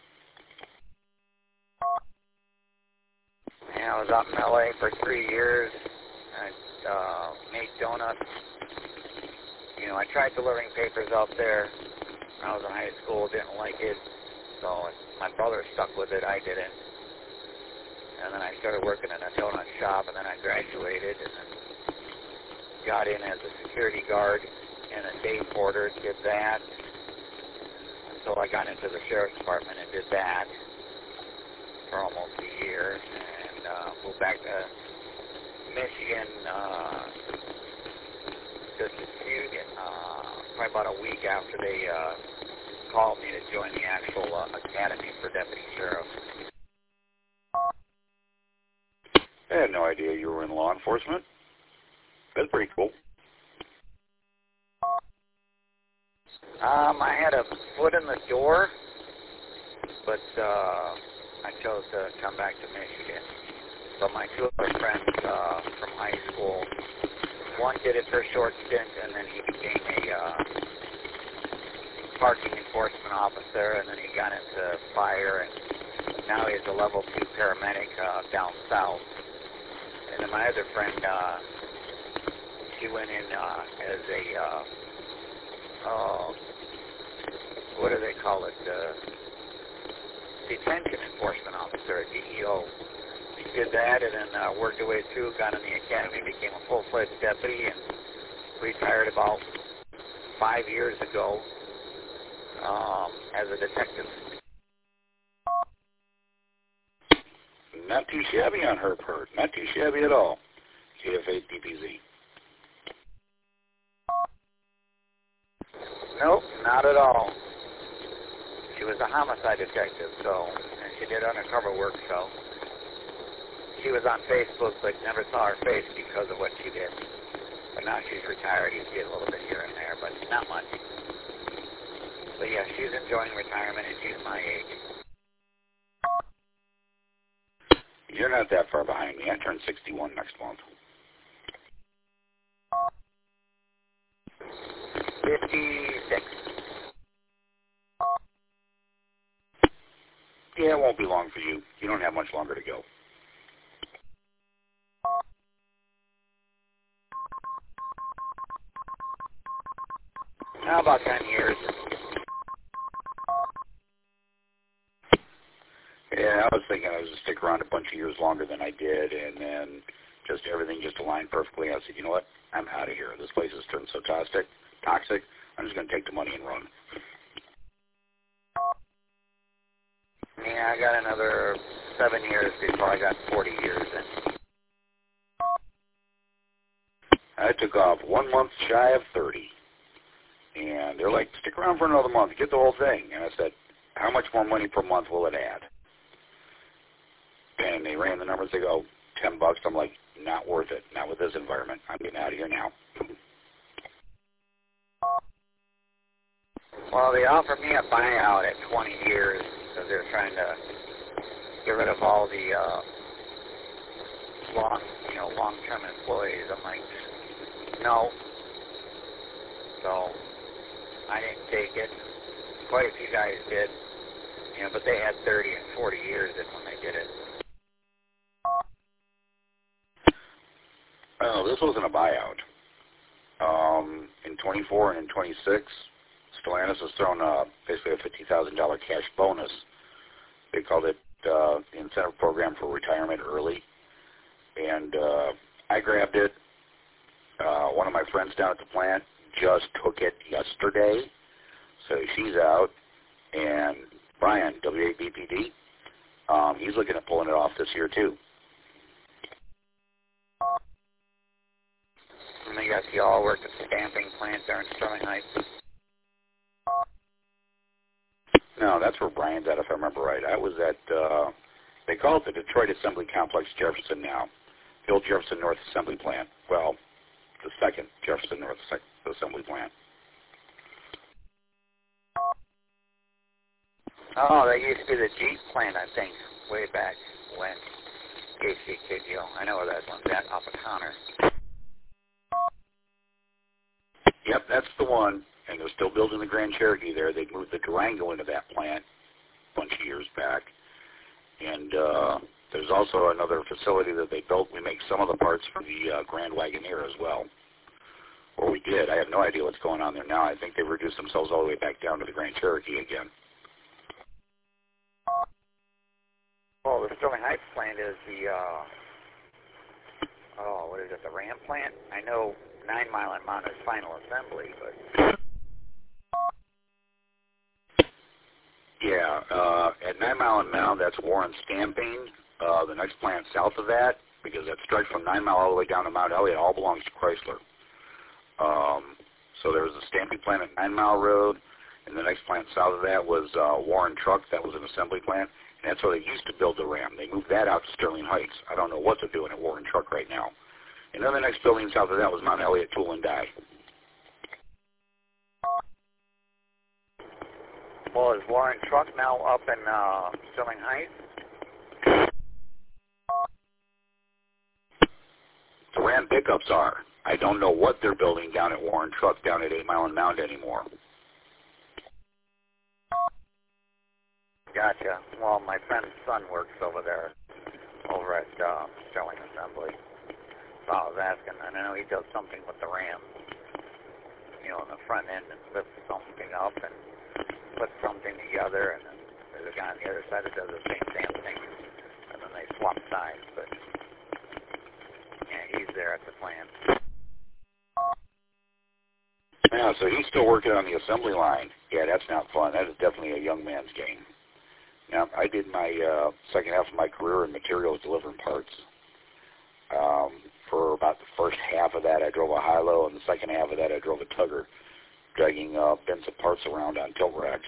Yeah, I was out in L.A. for 3 years. I made donuts. You know, I tried delivering papers out there when I was in high school, didn't like it. So my brother stuck with it, I didn't. And then I started working in a donut shop, and then I graduated and then got in as a security guard and a day porter, did that. So I got into the sheriff's department and did that for almost a year, and moved back to Michigan just probably about a week after they called me to join the actual academy for deputy sheriff. I had no idea you were in law enforcement. That's pretty cool. I had a foot in the door, but I chose to come back to Michigan. So my two other friends from high school, one did it for a short stint, and then he became a parking enforcement officer, and then he got into fire, and now he's a level 2 paramedic down south. And then my other friend, she went in as a what do they call it? Detention enforcement officer, a DEO. She did that and then worked her way through, got in the academy, became a full-fledged deputy, and retired about 5 years ago as a detective. Not too shabby on her part. Not too shabby at all. KFA DPZ. Nope, not at all. She was a homicide detective, and she did undercover work, so she was on Facebook, but never saw her face because of what she did. But now she's retired. You see a little bit here and there, but not much. But yeah, she's enjoying retirement, and she's my age. You're not that far behind me. I turn 61 next month. 56. Yeah, it won't be long for you. You don't have much longer to go. How about 10 years? Yeah, was thinking I was going to stick around a bunch of years longer than I did, and then just everything just aligned perfectly. I said, you know what? I'm out of here. This place has turned so toxic. I'm just going to take the money and run. Yeah, I got another 7 years before I got 40 years in. I took off 1 month shy of 30. And they're like, stick around for another month, get the whole thing. And I said, how much more money per month will it add? And they ran the numbers. They go, $10. I'm like, not worth it. Not with this environment. I'm getting out of here now. Well, they offered me a buyout at 20 years because they're trying to get rid of all the long-term employees. I'm like, no. So I didn't take it. Quite a few guys did, but they had 30 and 40 years in when they did it. Oh, this wasn't a buyout. In 24 and in 26, Stellantis has thrown basically a $50,000 cash bonus. They called it the incentive program for retirement early. And I grabbed it. One of my friends down at the plant just took it yesterday. So she's out. And Brian, W8BPD, he's looking at pulling it off this year too. And I guess you all worked at the stamping plant there in Sterling Heights. No, that's where Brian's at, if I remember right. I was at, they call it the Detroit Assembly Complex Jefferson now. The old Jefferson North Assembly Plant. Well, the second Jefferson North Assembly Plant. Oh, that used to be the Jeep plant, I think, way back when. KCKGO. I know where that one's at, off of Connor. Yep, that's the one. And they're still building the Grand Cherokee there. They moved the Durango into that plant a bunch of years back. And there's also another facility that they built. We make some of the parts for the Grand Wagoneer as well. Or we did. I have no idea what's going on there now. I think they've reduced themselves all the way back down to the Grand Cherokee again. Well, the Sterling Heights plant is the, the Ram plant? I know 9 Mile and Mountain is final assembly, but... Yeah, at 9 Mile and Mound, that's Warren Stamping. The next plant south of that, because that stretch from 9 Mile all the way down to Mount Elliott, all belongs to Chrysler. So there was a stamping plant at 9 Mile Road, and the next plant south of that was Warren Truck. That was an assembly plant, and that's where they used to build the Ram. They moved that out to Sterling Heights. I don't know what they're doing at Warren Truck right now. And then the next building south of that was Mount Elliott Tool and Die. Well, is Warren Truck now up in Sterling Heights? The Ram pickups are. I don't know what they're building down at Warren Truck down at 8 Mile and Mound anymore. Gotcha. Well, my friend's son works over there, over at Sterling Assembly. So I was asking, and I know he does something with the Ram, on the front end, and lifts something up and puts something together, and then there's a guy on the other side that does the same damn thing, and then they swap sides, but yeah, he's there at the plant. Yeah, so he's still working on the assembly line. Yeah, that's not fun. That is definitely a young man's game. Now, I did my second half of my career in materials delivering parts. For about the first half of that, I drove a high-low, and the second half of that, I drove a tugger, dragging bins of parts around on tilt racks.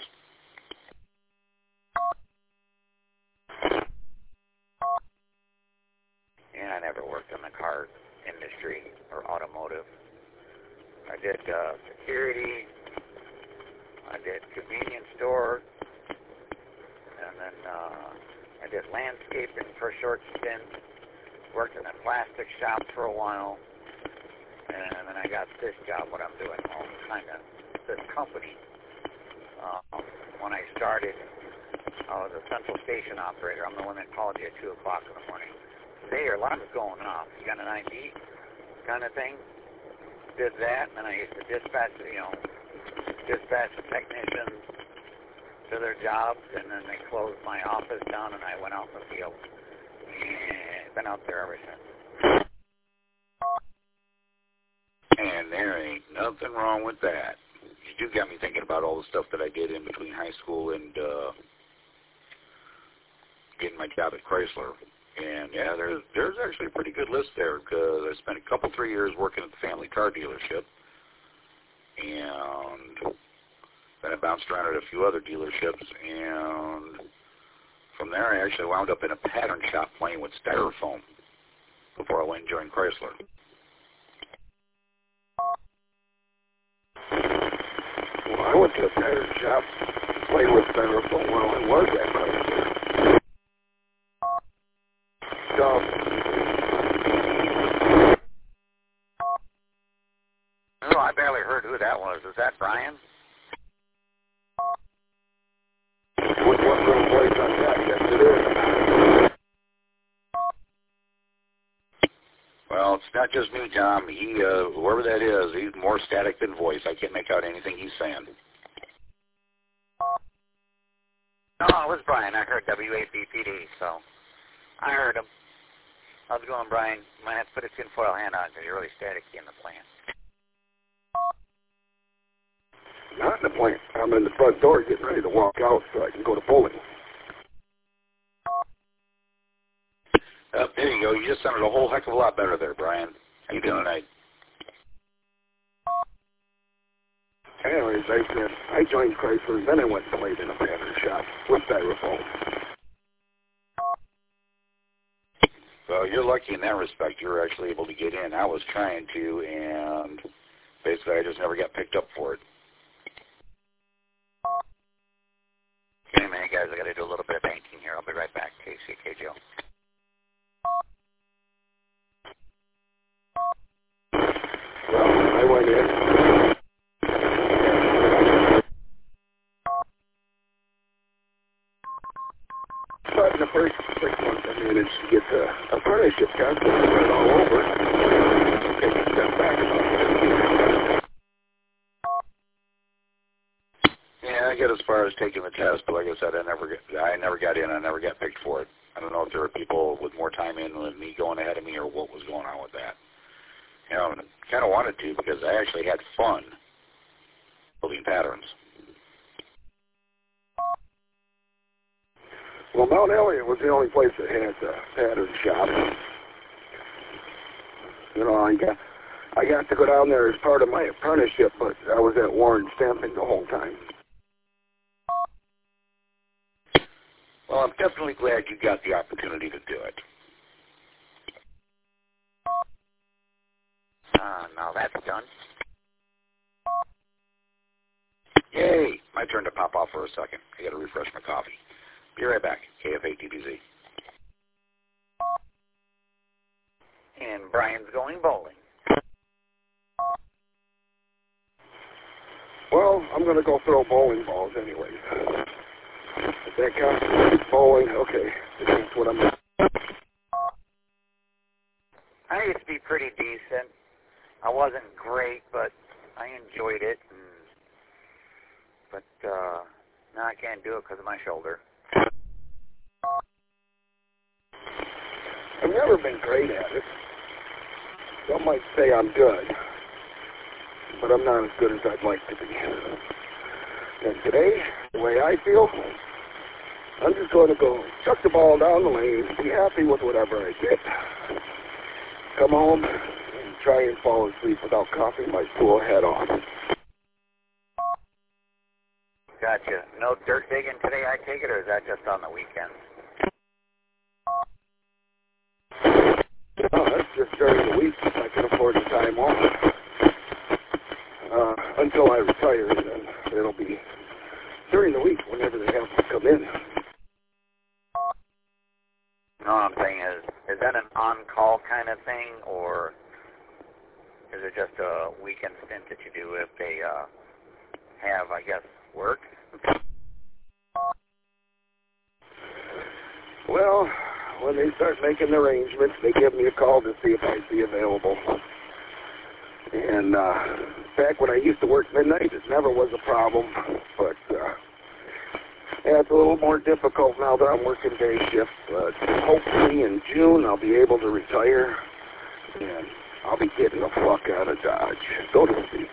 And I never worked in the car industry or automotive. I did security, I did convenience store, and then I did landscaping for a short stint, worked in a plastic shop for a while, and then I got this job, what I'm doing, this company. When I started, I was a central station operator. I'm the one that called you at 2 o'clock in the morning. Today your alarm's going off. You got an ID kind of thing? Did that, and then I used to dispatch the technicians to to their jobs, and then they closed my office down, and I went out in the field. And I've been out there ever since. And there ain't nothing wrong with that. You do got me thinking about all the stuff that I did in between high school and getting my job at Chrysler. And yeah, there's actually a pretty good list there because I spent a 3 years working at the family car dealership, and then I bounced around at a few other dealerships, and from there I actually wound up in a pattern shop playing with styrofoam before I went and joined Chrysler. Well, I went to a pattern shop, played with styrofoam when I was at Chrysler. Oh, I barely heard who that was. Is that Brian? What little voice on that? Yes, it is. Well, it's not just me, Tom. He, whoever that is, he's more static than voice. I can't make out anything he's saying. No, it was Brian. I heard WABPD, so I heard him. How's it going, Brian? You might have to put a tinfoil hand on because you're really staticky in the plant. Not in the plant. I'm in the front door getting ready to walk out so I can go to bowling. There you go. You just sounded a whole heck of a lot better there, Brian. How you doing tonight? Anyways, I joined Chrysler, then I went and played in a pattern shop with styrofoam. Well, you're lucky in that respect. You were actually able to get in. I was trying to, and basically I just never got picked up for it. Give me a minute, guys. I got to do a little bit of painting here. I'll be right back. KCK Joe. Well, I went in. But in the first 6 months, I managed to get the apprenticeship test and went all over. Take a step back about Yeah, I got as far as taking the test, but like I said, I never got in. I never got picked for it. I don't know if there were people with more time in than me going ahead of me or what was going on with that. You know, I kind of wanted to because I actually had fun building patterns. Well, Mount Elliott was the only place that had a pattern shop. You know, I got to go down there as part of my apprenticeship, but I was at Warren Stamping the whole time. Well, I'm definitely glad you got the opportunity to do it. Now that's done. Yay! My turn to pop off for a second. I got to refresh my coffee. Be right back. KFATBZ. And Brian's going bowling. Well, I'm going to go throw bowling balls anyway. If that counts bowling, okay. That's what I'm doing. I used to be pretty decent. I wasn't great, but I enjoyed it. But now I can't do it because of my shoulder. I've never been great at it. Some might say I'm good, but I'm not as good as I'd like to be. And today, the way I feel, I'm just going to go chuck the ball down the lane, be happy with whatever I did, come home, and try and fall asleep without coughing my poor head off. Gotcha. No dirt digging today, I take it, or is that just on the weekends? No, that's just during the week. I can afford the time off. Until I retire, and then it'll be during the week whenever they have to come in. No, what I'm saying is that an on-call kind of thing, or is it just a weekend stint that you do if they have, I guess, work? Well, when they start making the arrangements, they give me a call to see if I'd be available. And back when I used to work midnight, it never was a problem. But Yeah, it's a little more difficult now that I'm working day shift, but hopefully in June I'll be able to retire, and I'll be getting the fuck out of Dodge, so to speak.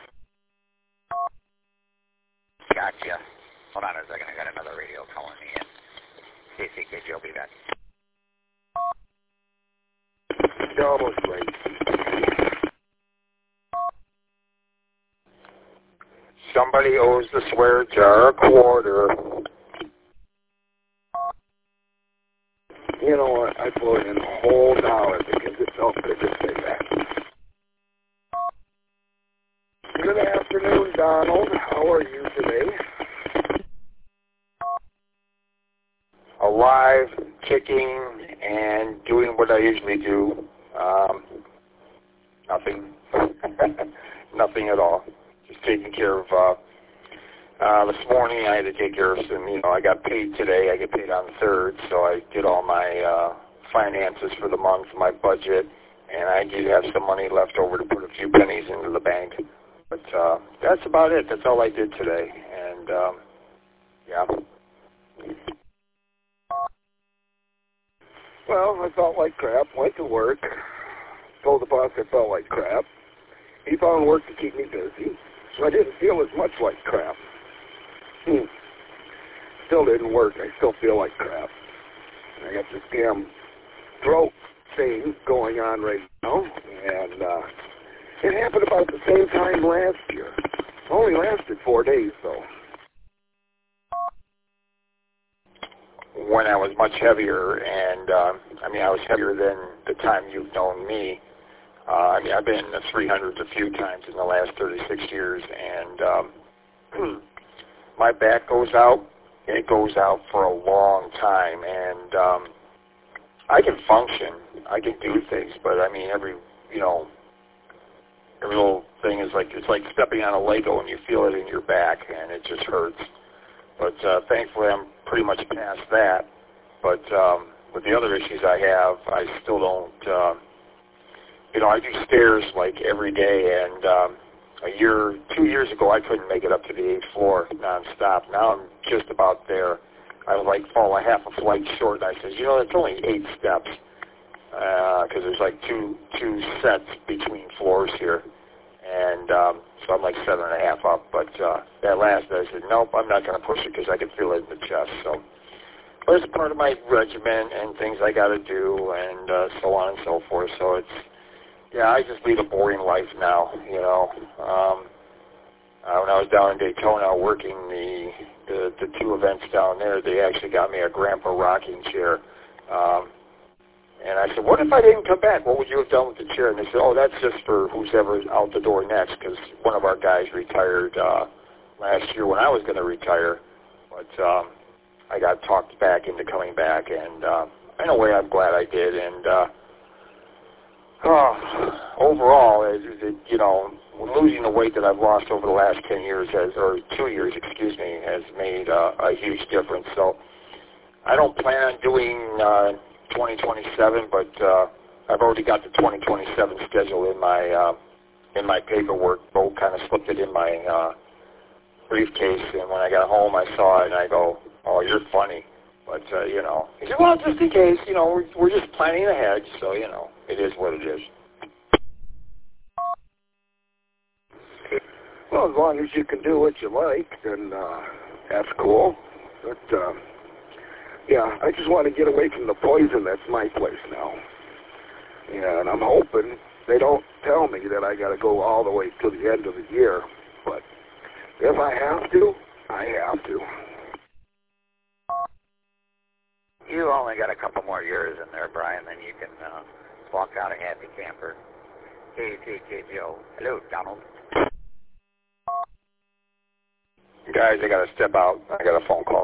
Gotcha. Hold on a second, I got another radio calling me in. KCKG, will be back. You're almost right. Somebody owes the swear jar a quarter. You know what? I put in a whole dollar because it felt good to say that. Good afternoon, Donald. How are you today? Alive, kicking, and doing what I usually do. Nothing. Nothing at all. Just taking care of, this morning I had to take care of some, I got paid today. I get paid on the 3rd, so I did all my finances for the month, my budget, and I did have some money left over to put a few pennies into the bank. But that's about it. That's all I did today. And, yeah. Well, I felt like crap. Went to work. Told the boss I felt like crap. He found work to keep me busy, so I didn't feel as much like crap. Still didn't work. I still feel like crap. I got this damn throat thing going on right now, and it happened about the same time last year. Only lasted 4 days, though. When I was much heavier, and I was heavier than the time you've known me. I've been in the 300s a few times in the last 36 years, and my back goes out, and it goes out for a long time, and I can function, I can do things, but every little thing is like, it's like stepping on a Lego and you feel it in your back, and it just hurts. But thankfully I'm pretty much past that. But with the other issues I have, I still don't, I do stairs like every day, and 2 years ago I couldn't make it up to the 8th floor nonstop. Now I'm just about there. I would fall a half a flight short, and I said, it's only 8 steps, because there's like two sets between floors here. And so I'm like 7.5 up, but that last I said, nope, I'm not going to push it because I can feel it in the chest. So, but it's part of my regimen and things I got to do, and so on and so forth. So it's, I just lead a boring life now, when I was down in Daytona working the 2 events down there, they actually got me a grandpa rocking chair. And I said, what if I didn't come back? What would you have done with the chair? And they said, that's just for who's ever out the door next, because one of our guys retired last year when I was going to retire. But I got talked back into coming back, and in a way I'm glad I did. And overall, losing the weight that I've lost over the last 10 years, or 2 years, has made a huge difference. So I don't plan on doing 2027, but I've already got the 2027 schedule in my paperwork. Bo kind of slipped it in my briefcase, and when I got home, I saw it, and I go, "Oh, you're funny." But he said, "Well, just in case, we're just planning ahead, so it is what it is." Well, as long as you can do what you like, then that's cool. But I just want to get away from the poison that's my place now. Yeah, and I'm hoping they don't tell me that I got to go all the way to the end of the year. But if I have to, I have to. You only got a couple more years in there, Brian, then you can walk out a happy camper. KTKGO. Hello, Donald. Guys, I got to step out. I got a phone call.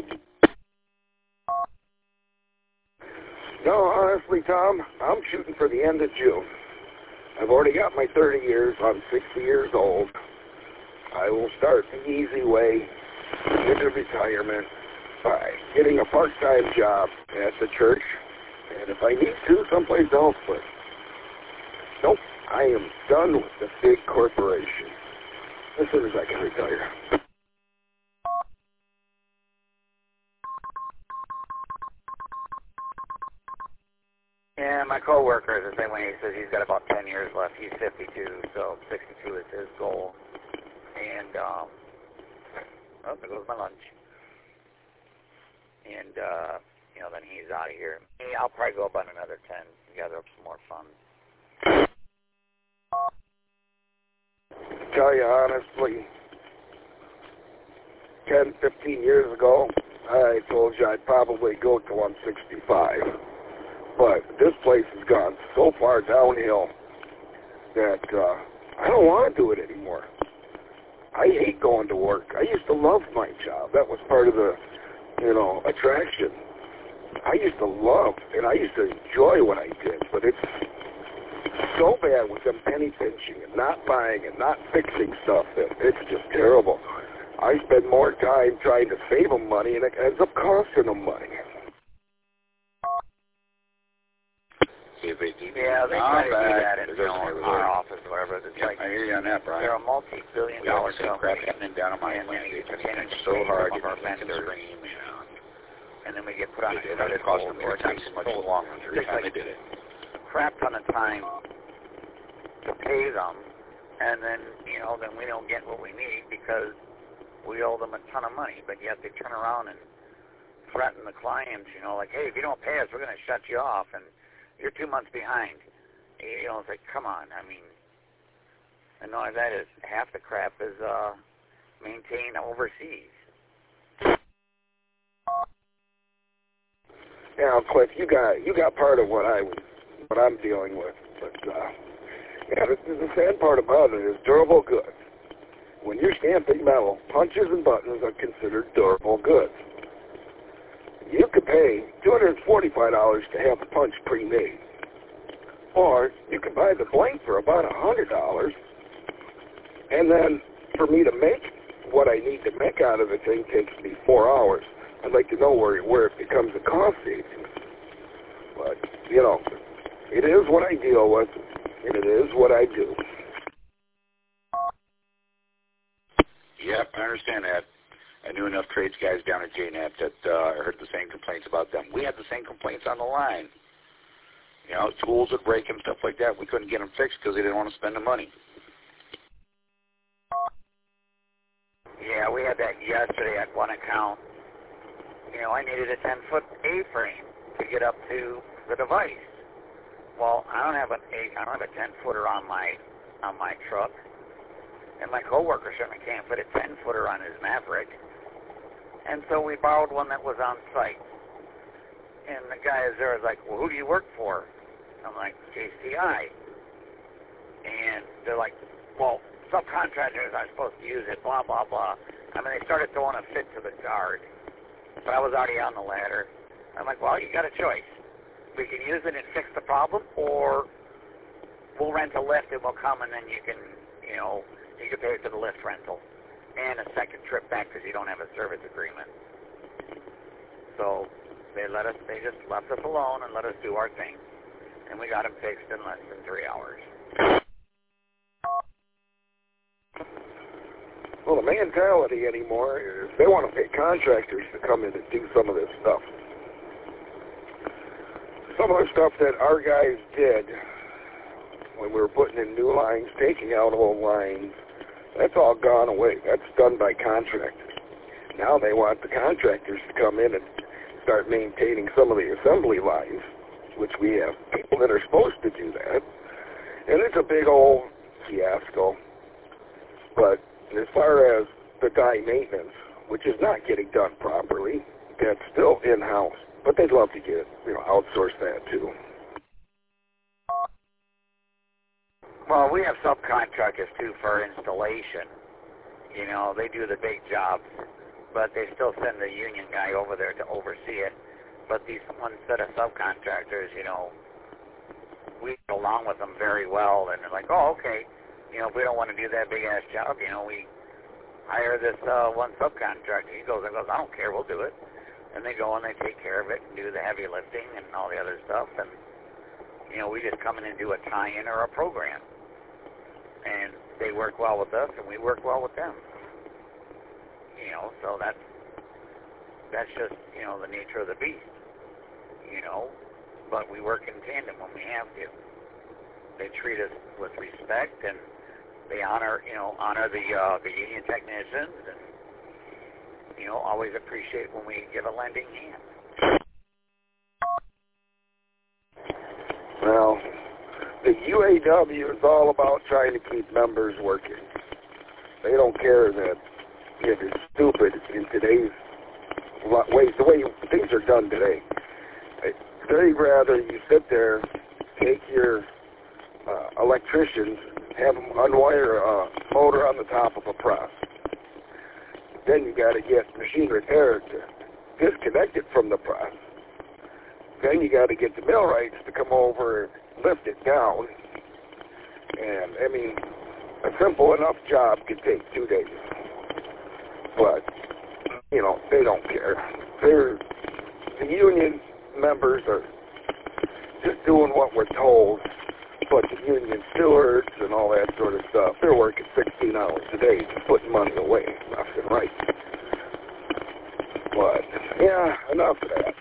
No, honestly, Tom, I'm shooting for the end of June. I've already got my 30 years. I'm 60 years old. I will start the easy way into retirement by getting a part-time job at the church, and if I need to, someplace else. But nope, I am done with the big corporation as soon as I can retire. Yeah, my coworker is the same way. He says he's got about 10 years left. He's 52, so 62 is his goal. And, oh, there goes my lunch. And, you know, then he's out of here. I'll probably go about another 10, gather up some more funds. Tell you honestly, 10, 15 years ago, I told you I'd probably go to 165. But this place has gone so far downhill that I don't want to do it anymore. I hate going to work. I used to love my job. That was part of the, you know, attraction. I used to love, and I used to enjoy what I did, but it's so bad with them penny pinching and not buying and not fixing stuff that it's just terrible. I spend more time trying to save them money, and it ends up costing them money. Yeah, they try to do that in our office or whatever. It's like, I hear you on that, Brian. They're a multi-billion-dollar company. Crap happening down in my land. They pinch so hard, you can scream, you know. And then we get put on a it cost them 4 times as much in the long run every time they did it. Crap ton of time to pay them, and then, you know, then we don't get what we need because we owe them a ton of money, but yet they turn around and threaten the clients, you know, like, hey, if you don't pay us, we're going to shut you off, and you're 2 months behind. You know, it's like, come on. I mean, and not only that is half the crap is maintained overseas. Now, Cliff, you got part of what I'm dealing with, but yeah, the sad part about it is durable goods. When you're stamping metal, punches and buttons are considered durable goods. You could pay $245 to have the punch pre-made, or you could buy the blank for about $100, and then for me to make what I need to make out of the thing takes me 4 hours. I'd like to know where it becomes a cost savings. But, you know, it is what I deal with, and it is what I do. Yep, I understand that. I knew enough trades guys down at JNAP that I heard the same complaints about them. We had the same complaints on the line. You know, tools would break and stuff like that. We couldn't get them fixed because they didn't want to spend the money. Yeah, we had that yesterday at one account. You know, I needed a 10-foot A-frame to get up to the device. Well, I don't have a 10-footer on my truck, and my coworker certainly can't put a 10-footer on his Maverick. And so we borrowed one that was on site. And the guy is there was like, well, who do you work for? I'm like, JCI. And they're like, well, subcontractors are supposed to use it, blah, blah, blah. I mean, they started throwing a fit to the guard. But I was already on the ladder. I'm like, well, you got a choice. We can use it and fix the problem, or we'll rent a lift and we'll come and then you can, you know, you can pay for the lift rental and a second trip back because you don't have a service agreement. So they just left us alone and let us do our thing. And we got them fixed in less than 3 hours. Well, the mentality anymore is they want to pay contractors to come in and do some of this stuff. Some of the stuff that our guys did when we were putting in new lines, taking out old lines, that's all gone away. That's done by contractors. Now they want the contractors to come in and start maintaining some of the assembly lines, which we have people that are supposed to do that. And it's a big old fiasco. But as far as the die maintenance, which is not getting done properly, that's still in-house. But they'd love to get, outsource that too. Well, we have subcontractors too for installation. You know, they do the big jobs, but they still send the union guy over there to oversee it. But these one set of subcontractors, we get along with them very well, and they're like, oh, okay. If we don't want to do that big-ass job, we hire this one subcontractor. He goes, I don't care, we'll do it. And they go and they take care of it and do the heavy lifting and all the other stuff. And, we just come in and do a tie-in or a program. And they work well with us, and we work well with them. So that's just, the nature of the beast. but we work in tandem when we have to. They treat us with respect, and they honor the union technicians, and always appreciate when we give a lending hand. Well, the UAW is all about trying to keep members working. They don't care that it is stupid in today's ways, the way things are done today. They'd rather you sit there, take your electricians, have them unwire a motor on the top of a press. Then you got to get machine repair to disconnect it from the press. Then you got to get the millwrights to come over and lift it down. And, I mean, a simple enough job could take 2 days. But, they don't care. The union members are just doing what we're told. But the union stewards and all that sort of stuff, they're working 16 hours a day, just putting money away, left and right. But, yeah, enough of that.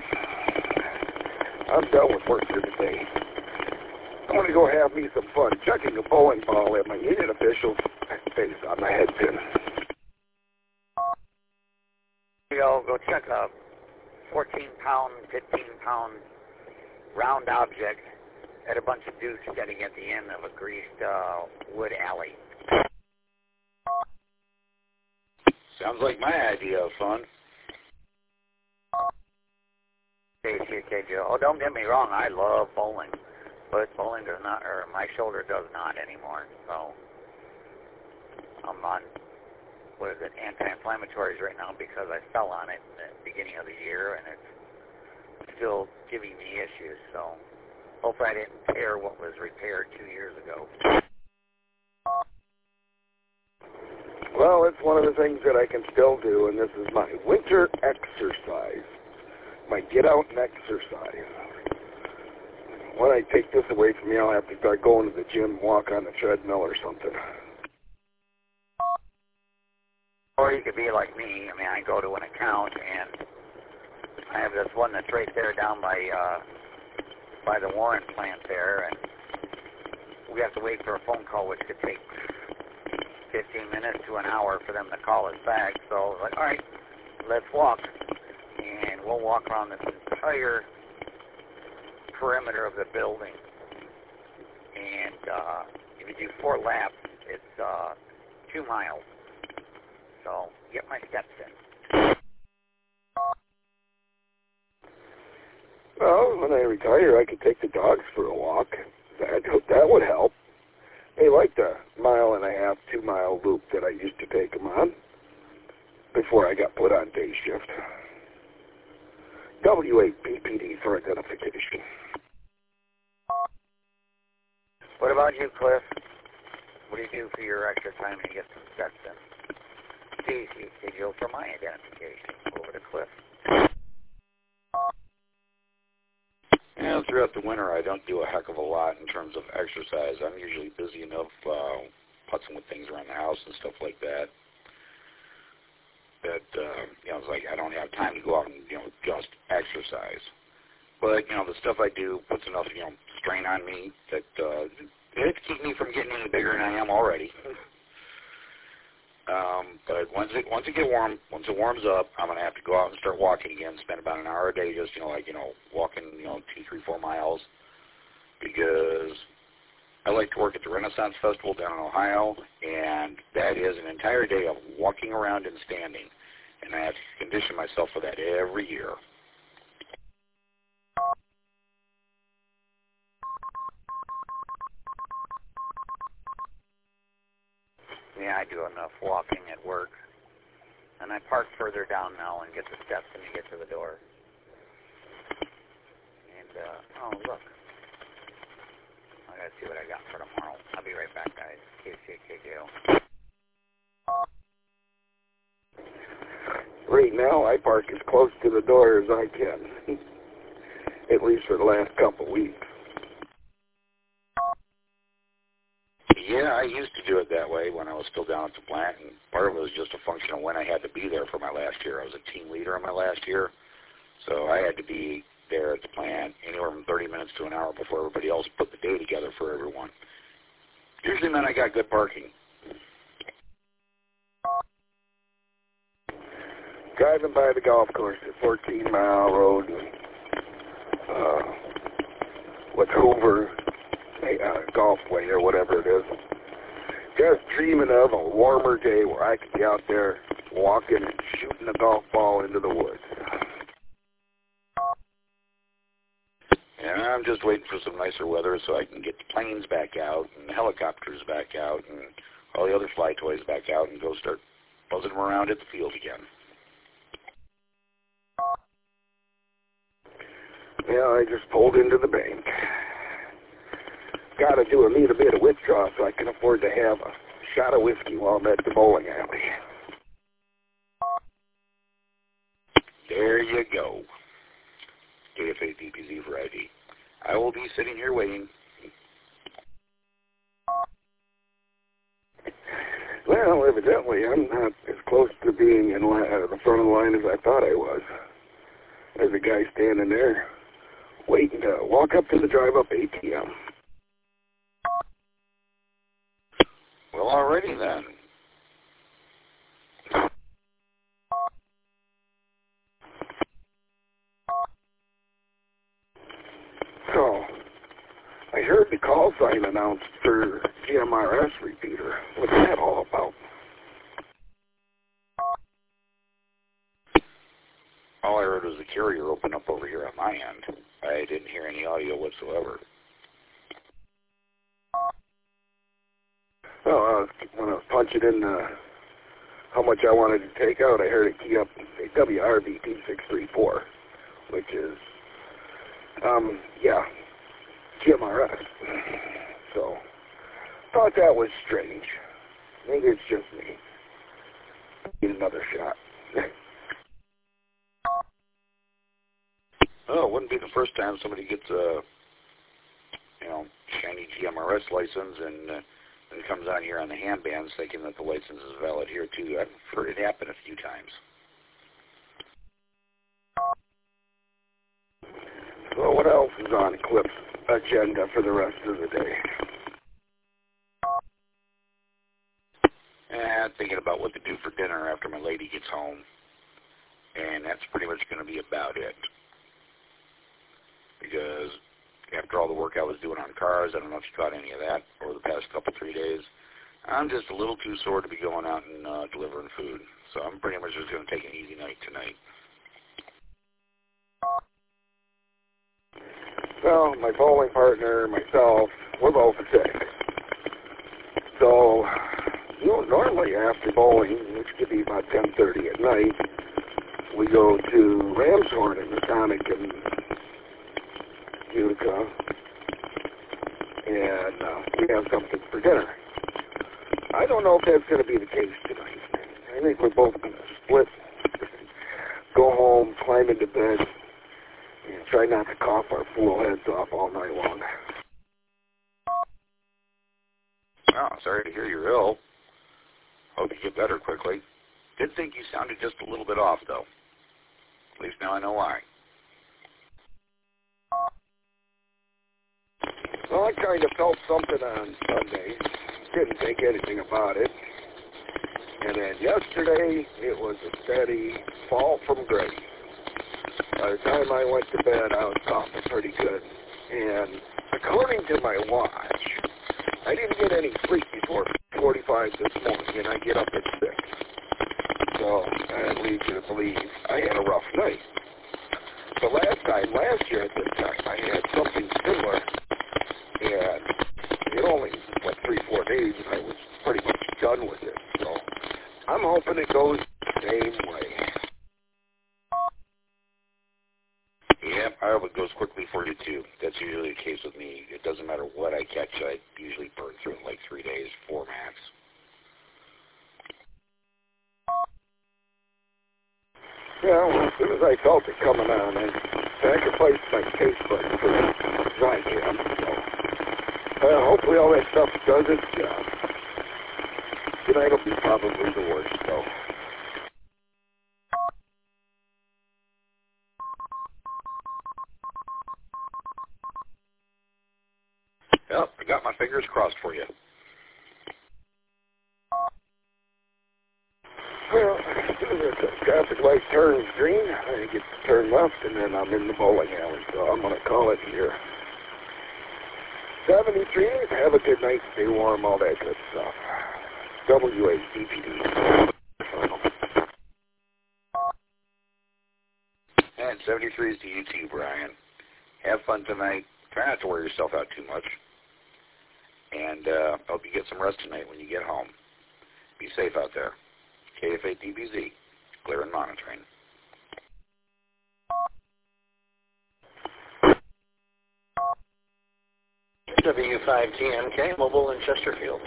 I'm done with work for today. I'm going to go have me some fun chucking a bowling ball at my union official's face on my head pin. Go check a 14-pound, 15-pound round object at a bunch of dudes sitting at the end of a greased wood alley. Sounds like my idea of fun. Oh, don't get me wrong, I love bowling, but bowling does not, or my shoulder does not anymore. So I'm on, anti-inflammatories right now because I fell on it at the beginning of the year, and it's still giving me issues. So hopefully I didn't tear what was repaired 2 years ago. Well, it's one of the things that I can still do, and this is my winter exercise. My get out and exercise. When I take this away from me, I'll have to start going to the gym, walk on the treadmill or something. Or you could be like me. I mean, I go to an account, and I have this one that's right there down by the Warren plant there, and we have to wait for a phone call, which could take 15 minutes to an hour for them to call us back. So I was like, all right, let's walk. And we'll walk around this entire perimeter of the building. And if you do 4 laps, it's 2 miles. So get my steps in. Well, when I retire, I could take the dogs for a walk. That would help. They like the 1.5-mile, 2-mile loop that I used to take them on before I got put on day shift. W8BPD for identification. What about you, Cliff? What do you do for your extra time to get some steps in? Digital for my identification. Over to Cliff. Yeah, throughout the winter, I don't do a heck of a lot in terms of exercise. I'm usually busy enough putzing with things around the house and stuff like that. It's like I don't have time to go out and, just exercise. But, the stuff I do puts enough, strain on me that it keeps me from getting any bigger than I am already. But once it warms up, I'm going to have to go out and start walking again, spend about an hour a day just, walking, 2, 3, 4 miles, because I like to work at the Renaissance Festival down in Ohio, and that is an entire day of walking around and standing, and I have to condition myself for that every year. Yeah, I do enough walking at work. And I park further down now and get the steps and you get to the door. And, oh, look. I gotta see what I got for tomorrow. I'll be right back, guys. KCKJO. Right now, I park as close to the door as I can. At least for the last couple weeks. Yeah, I used to do it that way when I was still down at the plant, and part of it was just a function of when I had to be there for my last year. I was a team leader in my last year, so I had to be there at the plant anywhere from 30 minutes to an hour before everybody else put the day together for everyone. Usually meant I got good parking. Driving by the golf course at 14 Mile Road, with Hoover Golfway or whatever it is. Just dreaming of a warmer day where I could be out there walking and shooting a golf ball into the woods. And I'm just waiting for some nicer weather so I can get the planes back out and the helicopters back out and all the other fly toys back out and go start buzzing them around at the field again. Yeah, I just pulled into the bank. Got to need a bit of withdrawal so I can afford to have a shot of whiskey while I'm at the bowling alley. There you go. KFA DPZ Variety. I will be sitting here waiting. Well, evidently, I'm not as close to being in the front of the line as I thought I was. There's a guy standing there waiting to walk up to the drive-up ATM. Well, alrighty then. So, I heard the call sign announced for GMRS repeater. What's that all about? All I heard was the carrier open up over here on my end. I didn't hear any audio whatsoever. Well, when I was punching in how much I wanted to take out, I heard it key up a WRVP 634, which is, GMRS. So, thought that was strange. Maybe it's just me. Need another shot. Oh, it wouldn't be the first time somebody gets a, shiny GMRS license and comes on here on the handbands thinking that the license is valid here too. I've heard it happen a few times. Well, what else is on Clip's agenda for the rest of the day? Thinking about what to do for dinner after my lady gets home. And that's pretty much going to be about it. Because after all the work I was doing on cars, I don't know if you caught any of that over the past 3 days, I'm just a little too sore to be going out and delivering food. So I'm pretty much just going to take an easy night tonight. Well, my bowling partner, myself, we're both sick. So, normally after bowling, which could be about 10:30 at night, we go to Ramshorn in Masonic and Utica, and we have something for dinner. I don't know if that's going to be the case tonight. I think we're both going to split, go home, climb into bed, and try not to cough our fool heads off all night long. Oh, sorry to hear you're ill. Hope you get better quickly. Did think you sounded just a little bit off, though. At least now I know why. Well, I kind of felt something on Sunday. Didn't think anything about it. And then yesterday, it was a steady fall from grace. By the time I went to bed, I was coughing pretty good. And according to my watch, I didn't get any sleep before 4:45 this morning, and I get up at 6. So that leads you to believe I had a rough night. But last year at this time, I had something similar, and it only went 3-4 days, and I was pretty much done with it. So I'm hoping it goes the same way. Yeah, I hope it goes quickly for you, too. That's usually the case with me. It doesn't matter what I catch. I usually burn through it in like 3 days, 4 max. Yeah, well, as soon as I felt it coming on, I sacrificed my taste buds for Zycam. So, hopefully all that stuff does its job. Tonight will be probably the worst, though. Yep, I got my fingers crossed for you. Well, as soon as the traffic light turns green, I get to turn left, and then I'm in the bowling alley. So I'm going to call it here. 73, have a good night, stay warm, all that good stuff. WADPD. And 73 is to you too, Brian. Have fun tonight. Try not to wear yourself out too much. And hope you get some rest tonight when you get home. Be safe out there. KFA DBZ, clear and monitoring. W5TNK, mobile in Chesterfield.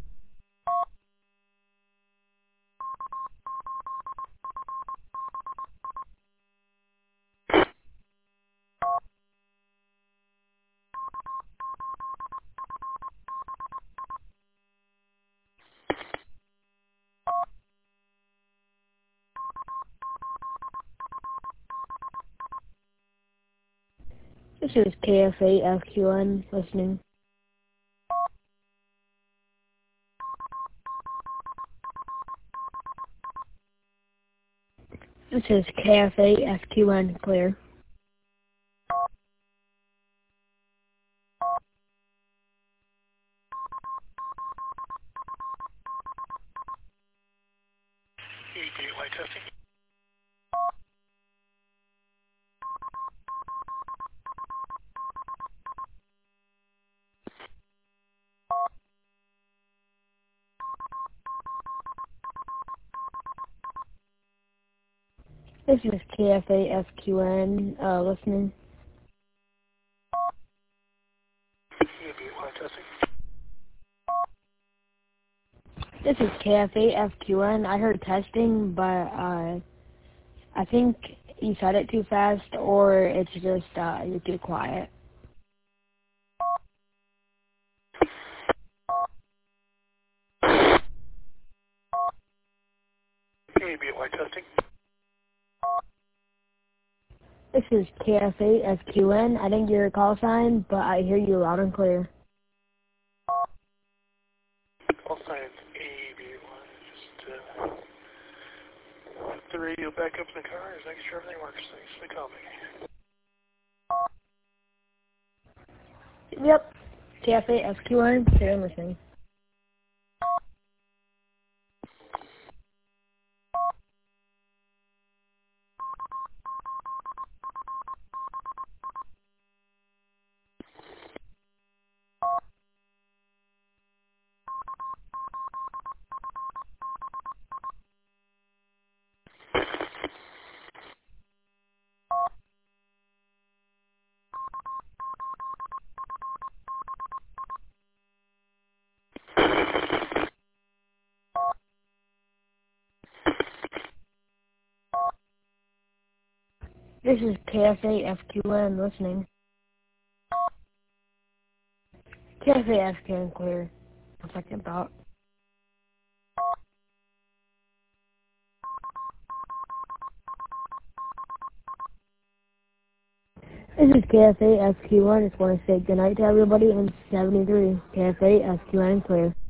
This is KFA FQN listening. This is KFA FQN clear. Gateway testing. This is KFA FQN listening. This is KFA FQN. I heard testing, but I think you said it too fast, or it's just you're too quiet. KBY testing. This is KFA FQN. I didn't get your call sign, but I hear you loud and clear. Call sign AB1. Just the radio back up in the car. Just making sure everything works. Thanks for the call me. Yep. KFA FQN. Clear and listening. This is KFA FQN listening. KFA FQN clear. Second thought. This is KFA FQ1. Just want to say goodnight to everybody in 73. KFA FQN clear.